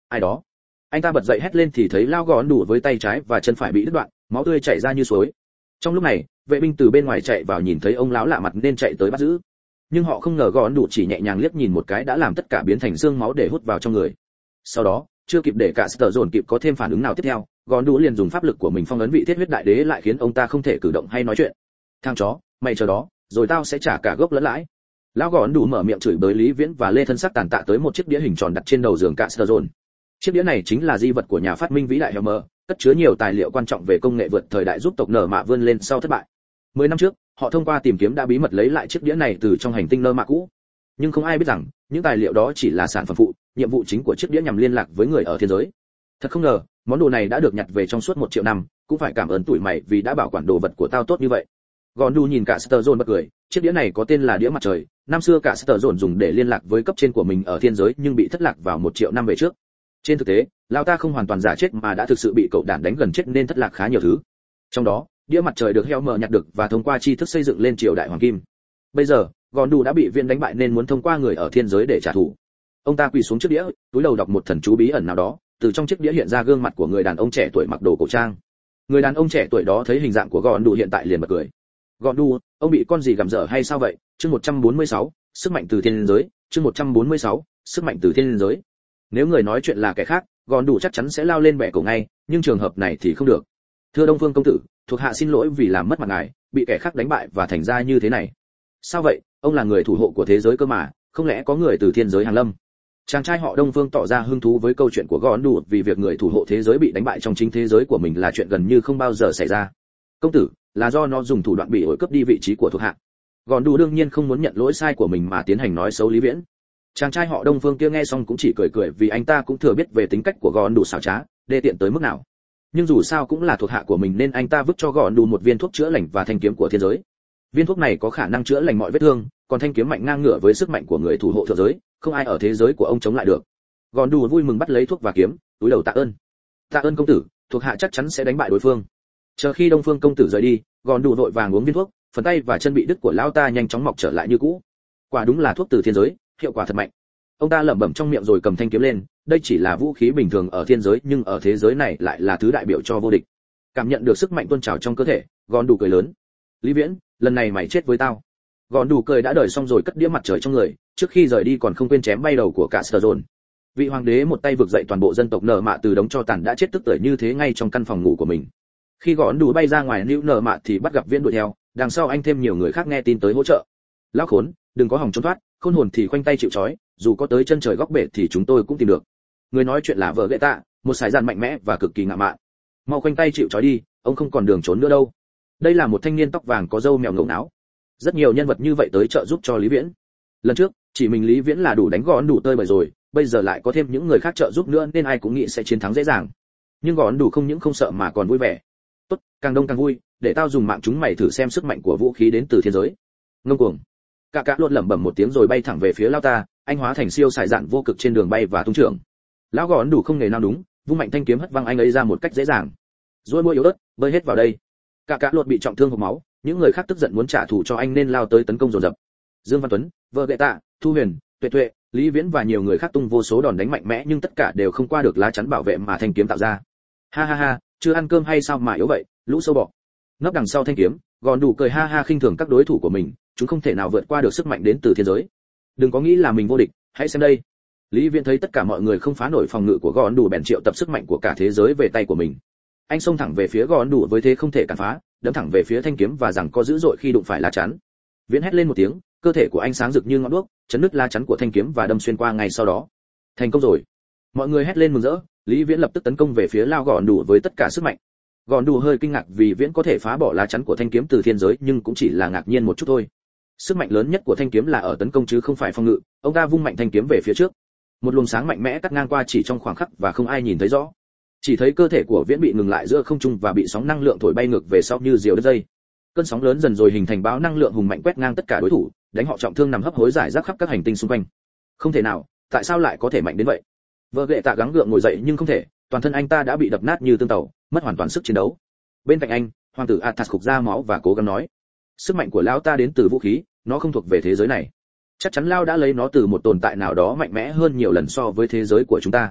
Ai đó? Anh ta bật dậy hét lên thì thấy lao gọn đủ với tay trái và chân phải bị đứt đoạn, máu tươi chảy ra như suối. Trong lúc này, vệ binh từ bên ngoài chạy vào nhìn thấy ông lão lạ mặt nên chạy tới bắt giữ. Nhưng họ không ngờ gọn đủ chỉ nhẹ nhàng liếc nhìn một cái đã làm tất cả biến thành xương máu để hút vào trong người. Sau đó, chưa kịp để cả Sở Dồn kịp có thêm phản ứng nào tiếp theo, gọn đủ liền dùng pháp lực của mình phong ấn vị thiết huyết đại đế lại khiến ông ta không thể cử động hay nói chuyện. Thằng chó, mày chờ đó, rồi tao sẽ trả cả gốc lẫn lãi. Lão gọn đủ mở miệng chửi bới Lý Viễn và Lê Thân Sắc tàn tạ tới một chiếc đĩa hình tròn đặt trên đầu giường cả Sở Dồn. Chiếc đĩa này chính là di vật của nhà phát minh vĩ đại Helmer, cất chứa nhiều tài liệu quan trọng về công nghệ vượt thời đại giúp tộc Nở Mạ vươn lên sau thất bại. 10 năm trước, họ thông qua tìm kiếm đã bí mật lấy lại chiếc đĩa này từ trong hành tinh Nở Mạ cũ. Nhưng không ai biết rằng, những tài liệu đó chỉ là sản phẩm phụ, nhiệm vụ chính của chiếc đĩa nhằm liên lạc với người ở thiên giới. Thật không ngờ, món đồ này đã được nhặt về trong suốt 1 triệu năm, cũng phải cảm ơn tụi mày vì đã bảo quản đồ vật của tao tốt như vậy. Gondu nhìn cả Stern bật cười, chiếc đĩa này có tên là đĩa mặt trời, năm xưa cả Stern dùng để liên lạc với cấp trên của mình ở thiên giới nhưng bị thất lạc vào 1 triệu năm về trước. Trên thực tế, lão ta không hoàn toàn giả chết mà đã thực sự bị cậu đản đánh gần chết nên thất lạc khá nhiều thứ. Trong đó, đĩa mặt trời được Helmer nhặt được và thông qua tri thức xây dựng lên triều đại hoàng kim. Bây giờ, Gondu đã bị Viễn đánh bại nên muốn thông qua người ở thiên giới để trả thù. Ông ta quỳ xuống trước đĩa, túi đầu đọc một thần chú bí ẩn nào đó, từ trong chiếc đĩa hiện ra gương mặt của người đàn ông trẻ tuổi mặc đồ cổ trang. Người đàn ông trẻ tuổi đó thấy hình dạng của Gondu hiện tại liền bật cười. Gondu, ông bị con gì gặm dở hay sao vậy? Chương 146, sức mạnh từ thiên giới, chương 146, sức mạnh từ thiên giới. Nếu người nói chuyện là kẻ khác, Gondu chắc chắn sẽ lao lên bẻ cổ ngay, nhưng trường hợp này thì không được. Thưa Đông Phương công tử, thuộc hạ xin lỗi vì làm mất mặt ngài, bị kẻ khác đánh bại và thành ra như thế này. Sao vậy? Ông là người thủ hộ của thế giới cơ mà, không lẽ có người từ thiên giới hàng lâm? Chàng trai họ Đông Phương tỏ ra hứng thú với câu chuyện của Gondu vì việc người thủ hộ thế giới bị đánh bại trong chính thế giới của mình là chuyện gần như không bao giờ xảy ra. Công tử, là do nó dùng thủ đoạn bị ổi cướp đi vị trí của thuộc hạ. Gondu đương nhiên không muốn nhận lỗi sai của mình mà tiến hành nói xấu Lý Viễn. Chàng trai họ Đông Phương kia nghe xong cũng chỉ cười cười vì anh ta cũng thừa biết về tính cách của Gondu xảo trá, đê tiện tới mức nào. Nhưng dù sao cũng là thuộc hạ của mình nên anh ta vứt cho Gondu một viên thuốc chữa lành và thanh kiếm của thiên giới. Viên thuốc này có khả năng chữa lành mọi vết thương, còn thanh kiếm mạnh ngang ngửa với sức mạnh của người thủ hộ thượng giới, không ai ở thế giới của ông chống lại được. Gondu vui mừng bắt lấy thuốc và kiếm, túi đầu tạ ơn. Tạ ơn công tử, thuộc hạ chắc chắn sẽ đánh bại đối phương. Chờ khi Đông Phương công tử rời đi, Gondu vội vàng uống viên thuốc, phần tay và chân bị đứt của lão ta nhanh chóng mọc trở lại như cũ. Quả đúng là thuốc từ thiên giới, hiệu quả thật mạnh. Ông ta lẩm bẩm trong miệng rồi cầm thanh kiếm lên, đây chỉ là vũ khí bình thường ở thiên giới nhưng ở thế giới này lại là thứ đại biểu cho vô địch. Cảm nhận được sức mạnh tuôn trào trong cơ thể, Gondu cười lớn. Lý Viễn, lần này mày chết với tao. Gondu cười đã đời xong rồi cất đĩa mặt trời trong người, trước khi rời đi còn không quên chém bay đầu của cả Stern. Vị hoàng đế một tay vực dậy toàn bộ dân tộc Nở Mạ từ đống tro tàn đã chết tức tưởi như thế ngay trong căn phòng ngủ của mình. Khi Gondu bay ra ngoài lưu Nở Mạ thì bắt gặp Viễn đuổi theo, đằng sau anh thêm nhiều người khác nghe tin tới hỗ trợ. Lão khốn, đừng có hòng trốn thoát, khôn hồn thì khoanh tay chịu trói, dù có tới chân trời góc bể thì chúng tôi cũng tìm được. Người nói chuyện là vợ gậy tạ, một sải dạn mạnh mẽ và cực kỳ ngạo mạn. Mau khoanh tay chịu trói đi, ông không còn đường trốn nữa đâu. Đây là một thanh niên tóc vàng có râu mèo ngầu não. Rất nhiều nhân vật như vậy tới trợ giúp cho Lý Viễn. Lần trước, chỉ mình Lý Viễn là đủ đánh gọn đủ tơi bời rồi, bây giờ lại có thêm những người khác trợ giúp nữa nên ai cũng nghĩ sẽ chiến thắng dễ dàng. Nhưng gọn đủ không những không sợ mà còn vui vẻ. Tốt, càng đông càng vui, để tao dùng mạng chúng mày thử xem sức mạnh của vũ khí đến từ thiên giới. Ngông cuồng. Cả cả luôn lẩm bẩm một tiếng rồi bay thẳng về phía lão ta, anh hóa thành siêu sải dạn vô cực trên đường bay và tung trưởng. Lão gọn đủ không nghề nào đúng, vung mạnh thanh kiếm hất văng anh ấy ra một cách dễ dàng. Rồi môi yếu ớt, bơi hết vào đây. Cả cả luật bị trọng thương hộc máu, những người khác tức giận muốn trả thù cho anh nên lao tới tấn công dồn dập. Dương Văn Tuấn, vợ gậy tạ, Thu Huyền, Tuệ Tuệ, Lý Viễn và nhiều người khác tung vô số đòn đánh mạnh mẽ nhưng tất cả đều không qua được lá chắn bảo vệ mà thanh kiếm tạo ra. Ha ha ha, chưa ăn cơm hay sao mà yếu vậy, lũ sâu bọ. Nấp đằng sau thanh kiếm, Gondu cười ha ha khinh thường các đối thủ của mình, chúng không thể nào vượt qua được sức mạnh đến từ thiên giới. Đừng có nghĩ là mình vô địch, hãy xem đây. Lý Viễn thấy tất cả mọi người không phá nổi phòng ngự của Gondu bèn triệu tập sức mạnh của cả thế giới về tay của mình. Anh xông thẳng về phía Gondu với thế không thể cản phá, đâm thẳng về phía thanh kiếm và giằng co dữ dội khi đụng phải lá chắn. Viễn hét lên một tiếng, cơ thể của anh sáng rực như ngọn đuốc, chấn nứt lá chắn của thanh kiếm và đâm xuyên qua ngay sau đó. Thành công rồi! Mọi người hét lên mừng rỡ. Lý Viễn lập tức tấn công về phía lao Gondu với tất cả sức mạnh. Gondu hơi kinh ngạc vì Viễn có thể phá bỏ lá chắn của thanh kiếm từ thiên giới nhưng cũng chỉ là ngạc nhiên một chút thôi. Sức mạnh lớn nhất của thanh kiếm là ở tấn công chứ không phải phòng ngự. Ông ta vung mạnh thanh kiếm về phía trước. Một luồng sáng mạnh mẽ cắt ngang qua chỉ trong khoảng khắc và không ai nhìn thấy rõ. Chỉ thấy cơ thể của Viễn bị ngừng lại giữa không trung và bị sóng năng lượng thổi bay ngược về sau như diều đứt dây. Cơn sóng lớn dần rồi hình thành bão năng lượng hùng mạnh quét ngang tất cả đối thủ, đánh họ trọng thương nằm hấp hối rải rác khắp các hành tinh xung quanh. Không thể nào, tại sao lại có thể mạnh đến vậy? Vợ gậy tạ gắng gượng ngồi dậy nhưng không thể, toàn thân anh ta đã bị đập nát như tương tàu, mất hoàn toàn sức chiến đấu. Bên cạnh anh, hoàng tử Athas khục ra máu và cố gắng nói: sức mạnh của lão ta đến từ vũ khí, nó không thuộc về thế giới này. Chắc chắn lão đã lấy nó từ một tồn tại nào đó mạnh mẽ hơn nhiều lần so với thế giới của chúng ta.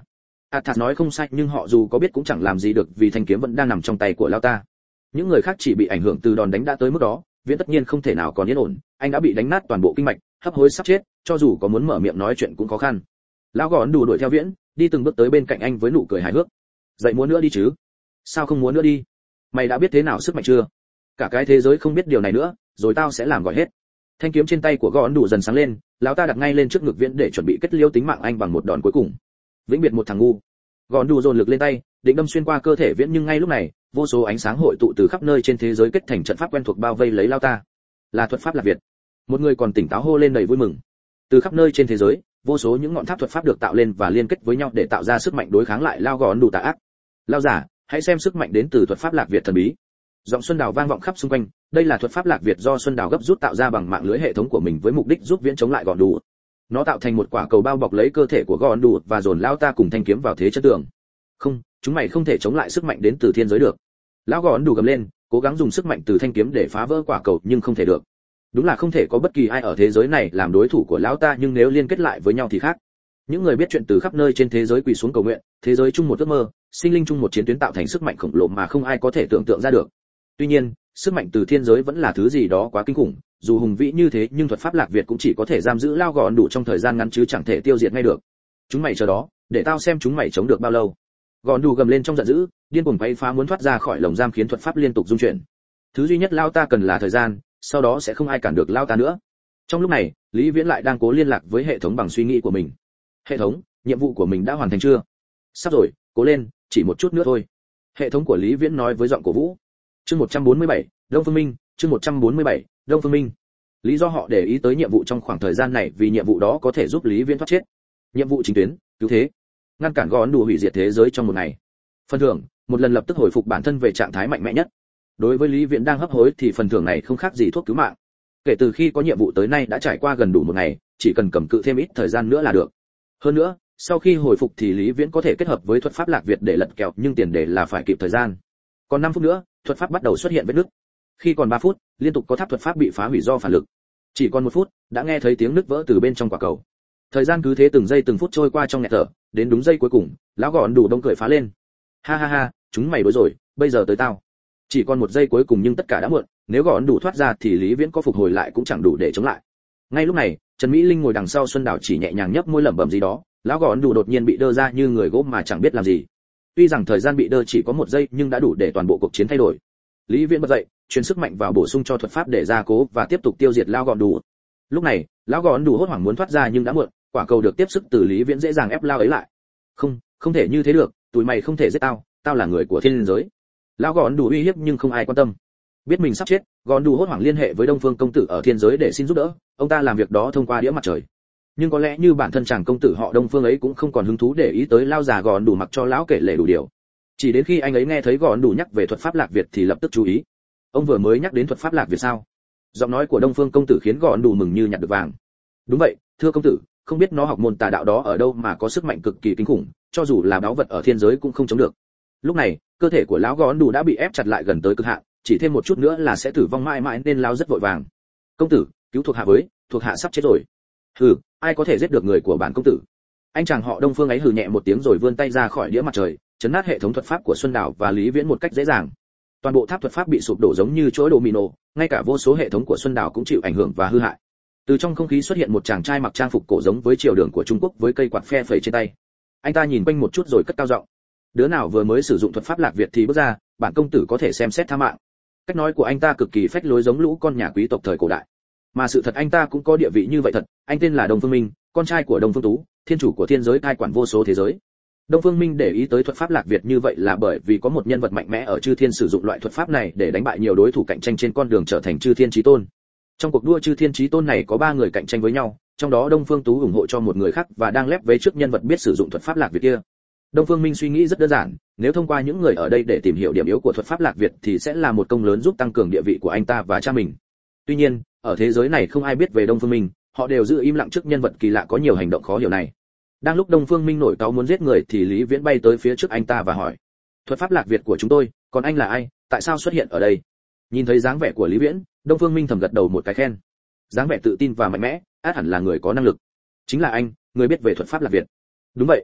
Athas nói không sai, nhưng họ dù có biết cũng chẳng làm gì được vì thanh kiếm vẫn đang nằm trong tay của lão ta. Những người khác chỉ bị ảnh hưởng từ đòn đánh đã tới mức đó, Viễn tất nhiên không thể nào còn yên ổn, anh đã bị đánh nát toàn bộ kinh mạch, hấp hối sắp chết, cho dù có muốn mở miệng nói chuyện cũng khó khăn. Lão Gòn Đủ đuổi theo Viễn, đi từng bước tới bên cạnh anh với nụ cười hài hước. Dậy múa nữa đi chứ? Sao không múa nữa đi? Mày đã biết thế nào sức mạnh chưa? Cả cái thế giới không biết điều này nữa, rồi tao sẽ làm gọi hết. Thanh kiếm trên tay của Gòn Đủ dần sáng lên, lão ta đặt ngay lên trước ngực Viễn để chuẩn bị kết liễu tính mạng anh bằng một đòn cuối cùng. Vĩnh biệt một thằng ngu. Gòn Đủ dồn lực lên tay, định đâm xuyên qua cơ thể Viễn, nhưng ngay lúc này, vô số ánh sáng hội tụ từ khắp nơi trên thế giới kết thành trận pháp quen thuộc bao vây lấy lão ta. Là thuật pháp Lạc Việt. Một người còn tỉnh táo hô lên đầy vui mừng. Từ khắp nơi trên thế giới, vô số những ngọn tháp thuật pháp được tạo lên và liên kết với nhau để tạo ra sức mạnh đối kháng lại lao Gòn Đủ tà ác. Lao giả, hãy xem sức mạnh đến từ thuật pháp Lạc Việt thần bí. Giọng Xuân Đào vang vọng khắp xung quanh, đây là thuật pháp Lạc Việt do Xuân Đào gấp rút tạo ra bằng mạng lưới hệ thống của mình với mục đích giúp Viễn chống lại Gòn Đủ. Nó tạo thành một quả cầu bao bọc lấy cơ thể của Gòn Đủ và dồn lao ta cùng thanh kiếm vào thế chân tường. Không, chúng mày không thể chống lại sức mạnh đến từ thiên giới được. Lão Gòn Đủ gầm lên, cố gắng dùng sức mạnh từ thanh kiếm để phá vỡ quả cầu nhưng không thể được. Đúng là không thể có bất kỳ ai ở thế giới này làm đối thủ của lão ta, nhưng nếu liên kết lại với nhau thì khác. Những người biết chuyện từ khắp nơi trên thế giới quỳ xuống cầu nguyện, thế giới chung một ước mơ, sinh linh chung một chiến tuyến tạo thành sức mạnh khổng lồ mà không ai có thể tưởng tượng ra được. Tuy nhiên, sức mạnh từ thiên giới vẫn là thứ gì đó quá kinh khủng, dù hùng vĩ như thế nhưng thuật pháp Lạc Việt cũng chỉ có thể giam giữ Lao Gòn Đủ trong thời gian ngắn chứ chẳng thể tiêu diệt ngay được. Chúng mày chờ đó, để tao xem chúng mày chống được bao lâu. Gòn Đủ gầm lên trong giận dữ, điên cuồng quay phá muốn thoát ra khỏi lồng giam khiến thuật pháp liên tục rung chuyển. Thứ duy nhất Lao ta cần là thời gian, sau đó sẽ không ai cản được Lao ta nữa. Trong lúc này, Lý Viễn lại đang cố liên lạc với hệ thống bằng suy nghĩ của mình. Hệ thống, nhiệm vụ của mình đã hoàn thành chưa? Sắp rồi, cố lên, chỉ một chút nữa thôi. Hệ thống của Lý Viễn nói với giọng cổ vũ. Chương 147, Đông Phương Minh, chương 147, Đông Phương Minh. Lý do họ để ý tới nhiệm vụ trong khoảng thời gian này vì nhiệm vụ đó có thể giúp Lý Viễn thoát chết. Nhiệm vụ chính tuyến, cứu thế, ngăn cản Gòn Đủ hủy diệt thế giới trong một ngày. Phần thưởng, một lần lập tức hồi phục bản thân về trạng thái mạnh mẽ nhất. Đối với Lý Viễn đang hấp hối thì phần thưởng này không khác gì thuốc cứu mạng. Kể từ khi có nhiệm vụ tới nay đã trải qua gần đủ một ngày, chỉ cần cầm cự thêm ít thời gian nữa là được. Hơn nữa, sau khi hồi phục thì Lý Viễn có thể kết hợp với thuật pháp Lạc Việt để lật kèo, nhưng tiền đề là phải kịp thời gian. Còn 5 phút nữa, thuật pháp bắt đầu xuất hiện vết nứt. Khi còn 3 phút, liên tục có tháp thuật pháp bị phá hủy do phản lực. Chỉ còn 1 phút, đã nghe thấy tiếng nứt vỡ từ bên trong quả cầu. Thời gian cứ thế từng giây từng phút trôi qua trong nghẹt thở, đến đúng giây cuối cùng, lão Gòn Đủ đông cười phá lên. Ha ha ha, chúng mày đuối rồi, bây giờ tới tao. Chỉ còn 1 giây cuối cùng nhưng tất cả đã muộn, nếu Gòn Đủ thoát ra thì Lý Viễn có phục hồi lại cũng chẳng đủ để chống lại. Ngay lúc này, Trần Mỹ Linh ngồi đằng sau Xuân Đào chỉ nhẹ nhàng nhấp môi lẩm bẩm gì đó, lão Gòn Đủ đột nhiên bị đơ ra như người gỗ mà chẳng biết làm gì. Tuy rằng thời gian bị đơ chỉ có 1 giây nhưng đã đủ để toàn bộ cuộc chiến thay đổi. Lý Viễn bật dậy, truyền sức mạnh vào bổ sung cho thuật pháp để gia cố và tiếp tục tiêu diệt lão Gòn Đủ. Lúc này, lão Gòn Đủ hốt hoảng muốn thoát ra nhưng đã muộn, quả cầu được tiếp sức từ Lý Viễn dễ dàng ép lao ấy lại. Không, không thể như thế được, tụi mày không thể giết tao, tao là người của thiên giới. Lão Gòn Đủ uy hiếp nhưng không ai quan tâm. Biết mình sắp chết, Gòn Đủ hốt hoảng liên hệ với Đông Phương công tử ở thiên giới để xin giúp đỡ, ông ta làm việc đó thông qua đĩa mặt trời. Nhưng có lẽ như bản thân chàng công tử họ Đông Phương ấy cũng không còn hứng thú để ý tới lao già Gòn Đủ mặc cho lão kể lể đủ điều. Chỉ đến khi anh ấy nghe thấy Gòn Đủ nhắc về thuật pháp Lạc Việt thì lập tức chú ý. Ông vừa mới nhắc đến thuật pháp Lạc Việt sao? Giọng nói của Đông Phương công tử khiến Gòn Đủ mừng như nhặt được vàng. Đúng vậy, thưa công tử, không biết nó học môn tà đạo đó ở đâu mà có sức mạnh cực kỳ kinh khủng, cho dù là báu vật ở thiên giới cũng không chống được. Lúc này, cơ thể của lão Gòn Đủ đã bị ép chặt lại gần tới cực hạn, chỉ thêm một chút nữa là sẽ tử vong mãi mãi nên lão rất vội vàng. Công tử, cứu thuộc hạ với, thuộc hạ sắp chết rồi. Hừ, ai có thể giết được người của bản công tử? Anh chàng họ Đông Phương ấy hừ nhẹ một tiếng rồi vươn tay ra khỏi đĩa mặt trời, chấn nát hệ thống thuật pháp của Xuân Đào và Lý Viễn một cách dễ dàng. Toàn bộ tháp thuật pháp bị sụp đổ giống như chuỗi domino, ngay cả vô số hệ thống của Xuân Đào cũng chịu ảnh hưởng và hư hại. Từ trong không khí xuất hiện một chàng trai mặc trang phục cổ giống với triều đường của Trung Quốc với cây quạt phe phẩy trên tay. Anh ta nhìn quanh một chút rồi cất cao giọng. Đứa nào vừa mới sử dụng thuật pháp Lạc Việt thì bước ra, bản công tử có thể xem xét tha mạng. Cách nói của anh ta cực kỳ phách lối giống lũ con nhà quý tộc thời cổ đại. Mà sự thật anh ta cũng có địa vị như vậy thật, anh tên là Đông Phương Minh, con trai của Đông Phương Tú, thiên chủ của thiên giới cai quản vô số thế giới. Đông Phương Minh để ý tới thuật pháp Lạc Việt như vậy là bởi vì có một nhân vật mạnh mẽ ở Chư Thiên sử dụng loại thuật pháp này để đánh bại nhiều đối thủ cạnh tranh trên con đường trở thành Chư Thiên Chí Tôn. Trong cuộc đua Chư Thiên Chí Tôn này có 3 người cạnh tranh với nhau, trong đó Đông Phương Tú ủng hộ cho một người khác và đang lép vế trước nhân vật biết sử dụng thuật pháp Lạc Việt kia. Đông Phương Minh suy nghĩ rất đơn giản, nếu thông qua những người ở đây để tìm hiểu điểm yếu của thuật pháp Lạc Việt thì sẽ là một công lớn giúp tăng cường địa vị của anh ta và cha mình. Tuy nhiên, ở thế giới này không ai biết về Đông Phương Minh, họ đều giữ im lặng trước nhân vật kỳ lạ có nhiều hành động khó hiểu này. Đang lúc Đông Phương Minh nổi cáu muốn giết người thì Lý Viễn bay tới phía trước anh ta và hỏi: "Thuật pháp Lạc Việt của chúng tôi, còn anh là ai, tại sao xuất hiện ở đây?" Nhìn thấy dáng vẻ của Lý Viễn, Đông Phương Minh thầm gật đầu một cái khen. Dáng vẻ tự tin và mạnh mẽ, át hẳn là người có năng lực. Chính là anh, người biết về thuật pháp Lạc Việt. Đúng vậy.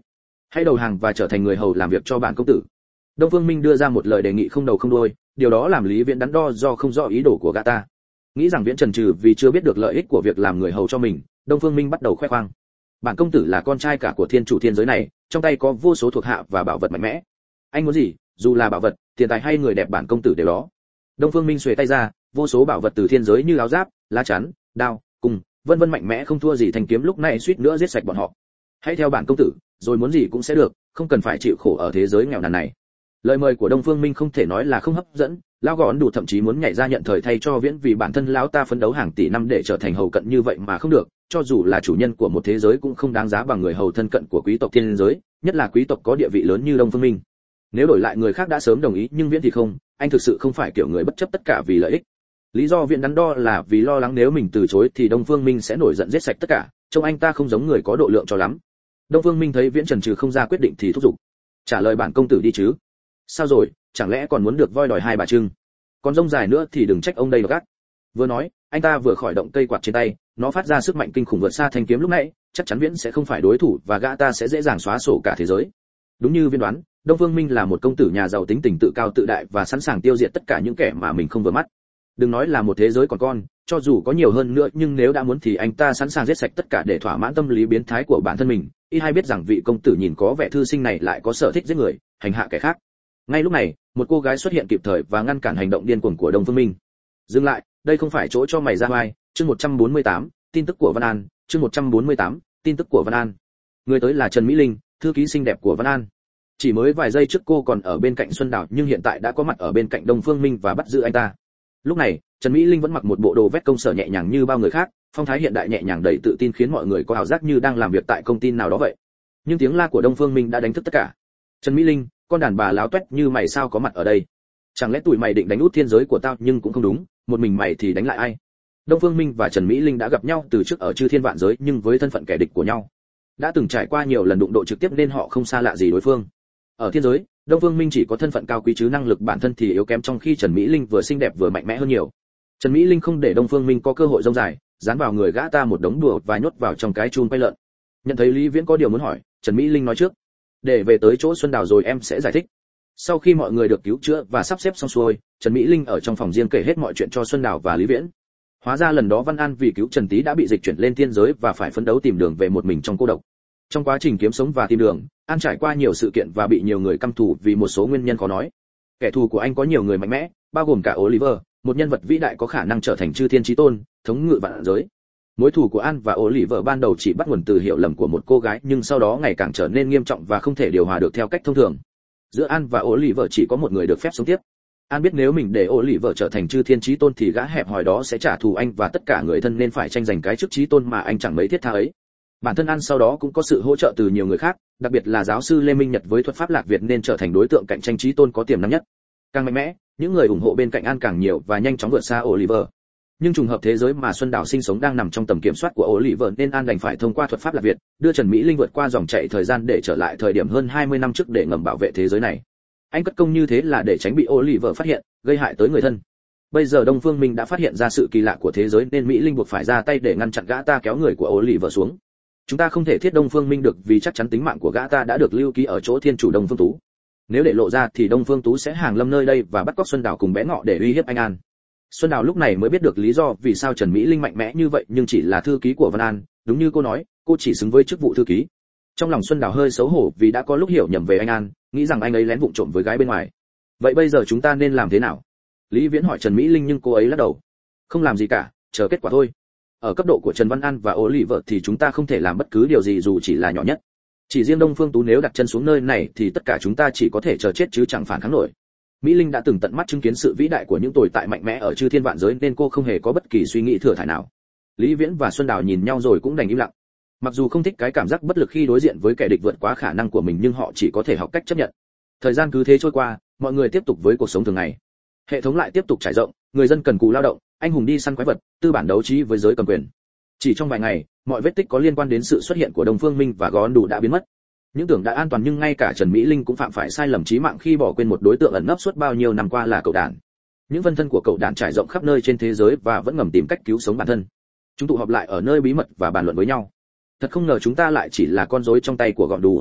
hãy đầu hàng và trở thành người hầu làm việc cho bản công tử. Đông Phương Minh đưa ra một lời đề nghị không đầu không đuôi, điều đó làm Lý Viễn đắn đo do không rõ ý đồ của gã ta. Nghĩ rằng Viễn trần trừ vì chưa biết được lợi ích của việc làm người hầu cho mình, Đông Phương Minh bắt đầu khoe khoang. Bản công tử là con trai cả của thiên chủ thiên giới này, trong tay có vô số thuộc hạ và bảo vật mạnh mẽ. Anh muốn gì, dù là bảo vật, tiền tài hay người đẹp bản công tử đều đó. Đông Phương Minh xuề tay ra, vô số bảo vật từ thiên giới như áo giáp, lá chắn, đao, cung, vân vân mạnh mẽ không thua gì thanh kiếm lúc này suýt nữa giết sạch bọn họ. Hãy theo bản công tử, rồi muốn gì cũng sẽ được, không cần phải chịu khổ ở thế giới nghèo nàn này. Lời mời của Đông Phương Minh không thể nói là không hấp dẫn, lão gõ đủ thậm chí muốn nhảy ra nhận thời thay cho Viễn vì bản thân lão ta phấn đấu hàng tỷ năm để trở thành hầu cận như vậy mà không được, cho dù là chủ nhân của một thế giới cũng không đáng giá bằng người hầu thân cận của quý tộc thiên giới, nhất là quý tộc có địa vị lớn như Đông Phương Minh. Nếu đổi lại người khác đã sớm đồng ý, nhưng Viễn thì không, anh thực sự không phải kiểu người bất chấp tất cả vì lợi ích. Lý do Viễn đắn đo là vì lo lắng nếu mình từ chối thì Đông Phương Minh sẽ nổi giận giết sạch tất cả, trông anh ta không giống người có độ lượng cho lắm. Đông Phương Minh thấy Viễn chần chừ không ra quyết định thì thúc giục. Trả lời bản công tử đi chứ. Sao rồi, chẳng lẽ còn muốn được voi đòi hai bà trưng? Còn rông dài nữa thì đừng trách ông đây gắt. Vừa nói, anh ta vừa khởi động cây quạt trên tay, nó phát ra sức mạnh kinh khủng vượt xa thanh kiếm lúc nãy, chắc chắn Viễn sẽ không phải đối thủ và gã ta sẽ dễ dàng xóa sổ cả thế giới. Đúng như Viễn đoán, Đông Phương Minh là một công tử nhà giàu tính tình tự cao tự đại và sẵn sàng tiêu diệt tất cả những kẻ mà mình không vừa mắt. Đừng nói là một thế giới còn con, cho dù có nhiều hơn nữa nhưng nếu đã muốn thì anh ta sẵn sàng giết sạch tất cả để thỏa mãn tâm lý biến thái của bản thân mình. Ít hay biết rằng vị công tử nhìn có vẻ thư sinh này lại có sở thích giết người, hành hạ kẻ khác. Ngay lúc này, một cô gái xuất hiện kịp thời và ngăn cản hành động điên cuồng của Đông Phương Minh. Dừng lại, đây không phải chỗ cho mày ra oai. Chương 148, tin tức của Văn An. Chương 148, tin tức của Văn An. Người tới là Trần Mỹ Linh, thư ký xinh đẹp của Văn An. Chỉ mới vài giây trước cô còn ở bên cạnh Xuân Đào nhưng hiện tại đã có mặt ở bên cạnh Đông Phương Minh và bắt giữ anh ta. Lúc này, Trần Mỹ Linh vẫn mặc một bộ đồ vest công sở nhẹ nhàng như bao người khác, phong thái hiện đại nhẹ nhàng đầy tự tin khiến mọi người có ảo giác như đang làm việc tại công ty nào đó vậy. Nhưng tiếng la của Đông Phương Minh đã đánh thức tất cả. Trần Mỹ Linh, con đàn bà láo toét như mày sao có mặt ở đây? Chẳng lẽ tụi mày định đánh út thiên giới của tao? Nhưng cũng không đúng, một mình mày thì đánh lại ai? Đông Phương Minh và Trần Mỹ Linh đã gặp nhau từ trước ở Chư Thiên Vạn Giới nhưng với thân phận kẻ địch của nhau. Đã từng trải qua nhiều lần đụng độ trực tiếp nên họ không xa lạ gì đối phương. Ở thiên giới, Đông Phương Minh chỉ có thân phận cao quý chứ năng lực bản thân thì yếu kém, trong khi Trần Mỹ Linh vừa xinh đẹp vừa mạnh mẽ hơn nhiều. Trần Mỹ Linh không để Đông Phương Minh có cơ hội rông dài, dán vào người gã ta một đống đùa và nhốt vào trong cái chum quay lợn. Nhận thấy Lý Viễn có điều muốn hỏi, Trần Mỹ Linh nói trước. Để về tới chỗ Xuân Đào rồi em sẽ giải thích. Sau khi mọi người được cứu chữa và sắp xếp xong xuôi, Trần Mỹ Linh ở trong phòng riêng kể hết mọi chuyện cho Xuân Đào và Lý Viễn. Hóa ra lần đó Văn An vì cứu Trần Tý đã bị dịch chuyển lên thiên giới và phải phấn đấu tìm đường về một mình trong cô độc. Trong quá trình kiếm sống và tìm đường, An trải qua nhiều sự kiện và bị nhiều người căm thù vì một số nguyên nhân khó nói. Kẻ thù của anh có nhiều người mạnh mẽ, bao gồm cả Oliver, một nhân vật vĩ đại có khả năng trở thành chư thiên chí tôn, thống ngự vạn giới. Mối thù của An và Oliver ban đầu chỉ bắt nguồn từ hiểu lầm của một cô gái, nhưng sau đó ngày càng trở nên nghiêm trọng và không thể điều hòa được theo cách thông thường. Giữa An và Oliver chỉ có một người được phép sống tiếp. An biết nếu mình để Oliver trở thành chư thiên chí tôn thì gã hẹp hòi đó sẽ trả thù anh và tất cả người thân nên phải tranh giành cái chức chí tôn mà anh chẳng mấy thiết tha ấy. Bản thân An sau đó cũng có sự hỗ trợ từ nhiều người khác, đặc biệt là giáo sư Lê Minh Nhật với thuật pháp Lạc Việt nên trở thành đối tượng cạnh tranh chí tôn có tiềm năng nhất. Càng mạnh mẽ, những người ủng hộ bên cạnh An càng nhiều và nhanh chóng vượt xa Oliver. Nhưng trùng hợp thế giới mà Xuân Đào sinh sống đang nằm trong tầm kiểm soát của Oliver nên An đành phải thông qua thuật pháp Lạc Việt, đưa Trần Mỹ Linh vượt qua dòng chảy thời gian để trở lại thời điểm hơn 20 năm trước để ngầm bảo vệ thế giới này. Anh cất công như thế là để tránh bị Oliver phát hiện, gây hại tới người thân. Bây giờ Đông Phương Minh đã phát hiện ra sự kỳ lạ của thế giới nên Mỹ Linh buộc phải ra tay để ngăn chặn gã ta kéo người của Oliver xuống. Chúng ta không thể thiết Đông Phương Minh được vì chắc chắn tính mạng của gã ta đã được lưu ký ở chỗ thiên chủ Đông Phương Tú. Nếu để lộ ra thì Đông Phương Tú sẽ hàng lâm nơi đây và bắt cóc Xuân Đào cùng bé Ngọ để uy hiếp anh An. Xuân Đào lúc này mới biết được lý do vì sao Trần Mỹ Linh mạnh mẽ như vậy nhưng chỉ là thư ký của Văn An, đúng như cô nói, cô chỉ xứng với chức vụ thư ký. Trong lòng Xuân Đào hơi xấu hổ vì đã có lúc hiểu nhầm về anh An, nghĩ rằng anh ấy lén vụng trộm với gái bên ngoài. Vậy bây giờ chúng ta nên làm thế nào? Lý Viễn hỏi Trần Mỹ Linh nhưng cô ấy lắc đầu. Không làm gì cả, chờ kết quả thôi. Ở cấp độ của Trần Văn An và Oliver thì chúng ta không thể làm bất cứ điều gì dù chỉ là nhỏ nhất. Chỉ riêng Đông Phương Tú nếu đặt chân xuống nơi này thì tất cả chúng ta chỉ có thể chờ chết chứ chẳng phản kháng nổi. Mỹ Linh đã từng tận mắt chứng kiến sự vĩ đại của những tồn tại mạnh mẽ ở chư thiên vạn giới nên cô không hề có bất kỳ suy nghĩ thừa thải nào. Lý Viễn và Xuân Đào nhìn nhau rồi cũng đành im lặng. Mặc dù không thích cái cảm giác bất lực khi đối diện với kẻ địch vượt quá khả năng của mình nhưng họ chỉ có thể học cách chấp nhận. Thời gian cứ thế trôi qua, mọi người tiếp tục với cuộc sống thường ngày. Hệ thống lại tiếp tục trải rộng, người dân cần cù lao động, anh hùng đi săn quái vật, tư bản đấu trí với giới cầm quyền. Chỉ trong vài ngày, mọi vết tích có liên quan đến sự xuất hiện của Đông Phương Minh và Gón Đủ đã biến mất. Những tưởng đã an toàn nhưng ngay cả Trần Mỹ Linh cũng phạm phải sai lầm chí mạng khi bỏ quên một đối tượng ẩn nấp suốt bao nhiêu năm qua là cậu đàn. Những vân thân của cậu đàn trải rộng khắp nơi trên thế giới và vẫn ngầm tìm cách cứu sống bản thân. Chúng tụ họp lại ở nơi bí mật và bàn luận với nhau. Thật không ngờ chúng ta lại chỉ là con rối trong tay của Gọn Đủ.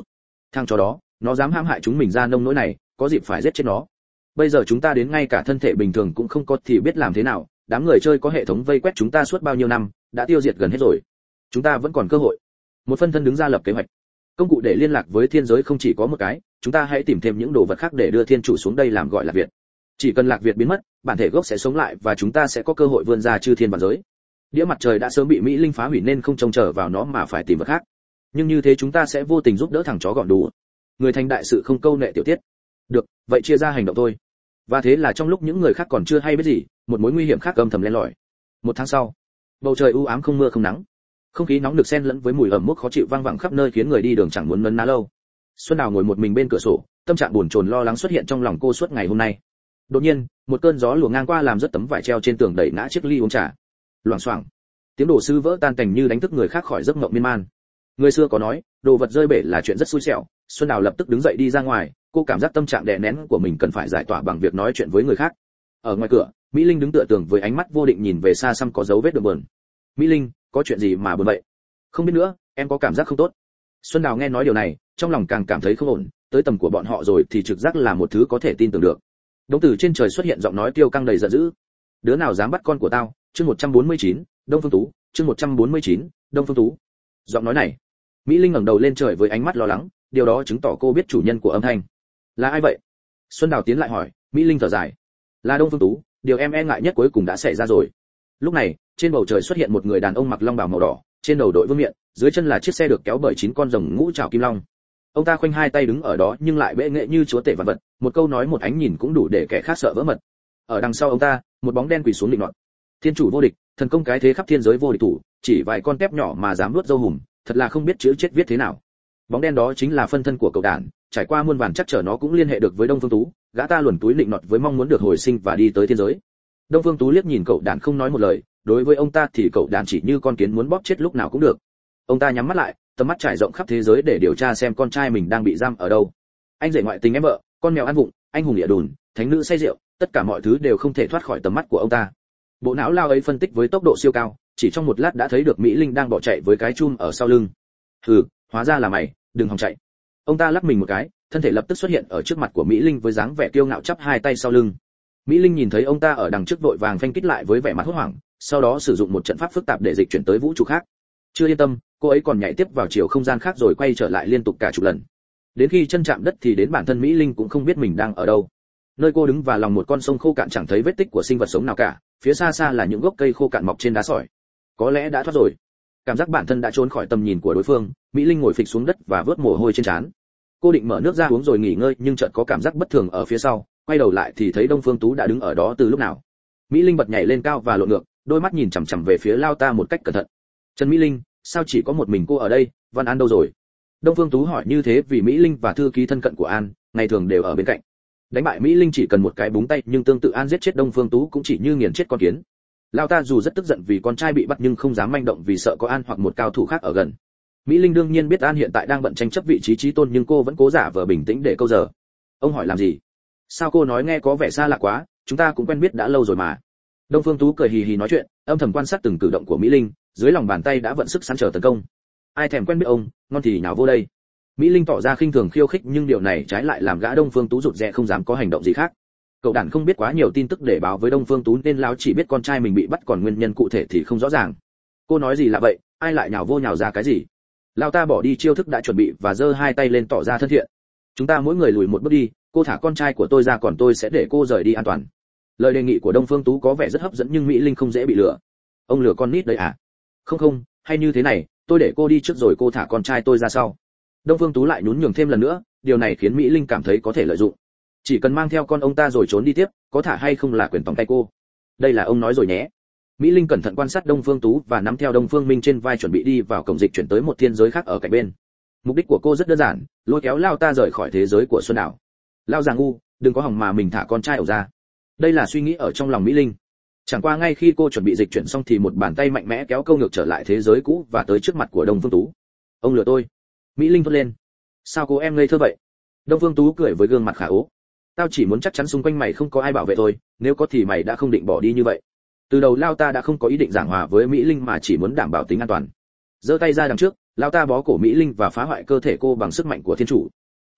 Thằng chó đó, nó dám hãm hại chúng mình ra nông nỗi này, có dịp phải giết chết nó. Bây giờ chúng ta đến ngay cả thân thể bình thường cũng không có thì biết làm thế nào, đám người chơi có hệ thống vây quét chúng ta suốt bao nhiêu năm, đã tiêu diệt gần hết rồi. Chúng ta vẫn còn cơ hội. Một phân thân đứng ra lập kế hoạch. Công cụ để liên lạc với thiên giới không chỉ có một cái, chúng ta hãy tìm thêm những đồ vật khác để đưa thiên chủ xuống đây làm gọi là Việt. Chỉ cần Lạc Việt biến mất, bản thể gốc sẽ sống lại và chúng ta sẽ có cơ hội vươn ra chư thiên vạn giới. Đĩa mặt trời đã sớm bị Mỹ Linh phá hủy nên không trông chờ vào nó mà phải tìm vật khác. Nhưng như thế chúng ta sẽ vô tình giúp đỡ thằng chó gọn đủ. Người thành đại sự không câu nệ tiểu tiết. Được, vậy chia ra hành động thôi. Và thế là trong lúc những người khác còn chưa hay biết gì, một mối nguy hiểm khác âm thầm len lỏi. Một tháng sau, bầu trời u ám không mưa không nắng. Không khí nóng được xen lẫn với mùi ẩm mốc khó chịu vang vẳng khắp nơi khiến người đi đường chẳng muốn nấn ná lâu. Xuân Đào ngồi một mình bên cửa sổ, tâm trạng buồn chồn lo lắng xuất hiện trong lòng cô suốt ngày hôm nay. Đột nhiên, một cơn gió lùa ngang qua làm rớt tấm vải treo trên tường đẩy ngã chiếc ly uống trà. Loảng xoảng, tiếng đồ sư vỡ tan tành như đánh thức người khác khỏi giấc mộng miên man. Người xưa có nói, đồ vật rơi bể là chuyện rất xui xẻo. Xuân Đào lập tức đứng dậy đi ra ngoài, cô cảm giác tâm trạng đè nén của mình cần phải giải tỏa bằng việc nói chuyện với người khác. Ở ngoài cửa, Mỹ Linh đứng tựa tường với ánh mắt vô định nhìn về xa xăm có dấu vết đường buồn. Mỹ Linh, có chuyện gì mà buồn vậy? Không biết nữa, em có cảm giác không tốt. Xuân Đào nghe nói điều này, trong lòng càng cảm thấy không ổn, tới tầm của bọn họ rồi thì trực giác là một thứ có thể tin tưởng được. Đống từ trên trời xuất hiện giọng nói kiêu căng đầy giận dữ. Đứa nào dám bắt con của tao? Chương 149, Đông Phương Tú, chương 149, Đông Phương Tú. Giọng nói này. Mỹ Linh ngẩng đầu lên trời với ánh mắt lo lắng, điều đó chứng tỏ cô biết chủ nhân của âm thanh. Là ai vậy? Xuân Đào tiến lại hỏi. Mỹ Linh thở dài. Là Đông Phương Tú, điều em e ngại nhất cuối cùng đã xảy ra rồi. Lúc này, trên bầu trời xuất hiện một người đàn ông mặc long bào màu đỏ, trên đầu đội vương miện, dưới chân là chiếc xe được kéo bởi 9 con rồng ngũ trảo kim long. Ông ta khoanh hai tay đứng ở đó nhưng lại bệ nghệ như chúa tể vạn vật, một câu nói một ánh nhìn cũng đủ để kẻ khác sợ vỡ mật. Ở đằng sau ông ta, một bóng đen quỳ xuống định nọt. Thiên chủ vô địch, thần công cái thế khắp thiên giới vô địch thủ, chỉ vài con tép nhỏ mà dám nuốt dâu hùm, thật là không biết chữ chết viết thế nào. Bóng đen đó chính là phân thân của cậu đản, trải qua muôn vàn chắc trở nó cũng liên hệ được với Đông Phương Tú, gã ta luồn túi định nọt với mong muốn được hồi sinh và đi tới thiên giới. Đông Phương Tú liếc nhìn cậu đản không nói một lời, đối với ông ta thì cậu đản chỉ như con kiến muốn bóp chết lúc nào cũng được. Ông ta nhắm mắt lại, tầm mắt trải rộng khắp thế giới để điều tra xem con trai mình đang bị giam ở đâu. Anh rể ngoại tình em vợ, con mèo ăn vụng, anh hùng địa đùn, thánh nữ say rượu, tất cả mọi thứ đều không thể thoát khỏi tầm mắt của ông ta. Bộ não lao ấy phân tích với tốc độ siêu cao, chỉ trong một lát đã thấy được Mỹ Linh đang bỏ chạy với cái chum ở sau lưng. Hừ, hóa ra là mày, đừng hòng chạy. Ông ta lắc mình một cái, thân thể lập tức xuất hiện ở trước mặt của Mỹ Linh với dáng vẻ kiêu ngạo chắp hai tay sau lưng. Mỹ Linh nhìn thấy ông ta ở đằng trước vội vàng phanh kích lại với vẻ mặt hốt hoảng, sau đó sử dụng một trận pháp phức tạp để dịch chuyển tới vũ trụ khác. Chưa yên tâm, cô ấy còn nhảy tiếp vào chiều không gian khác rồi quay trở lại liên tục cả chục lần. Đến khi chân chạm đất thì đến bản thân Mỹ Linh cũng không biết mình đang ở đâu. Nơi cô đứng và lòng một con sông khô cạn chẳng thấy vết tích của sinh vật sống nào cả, phía xa xa là những gốc cây khô cạn mọc trên đá sỏi. Có lẽ đã thoát rồi. Cảm giác bản thân đã trốn khỏi tầm nhìn của đối phương, Mỹ Linh ngồi phịch xuống đất và vớt mồ hôi trên trán. Cô định mở nước ra uống rồi nghỉ ngơi nhưng chợt có cảm giác bất thường ở phía sau, quay đầu lại thì thấy Đông Phương Tú đã đứng ở đó từ lúc nào. Mỹ Linh bật nhảy lên cao và lộn ngược, đôi mắt nhìn chằm chằm về phía lao ta một cách cẩn thận. Trần Mỹ Linh, sao chỉ có một mình cô ở đây, Văn An đâu rồi? Đông Phương Tú hỏi như thế vì Mỹ Linh và thư ký thân cận của An, ngày thường đều ở bên cạnh. Đánh bại Mỹ Linh chỉ cần một cái búng tay nhưng tương tự An giết chết Đông Phương Tú cũng chỉ như nghiền chết con kiến. Lao ta dù rất tức giận vì con trai bị bắt nhưng không dám manh động vì sợ có An hoặc một cao thủ khác ở gần. Mỹ Linh đương nhiên biết An hiện tại đang bận tranh chấp vị trí chí tôn nhưng cô vẫn cố giả vờ bình tĩnh để câu giờ. Ông hỏi làm gì? Sao cô nói nghe có vẻ xa lạ quá, chúng ta cũng quen biết đã lâu rồi mà. Đông Phương Tú cười hì hì nói chuyện, âm thầm quan sát từng cử động của Mỹ Linh, dưới lòng bàn tay đã vận sức sẵn chờ tấn công. Ai thèm quen biết ông, ngon thì nào vô đây. Mỹ Linh tỏ ra khinh thường khiêu khích nhưng điều này trái lại làm gã Đông Phương Tú rụt rè không dám có hành động gì khác. Cậu đàn không biết quá nhiều tin tức để báo với Đông Phương Tú nên lão chỉ biết con trai mình bị bắt còn nguyên nhân cụ thể thì không rõ ràng. Cô nói gì lạ vậy, ai lại nhào vô nhào ra cái gì? Lão ta bỏ đi chiêu thức đã chuẩn bị và giơ hai tay lên tỏ ra thân thiện. Chúng ta mỗi người lùi một bước đi, cô thả con trai của tôi ra còn tôi sẽ để cô rời đi an toàn. Lời đề nghị của Đông Phương Tú có vẻ rất hấp dẫn nhưng Mỹ Linh không dễ bị lừa. Ông lừa con nít đấy à? Không, hay như thế này, tôi để cô đi trước rồi cô thả con trai tôi ra sau. Đông Phương Tú lại nhún nhường thêm lần nữa, điều này khiến Mỹ Linh cảm thấy có thể lợi dụng. Chỉ cần mang theo con ông ta rồi trốn đi tiếp, có thả hay không là quyền tòng tay cô. Đây là ông nói rồi nhé. Mỹ Linh cẩn thận quan sát Đông Phương Tú và nắm theo Đông Phương Minh trên vai chuẩn bị đi vào cổng dịch chuyển tới một thiên giới khác ở cạnh bên. Mục đích của cô rất đơn giản, lôi kéo Lao ta rời khỏi thế giới của Xuân Đảo. Lao già ngu, đừng có hòng mà mình thả con trai ẩu ra. Đây là suy nghĩ ở trong lòng Mỹ Linh. Chẳng qua ngay khi cô chuẩn bị dịch chuyển xong thì một bàn tay mạnh mẽ kéo câu ngược trở lại thế giới cũ và tới trước mặt của Đông Phương Tú. Ông lừa tôi. Mỹ Linh thốt lên. Sao cô em ngây thơ vậy? Đông Phương Tú cười với gương mặt khả ố. Tao chỉ muốn chắc chắn xung quanh mày không có ai bảo vệ thôi, nếu có thì mày đã không định bỏ đi như vậy. Từ đầu Lao ta đã không có ý định giảng hòa với Mỹ Linh mà chỉ muốn đảm bảo tính an toàn. Giơ tay ra đằng trước, Lao ta bó cổ Mỹ Linh và phá hoại cơ thể cô bằng sức mạnh của thiên chủ,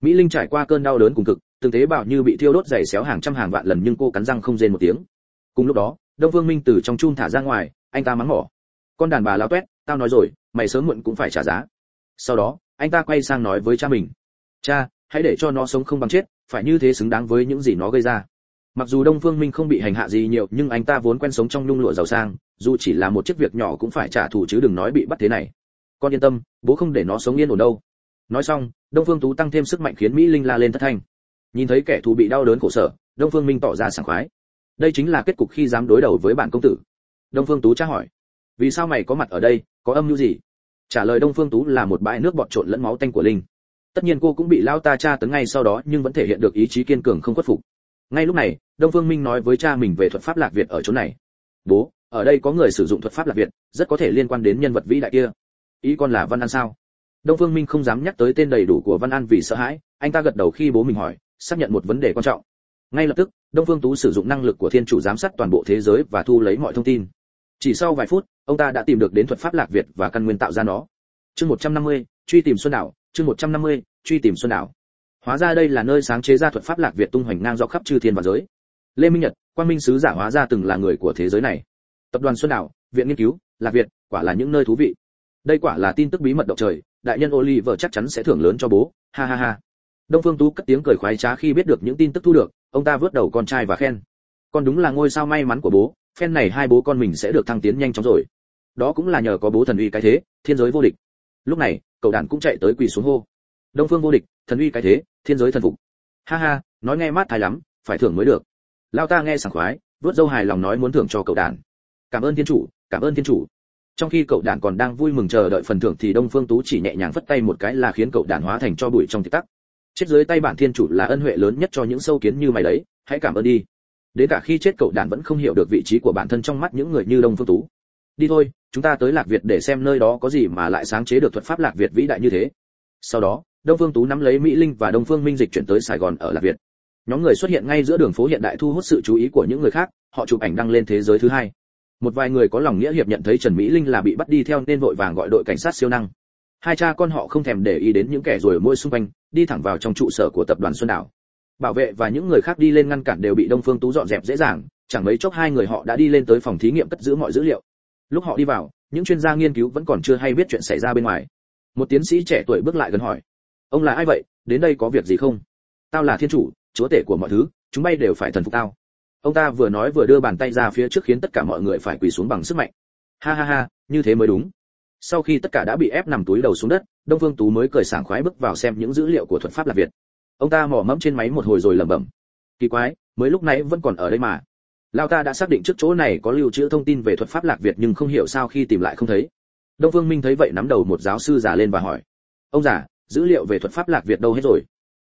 Mỹ Linh trải qua cơn đau đớn cùng cực, từng tế bào như bị thiêu đốt dày xéo hàng trăm hàng vạn lần nhưng cô cắn răng không rên một tiếng. Cùng lúc đó, Đông Phương Minh từ trong chum thả ra ngoài, anh ta mắng mỏ: "Con đàn bà láo toét, tao nói rồi, mày sớm muộn cũng phải trả giá." Sau đó, anh ta quay sang nói với cha mình: "Cha, hãy để cho nó sống không bằng chết, phải như thế xứng đáng với những gì nó gây ra." Mặc dù Đông Phương Minh không bị hành hạ gì nhiều, nhưng anh ta vốn quen sống trong nhung lụa giàu sang, dù chỉ là một chiếc việc nhỏ cũng phải trả thù chứ đừng nói bị bắt thế này. "Con yên tâm, bố không để nó sống yên ổn đâu." Nói xong, Đông Phương Tú tăng thêm sức mạnh khiến Mỹ Linh la lên thất thanh. Nhìn thấy kẻ thù bị đau đớn khổ sở, Đông Phương Minh tỏ ra sảng khoái. Đây chính là kết cục khi dám đối đầu với bản công tử. Đông Phương Tú tra hỏi: "Vì sao mày có mặt ở đây, có âm mưu gì?" Trả lời Đông Phương Tú là một bãi nước bọt trộn lẫn máu tanh của Linh. Tất nhiên cô cũng bị lao ta tra tấn ngay sau đó nhưng vẫn thể hiện được ý chí kiên cường không khuất phục. Ngay lúc này, Đông Phương Minh nói với cha mình về thuật pháp Lạc Việt ở chỗ này. "Bố, ở đây có người sử dụng thuật pháp Lạc Việt, rất có thể liên quan đến nhân vật vĩ đại kia." "Ý con là Văn An sao?" Đông Phương Minh không dám nhắc tới tên đầy đủ của Văn An vì sợ hãi, anh ta gật đầu khi bố mình hỏi, xác nhận một vấn đề quan trọng. Ngay lập tức, Đông Phương Tú sử dụng năng lực của Thiên Chủ giám sát toàn bộ thế giới và thu lấy mọi thông tin. Chỉ sau vài phút, ông ta đã tìm được đến thuật pháp Lạc Việt và căn nguyên tạo ra nó. Chương 150, truy tìm Xuân Đảo, chương 150, truy tìm Xuân Đảo. Hóa ra đây là nơi sáng chế ra thuật pháp Lạc Việt tung hoành ngang dọc khắp chư thiên và giới. Lê Minh Nhật, Quang Minh sứ giả hóa ra từng là người của thế giới này. Tập đoàn Xuân Đảo, viện nghiên cứu, Lạc Việt, quả là những nơi thú vị. Đây quả là tin tức bí mật động trời, đại nhân Oliver chắc chắn sẽ thưởng lớn cho bố, ha ha ha. Đông Phương Tú cất tiếng cười khoái trá khi biết được những tin tức thu được, ông ta vớt đầu con trai và khen: "Con đúng là ngôi sao may mắn của bố, phen này hai bố con mình sẽ được thăng tiến nhanh chóng rồi. Đó cũng là nhờ có bố thần uy cái thế, thiên giới vô địch." Lúc này, cậu đàn cũng chạy tới quỳ xuống hô: "Đông Phương vô địch, thần uy cái thế, thiên giới thần phục." Ha ha, nói nghe mát thái lắm, phải thưởng mới được. Lao ta nghe sảng khoái, vớt dâu hài lòng nói muốn thưởng cho cậu đàn. "Cảm ơn thiên chủ, cảm ơn thiên chủ." Trong khi cậu đàn còn đang vui mừng chờ đợi phần thưởng thì Đông Phương Tú chỉ nhẹ nhàng vất tay một cái là khiến cậu đàn hóa thành tro bụi trong tích tắc. Chết dưới tay bản thiên chủ là ân huệ lớn nhất cho những sâu kiến như mày đấy, hãy cảm ơn đi. Đến cả khi chết cậu đàn vẫn không hiểu được vị trí của bản thân trong mắt những người như Đông Phương Tú. "Đi thôi, chúng ta tới Lạc Việt để xem nơi đó có gì mà lại sáng chế được thuật pháp Lạc Việt vĩ đại như thế." Sau đó, Đông Phương Tú nắm lấy Mỹ Linh và Đông Phương Minh dịch chuyển tới Sài Gòn ở Lạc Việt. Nhóm người xuất hiện ngay giữa đường phố hiện đại thu hút sự chú ý của những người khác, họ chụp ảnh đăng lên thế giới thứ hai. Một vài người có lòng nghĩa hiệp nhận thấy Trần Mỹ Linh là bị bắt đi theo nên vội vàng gọi đội cảnh sát siêu năng. Hai cha con họ không thèm để ý đến những kẻ ruồi môi xung quanh, đi thẳng vào trong trụ sở của tập đoàn Xuân Đảo. Bảo vệ và những người khác đi lên ngăn cản đều bị Đông Phương Tú dọn dẹp dễ dàng, chẳng mấy chốc hai người họ đã đi lên tới phòng thí nghiệm cất giữ mọi dữ liệu. Lúc họ đi vào, những chuyên gia nghiên cứu vẫn còn chưa hay biết chuyện xảy ra bên ngoài. Một tiến sĩ trẻ tuổi bước lại gần hỏi: "Ông là ai vậy, đến đây có việc gì không?" "Tao là thiên chủ, chúa tể của mọi thứ, chúng bay đều phải thần phục tao." Ông ta vừa nói vừa đưa bàn tay ra phía trước khiến tất cả mọi người phải quỳ xuống bằng sức mạnh. Ha ha ha, như thế mới đúng. Sau khi tất cả đã bị ép nằm túi đầu xuống đất, Đông Phương Tú mới cười sảng khoái bước vào xem những dữ liệu của thuật pháp Lạc Việt. Ông ta mò mẫm trên máy một hồi rồi lẩm bẩm: "Kỳ quái, mới lúc nãy vẫn còn ở đây mà." Lao ta đã xác định trước chỗ này có lưu trữ thông tin về thuật pháp Lạc Việt nhưng không hiểu sao khi tìm lại không thấy. Đông Phương Minh thấy vậy nắm đầu một giáo sư già lên và hỏi: "Ông già, dữ liệu về thuật pháp Lạc Việt đâu hết rồi?"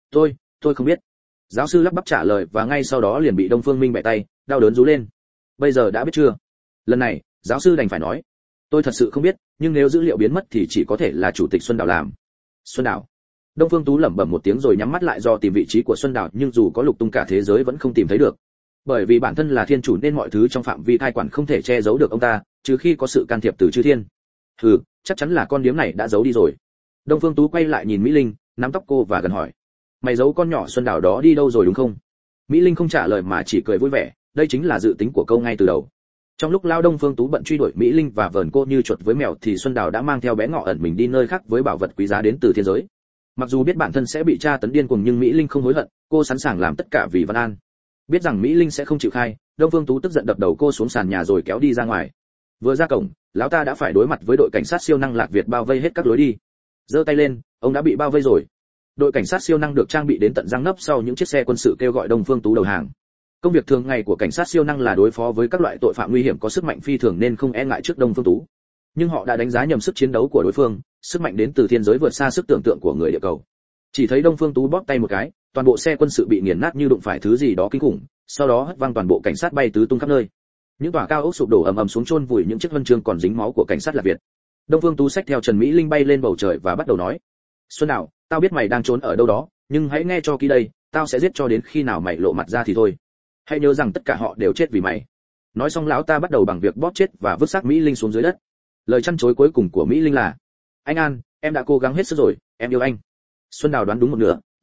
Tôi không biết." Giáo sư lắp bắp trả lời và ngay sau đó liền bị Đông Phương Minh bẻ tay, đau đớn rú lên. "Bây giờ đã biết chưa?" Lần này, giáo sư đành phải nói: "Tôi thật sự không biết, nhưng nếu dữ liệu biến mất thì chỉ có thể là chủ tịch Xuân Đảo làm." "Xuân Đảo?" Đông Phương Tú lẩm bẩm một tiếng rồi nhắm mắt lại do tìm vị trí của Xuân Đảo nhưng dù có lục tung cả thế giới vẫn không tìm thấy được. Bởi vì bản thân là thiên chủ nên mọi thứ trong phạm vi cai quản không thể che giấu được ông ta, trừ khi có sự can thiệp từ chư thiên. "Hừ, chắc chắn là con điếm này đã giấu đi rồi." Đông Phương Tú quay lại nhìn Mỹ Linh, nắm tóc cô và gần hỏi: "Mày giấu con nhỏ Xuân Đảo đó đi đâu rồi đúng không?" Mỹ Linh không trả lời mà chỉ cười vui vẻ, đây chính là dự tính của câu ngay từ đầu. Trong lúc lao Đông Phương Tú bận truy đuổi Mỹ Linh và vờn cô như chuột với mèo thì Xuân Đảo đã mang theo bé ngọ ẩn mình đi nơi khác với bảo vật quý giá đến từ thiên giới. Mặc dù biết bản thân sẽ bị tra tấn điên cuồng nhưng Mỹ Linh không hối hận, cô sẵn sàng làm tất cả vì Văn An. Biết rằng Mỹ Linh sẽ không chịu khai, Đông Phương Tú tức giận đập đầu cô xuống sàn nhà rồi kéo đi ra ngoài. Vừa ra cổng, lão ta đã phải đối mặt với đội cảnh sát siêu năng Lạc Việt bao vây hết các lối đi. Giơ tay lên, ông đã bị bao vây rồi. Đội cảnh sát siêu năng được trang bị đến tận răng nấp sau những chiếc xe quân sự kêu gọi Đông Phương Tú đầu hàng. Công việc thường ngày của cảnh sát siêu năng là đối phó với các loại tội phạm nguy hiểm có sức mạnh phi thường nên không e ngại trước Đông Phương Tú. Nhưng họ đã đánh giá nhầm sức chiến đấu của đối phương, sức mạnh đến từ thiên giới vượt xa sức tưởng tượng của người địa cầu. Chỉ thấy Đông Phương Tú bóp tay một cái, toàn bộ xe quân sự bị nghiền nát như đụng phải thứ gì đó kinh khủng, sau đó hất văng toàn bộ cảnh sát bay tứ tung khắp nơi. Những tòa cao ốc sụp đổ ầm ầm xuống chôn vùi những chiếc huân chương còn dính máu của cảnh sát Lạc Việt. Đông Phương Tú xách theo Trần Mỹ Linh bay lên bầu trời và bắt đầu nói: "Xuân Đảo, tao biết mày đang trốn ở đâu đó, nhưng hãy nghe cho kỹ đây, tao sẽ giết cho đến khi nào mày lộ mặt ra thì thôi. Hãy nhớ rằng tất cả họ đều chết vì mày." Nói xong lão ta bắt đầu bằng việc bóp chết và vứt xác Mỹ Linh xuống dưới đất. Lời chăn chối cuối cùng của Mỹ Linh là: "Anh An, em đã cố gắng hết sức rồi, em yêu anh." Xuân Đào đoán đúng một nửa,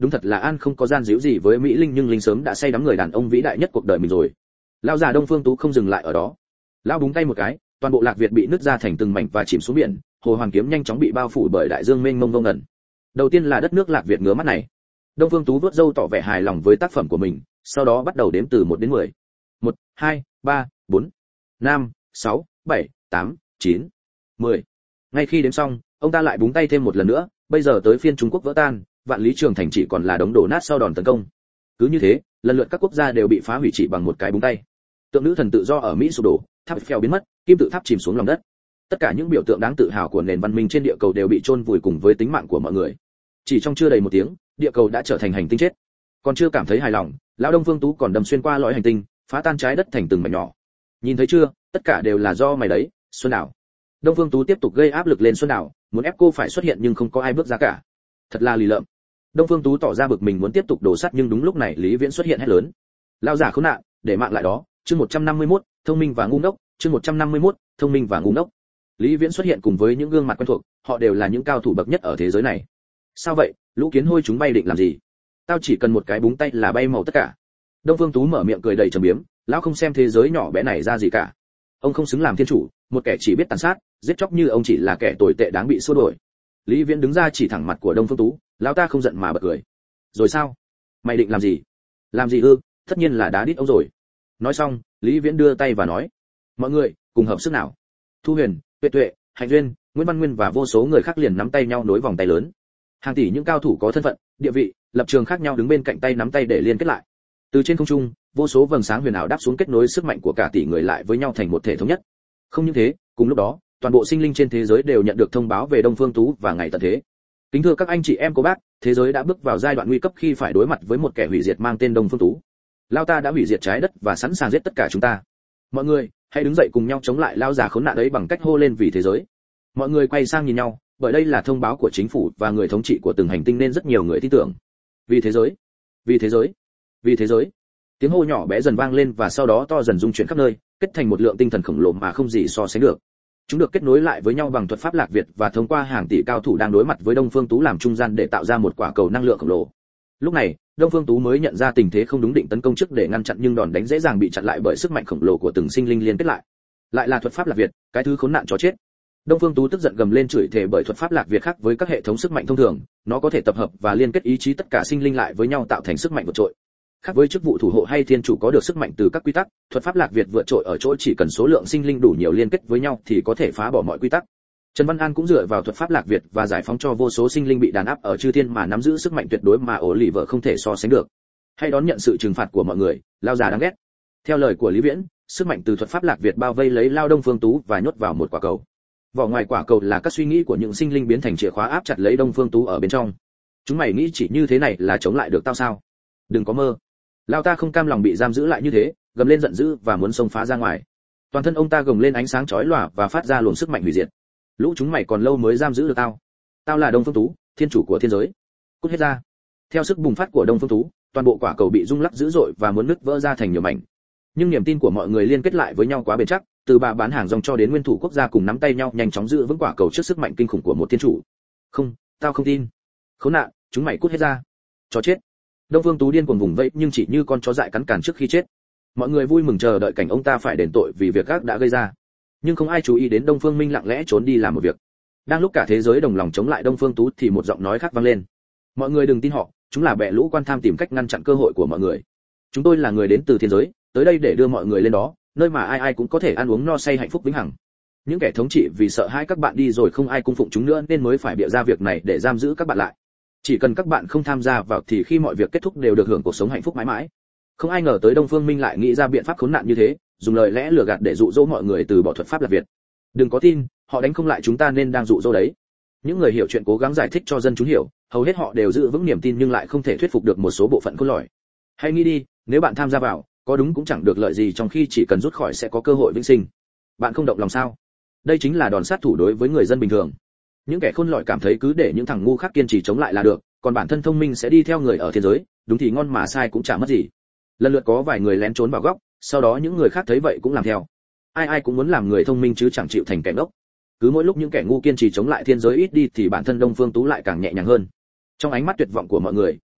đúng thật là an không có gian díu gì với mỹ linh, nhưng linh sớm đã say đắm người đàn ông vĩ đại nhất cuộc đời mình rồi. Lão già Đông Phương Tú không dừng lại ở đó. Lão búng tay một cái, toàn bộ Lạc Việt bị nứt ra thành từng mảnh và chìm xuống biển, hồ Hoàn Kiếm nhanh chóng bị bao phủ bởi đại dương mênh mông vô ngần. Đầu tiên là đất nước Lạc Việt ngứa mắt này. Đông Phương Tú vuốt râu tỏ vẻ hài lòng với tác phẩm của mình, sau đó bắt đầu đếm từ 1 đến 10. 1, 2, 3, 4, 5, 6, 7, 8, 9, 10. Ngay khi đếm xong, ông ta lại búng tay thêm một lần nữa, bây giờ tới phiên Trung Quốc vỡ tan, Vạn Lý Trường Thành chỉ còn là đống đổ nát sau đòn tấn công. Cứ như thế, lần lượt các quốc gia đều bị phá hủy chỉ bằng một cái búng tay. Tượng nữ thần tự do ở Mỹ sụp đổ, tháp Eiffel biến mất, kim tự tháp chìm xuống lòng đất. Tất cả những biểu tượng đáng tự hào của nền văn minh trên địa cầu đều bị chôn vùi cùng với tính mạng của mọi người. Chỉ trong chưa đầy một tiếng, địa cầu đã trở thành hành tinh chết. Còn chưa cảm thấy hài lòng, lão Đông Phương Tú còn đâm xuyên qua lõi hành tinh, phá tan trái đất thành từng mảnh nhỏ. Nhìn thấy chưa, tất cả đều là do mày đấy, Xuân Đảo. Đông Phương Tú tiếp tục gây áp lực lên Xuân Đảo, muốn ép cô phải xuất hiện nhưng không có ai bước ra cả. Thật là lì lợm. Đông Phương Tú tỏ ra bực mình muốn tiếp tục đổ sắt, nhưng đúng lúc này Lý Viễn xuất hiện hét lớn: "Lão già khốn nạn, để mạng lại đó!" Chương 151, thông minh và ngu ngốc. Chương 151, thông minh và ngu ngốc. Lý Viễn xuất hiện cùng với những gương mặt quen thuộc, họ đều là những cao thủ bậc nhất ở thế giới này. Sao vậy, lũ kiến hôi chúng bay định làm gì? Tao chỉ cần một cái búng tay là bay màu tất cả. Đông Phương Tú mở miệng cười đầy trầm biếm, lão không xem thế giới nhỏ bé này ra gì cả. Ông không xứng làm thiên chủ, một kẻ chỉ biết tàn sát, giết chóc như ông chỉ là kẻ tồi tệ đáng bị xua đuổi. Lý Viễn đứng ra chỉ thẳng mặt của Đông Phương Tú, lão ta không giận mà bật cười. Rồi sao? Mày định làm gì? Làm gì ư? Tất nhiên là đá đít ông rồi. Nói xong, Lý Viễn đưa tay và nói: mọi người cùng hợp sức nào. Thu Huyền, Tuệ Tuệ, Hạnh Duyên, Nguyễn Văn Nguyên và vô số người khác liền nắm tay nhau nối vòng tay lớn. Hàng tỷ những cao thủ có thân phận, địa vị, lập trường khác nhau đứng bên cạnh tay nắm tay để liên kết lại. Từ trên không trung, vô số vầng sáng huyền ảo đáp xuống kết nối sức mạnh của cả tỷ người lại với nhau thành một thể thống nhất. Không những thế, cùng lúc đó, toàn bộ sinh linh trên thế giới đều nhận được thông báo về Đông Phương Tú và ngày tận thế. Kính thưa các anh chị em cô bác, thế giới đã bước vào giai đoạn nguy cấp khi phải đối mặt với một kẻ hủy diệt mang tên Đông Phương Tú. Lão ta đã hủy diệt trái đất và sẵn sàng giết tất cả chúng ta. Mọi người, hãy đứng dậy cùng nhau chống lại lão già khốn nạn ấy bằng cách hô lên vì thế giới. Mọi người quay sang nhìn nhau, bởi đây là thông báo của chính phủ và người thống trị của từng hành tinh nên rất nhiều người tin tưởng. Vì thế giới, vì thế giới, vì thế giới. Tiếng hô nhỏ bé dần vang lên và sau đó to dần rung chuyển khắp nơi, kết thành một lượng tinh thần khổng lồ mà không gì so sánh được. Chúng được kết nối lại với nhau bằng thuật pháp Lạc Việt và thông qua hàng tỷ cao thủ đang đối mặt với Đông Phương Tú làm trung gian để tạo ra một quả cầu năng lượng khổng lồ. Lúc này, Đông Phương Tú mới nhận ra tình thế không đúng, định tấn công trước để ngăn chặn nhưng đòn đánh dễ dàng bị chặn lại bởi sức mạnh khổng lồ của từng sinh linh liên kết lại. Lại là thuật pháp Lạc Việt, cái thứ khốn nạn chó chết. Đông Phương Tú tức giận gầm lên chửi thề bởi thuật pháp Lạc Việt khác với các hệ thống sức mạnh thông thường, nó có thể tập hợp và liên kết ý chí tất cả sinh linh lại với nhau tạo thành sức mạnh vượt trội. Khác với chức vụ thủ hộ hay thiên chủ có được sức mạnh từ các quy tắc, thuật pháp Lạc Việt vượt trội ở chỗ chỉ cần số lượng sinh linh đủ nhiều liên kết với nhau thì có thể phá bỏ mọi quy tắc. Trần Văn An cũng dựa vào thuật pháp Lạc Việt và giải phóng cho vô số sinh linh bị đàn áp ở chư thiên mà nắm giữ sức mạnh tuyệt đối mà ổ lì vợ không thể so sánh được. Hay đón nhận sự trừng phạt của mọi người, lao già đáng ghét. Theo lời của Lý Viễn, sức mạnh từ thuật pháp Lạc Việt bao vây lấy lao Đông Phương Tú và nhốt vào một quả cầu. Vỏ ngoài quả cầu là các suy nghĩ của những sinh linh biến thành chìa khóa áp chặt lấy Đông Phương Tú ở bên trong. Chúng mày nghĩ chỉ như thế này là chống lại được tao sao? Đừng có mơ. Lao ta không cam lòng bị giam giữ lại như thế, gầm lên giận dữ và muốn xông phá ra ngoài. Toàn thân ông ta gồng lên ánh sáng chói lòa và phát ra luồng sức mạnh hủy diệt. Lũ chúng mày còn lâu mới giam giữ được tao. Tao là Đông Phương Tú, thiên chủ của thiên giới. Cút hết ra. Theo sức bùng phát của Đông Phương Tú, toàn bộ quả cầu bị rung lắc dữ dội và muốn nứt vỡ ra thành nhiều mảnh. Nhưng niềm tin của mọi người liên kết lại với nhau quá bền chắc, từ bà bán hàng rong cho đến nguyên thủ quốc gia cùng nắm tay nhau nhanh chóng giữ vững quả cầu trước sức mạnh kinh khủng của một thiên chủ. Không, tao không tin. Khốn nạn, chúng mày cút hết ra. Chó chết. Đông Phương Tú điên cuồng vùng vẫy nhưng chỉ như con chó dại cắn càn trước khi chết. Mọi người vui mừng chờ đợi cảnh ông ta phải đền tội vì việc ác đã gây ra. Nhưng không ai chú ý đến Đông Phương Minh lặng lẽ trốn đi làm một việc. Đang lúc cả thế giới đồng lòng chống lại Đông Phương Tú thì một giọng nói khác vang lên. Mọi người đừng tin họ, chúng là bè lũ quan tham tìm cách ngăn chặn cơ hội của mọi người. Chúng tôi là người đến từ thiên giới, tới đây để đưa mọi người lên đó, nơi mà ai ai cũng có thể ăn uống no say hạnh phúc vĩnh hằng. Những kẻ thống trị vì sợ hai các bạn đi rồi không ai cung phụng chúng nữa nên mới phải bịa ra việc này để giam giữ các bạn lại. Chỉ cần các bạn không tham gia vào thì khi mọi việc kết thúc đều được hưởng cuộc sống hạnh phúc mãi mãi. Không ai ngờ tới Đông Phương Minh lại nghĩ ra biện pháp khốn nạn như thế, dùng lời lẽ lừa gạt để dụ dỗ mọi người từ bỏ thuật pháp Lạc Việt. Đừng có tin, họ đánh không lại chúng ta nên đang dụ dỗ đấy. Những người hiểu chuyện cố gắng giải thích cho dân chúng hiểu, hầu hết họ đều giữ vững niềm tin nhưng lại không thể thuyết phục được một số bộ phận khôn lỏi. Hãy nghĩ đi, nếu bạn tham gia vào, có đúng cũng chẳng được lợi gì trong khi chỉ cần rút khỏi sẽ có cơ hội vĩnh sinh. Bạn không động lòng sao? Đây chính là đòn sát thủ đối với người dân bình thường. Những kẻ khôn lỏi cảm thấy cứ để những thằng ngu khác kiên trì chống lại là được, còn bản thân thông minh sẽ đi theo người ở thiên giới, đúng thì ngon mà sai cũng chả mất gì. Lần lượt có vài người lén trốn vào góc, sau đó những người khác thấy vậy cũng làm theo. Ai ai cũng muốn làm người thông minh chứ chẳng chịu thành kẻ ngốc. Cứ mỗi lúc những kẻ ngu kiên trì chống lại thiên giới ít đi thì bản thân Đông Phương Tú lại càng nhẹ nhàng hơn. Trong ánh mắt tuyệt vọng của mọi người,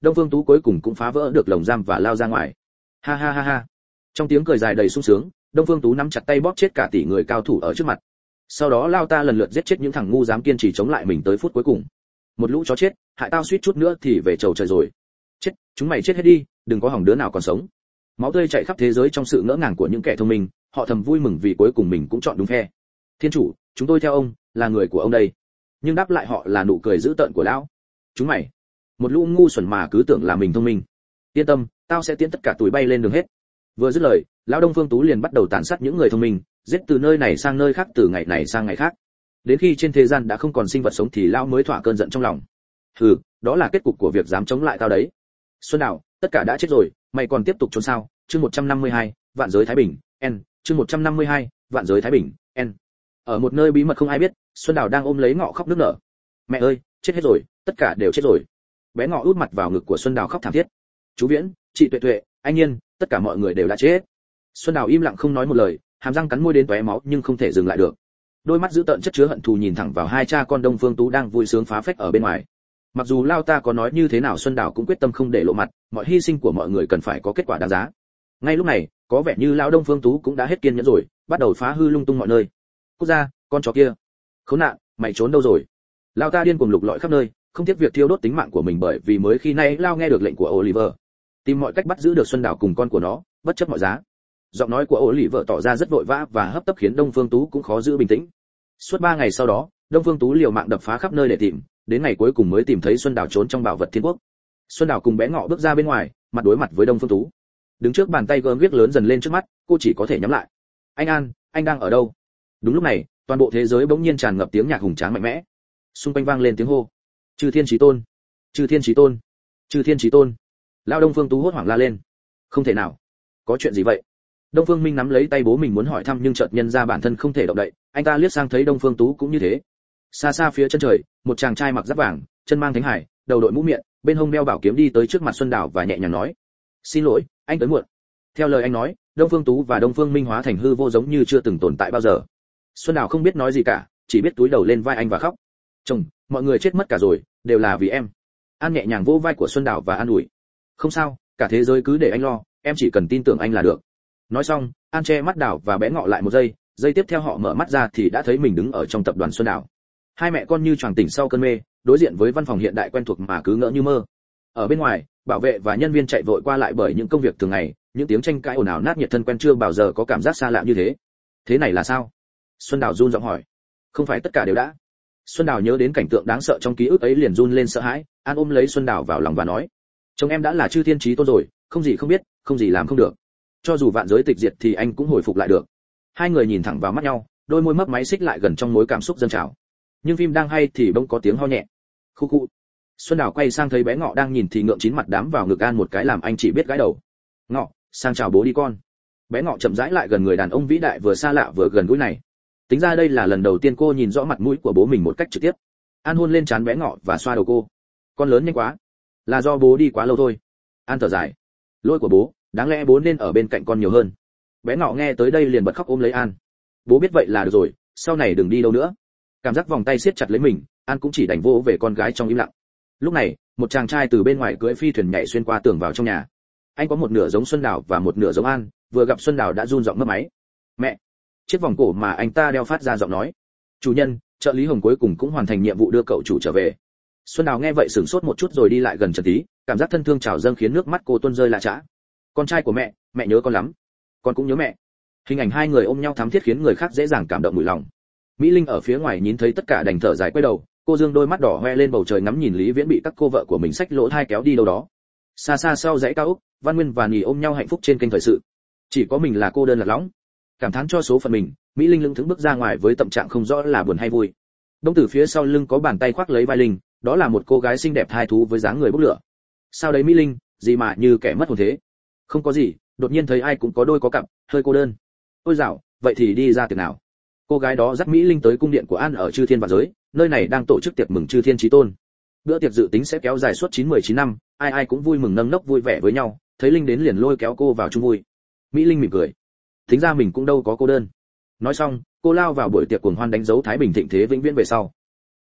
Đông Phương Tú cuối cùng cũng phá vỡ được lồng giam và lao ra ngoài. Ha ha ha ha. Trong tiếng cười dài đầy sung sướng, Đông Phương Tú nắm chặt tay bóp chết cả tỷ người cao thủ ở trước mặt. Sau đó lao ta lần lượt giết chết những thằng ngu dám kiên trì chống lại mình tới phút cuối cùng. Một lũ chó chết, hại tao suýt chút nữa thì về chầu trời rồi. Chết, chúng mày chết hết đi, đừng có hỏng đứa nào còn sống. Máu tươi chảy khắp thế giới trong sự ngỡ ngàng của những kẻ thông minh, họ thầm vui mừng vì cuối cùng mình cũng chọn đúng phe. Thiên chủ, chúng tôi theo ông, là người của ông đây. Nhưng đáp lại họ là nụ cười dữ tợn của lão. Chúng mày, một lũ ngu xuẩn mà cứ tưởng là mình thông minh. Yên tâm, tao sẽ tiến tất cả tụi bay lên đường hết. Vừa dứt lời, lão Đông Phương Tú liền bắt đầu tàn sát những người thông minh, giết từ nơi này sang nơi khác, từ ngày này sang ngày khác. Đến khi trên thế gian đã không còn sinh vật sống thì lão mới thỏa cơn giận trong lòng. Hừ, đó là kết cục của việc dám chống lại tao đấy. Xuân Đào, tất cả đã chết rồi, mày còn tiếp tục trốn sao? Chương 152, vạn giới thái bình, N. Chương 152, vạn giới thái bình, N. Ở một nơi bí mật không ai biết, Xuân Đào đang ôm lấy Ngọ khóc nức nở. Mẹ ơi, chết hết rồi, tất cả đều chết rồi. Bé Ngọ út mặt vào ngực của Xuân Đào khóc thảm thiết. Chú Viễn, chị Tuệ Tuệ, anh Nhiên, tất cả mọi người đều đã chết. Xuân Đào im lặng không nói một lời, hàm răng cắn môi đến tóe máu nhưng không thể dừng lại được. Đôi mắt dữ tợn chất chứa hận thù nhìn thẳng vào hai cha con Đông Phương Tú đang vui sướng phá phách ở bên ngoài. Mặc dù lao ta có nói như thế nào, Xuân Đào cũng quyết tâm không để lộ mặt, mọi hy sinh của mọi người cần phải có kết quả đáng giá. Ngay lúc này, có vẻ như lão Đông Phương Tú cũng đã hết kiên nhẫn rồi, bắt đầu phá hư lung tung mọi nơi. Cút ra, con chó kia! Khốn nạn, mày trốn đâu rồi? Lao ta điên cuồng lục lọi khắp nơi, không tiếc việc thiêu đốt tính mạng của mình, bởi vì mới khi nay lao nghe được lệnh của Oliver, tìm mọi cách bắt giữ được Xuân Đào cùng con của nó, bất chấp mọi giá. Giọng nói của Oliver tỏ ra rất vội vã và hấp tấp khiến Đông Phương Tú cũng khó giữ bình tĩnh. Suốt 3 ngày sau đó, Đông Phương Tú liều mạng đập phá khắp nơi để tìm, đến ngày cuối cùng mới tìm thấy Xuân Đào trốn trong bảo vật thiên quốc. Xuân Đào cùng bé Ngọ bước ra bên ngoài, mặt đối mặt với Đông Phương Tú. Đứng trước bàn tay gớm ghiếc lớn dần lên trước mắt, cô chỉ có thể nhắm lại. Anh An, anh đang ở đâu? Đúng lúc này, toàn bộ thế giới bỗng nhiên tràn ngập tiếng nhạc hùng tráng mạnh mẽ. Xung quanh vang lên tiếng hô: Chư Thiên Chí Tôn, Chư Thiên Chí Tôn, Chư Thiên Chí Tôn. Lão Đông Phương Tú hốt hoảng la lên. Không thể nào, có chuyện gì vậy? Đông Phương Minh nắm lấy tay bố mình muốn hỏi thăm nhưng chợt nhận ra bản thân không thể động đậy, anh ta liếc sang thấy Đông Phương Tú cũng như thế. Xa xa phía chân trời, một chàng trai mặc giáp vàng, chân mang thánh hải, đầu đội mũ miệng, bên hông đeo bảo kiếm đi tới trước mặt Xuân Đào và nhẹ nhàng nói: Xin lỗi, anh tới muộn. Theo lời anh nói, Đông Phương Tú và Đông Phương Minh hóa thành hư vô giống như chưa từng tồn tại bao giờ. Xuân Đào không biết nói gì cả, chỉ biết túi đầu lên vai anh và khóc. Chồng, mọi người chết mất cả rồi, đều là vì em. An nhẹ nhàng vỗ vai của Xuân Đào và an ủi. Không sao, cả thế giới cứ để anh lo, em chỉ cần tin tưởng anh là được. Nói xong, An che mắt Đào và bé Ngọ lại một giây, giây tiếp theo họ mở mắt ra thì đã thấy mình đứng ở trong tập đoàn Xuân Đào. Hai mẹ con như choàng tỉnh sau cơn mê, đối diện với văn phòng hiện đại quen thuộc mà cứ ngỡ như mơ. Ở bên ngoài, bảo vệ và nhân viên chạy vội qua lại bởi những công việc thường ngày, những tiếng tranh cãi ồn ào nát nhiệt thân quen chưa bao giờ có cảm giác xa lạ như thế. Thế này là sao? Xuân Đào run giọng hỏi. Không phải tất cả đều đã. Xuân Đào nhớ đến cảnh tượng đáng sợ trong ký ức ấy liền run lên sợ hãi. An ôm lấy Xuân Đào vào lòng và nói: Chồng em đã là Chư Thiên Chí Tôn rồi, không gì không biết, không gì làm không được. Cho dù vạn giới tịch diệt thì anh cũng hồi phục lại được. Hai người nhìn thẳng vào mắt nhau, đôi môi mấp máy xích lại gần trong mối cảm xúc dâng trào. Nhưng phim đang hay thì bỗng có tiếng ho nhẹ. Khu khu. Xuân Đào quay sang thấy bé Ngọ đang nhìn thì ngượng chín mặt đám vào ngực An một cái làm anh chỉ biết gãi đầu. Ngọ, sang chào bố đi con. Bé Ngọ chậm rãi lại gần người đàn ông vĩ đại vừa xa lạ vừa gần gũi này. Tính ra đây là lần đầu tiên cô nhìn rõ mặt mũi của bố mình một cách trực tiếp. An hôn lên trán bé Ngọ và xoa đầu cô. Con lớn nhanh quá, là do bố đi quá lâu thôi. An thở dài. Lỗi của bố, đáng lẽ bố nên ở bên cạnh con nhiều hơn. Bé Ngọ nghe tới đây liền bật khóc ôm lấy An. Bố biết vậy là được rồi, sau này đừng đi đâu nữa. Cảm giác vòng tay siết chặt lấy mình, An cũng chỉ đành vô về con gái trong im lặng. Lúc này, một chàng trai từ bên ngoài cưỡi phi thuyền nhảy xuyên qua tường vào trong nhà. Anh có một nửa giống Xuân Đào và một nửa giống An, vừa gặp Xuân Đào đã run giọng mấp máy. Mẹ! Chiếc vòng cổ mà anh ta đeo phát ra giọng nói. Chủ nhân, trợ lý Hồng cuối cùng cũng hoàn thành nhiệm vụ đưa cậu chủ trở về. Xuân Đào nghe vậy sửng sốt một chút rồi đi lại gần Trần Tí, cảm giác thân thương trào dâng khiến nước mắt cô tuôn rơi lạ chã. Con trai của mẹ, mẹ nhớ con lắm. Con cũng nhớ mẹ. Hình ảnh hai người ôm nhau thắm thiết khiến người khác dễ dàng cảm động mũi lòng. Mỹ Linh ở phía ngoài nhìn thấy tất cả đành thở dài quay đầu, cô dương đôi mắt đỏ hoe lên bầu trời ngắm nhìn Lý Viễn bị các cô vợ của mình xách lỗ thai kéo đi đâu đó. Xa xa sau dãy cao ốc, Văn Nguyên và Nì ôm nhau hạnh phúc trên kênh thời sự. Chỉ có mình là cô đơn lạc lõng. Cảm thán cho số phận mình, Mỹ Linh lững thững bước ra ngoài với tâm trạng không rõ là buồn hay vui. Đông từ phía sau lưng có bàn tay khoác lấy vai Linh, đó là một cô gái xinh đẹp thai thú với dáng người bốc lửa. Sao đấy Mỹ Linh, gì mà như kẻ mất hồn thế? Không có gì, đột nhiên thấy ai cũng có đôi có cặp, hơi cô đơn. Ôi dạo, vậy thì đi ra tiệc nào? Cô gái đó dắt Mỹ Linh tới cung điện của An ở Chư Thiên Vạn Giới, nơi này đang tổ chức tiệc mừng Chư Thiên Chí Tôn. Bữa tiệc dự tính sẽ kéo dài suốt 9-19 năm, ai ai cũng vui mừng nâng nốc vui vẻ với nhau, thấy Linh đến liền lôi kéo cô vào chung vui. Mỹ Linh mỉm cười. Tính ra mình cũng đâu có cô đơn. Nói xong, cô lao vào buổi tiệc cuồng hoan đánh dấu thái bình thịnh thế vĩnh viễn về sau.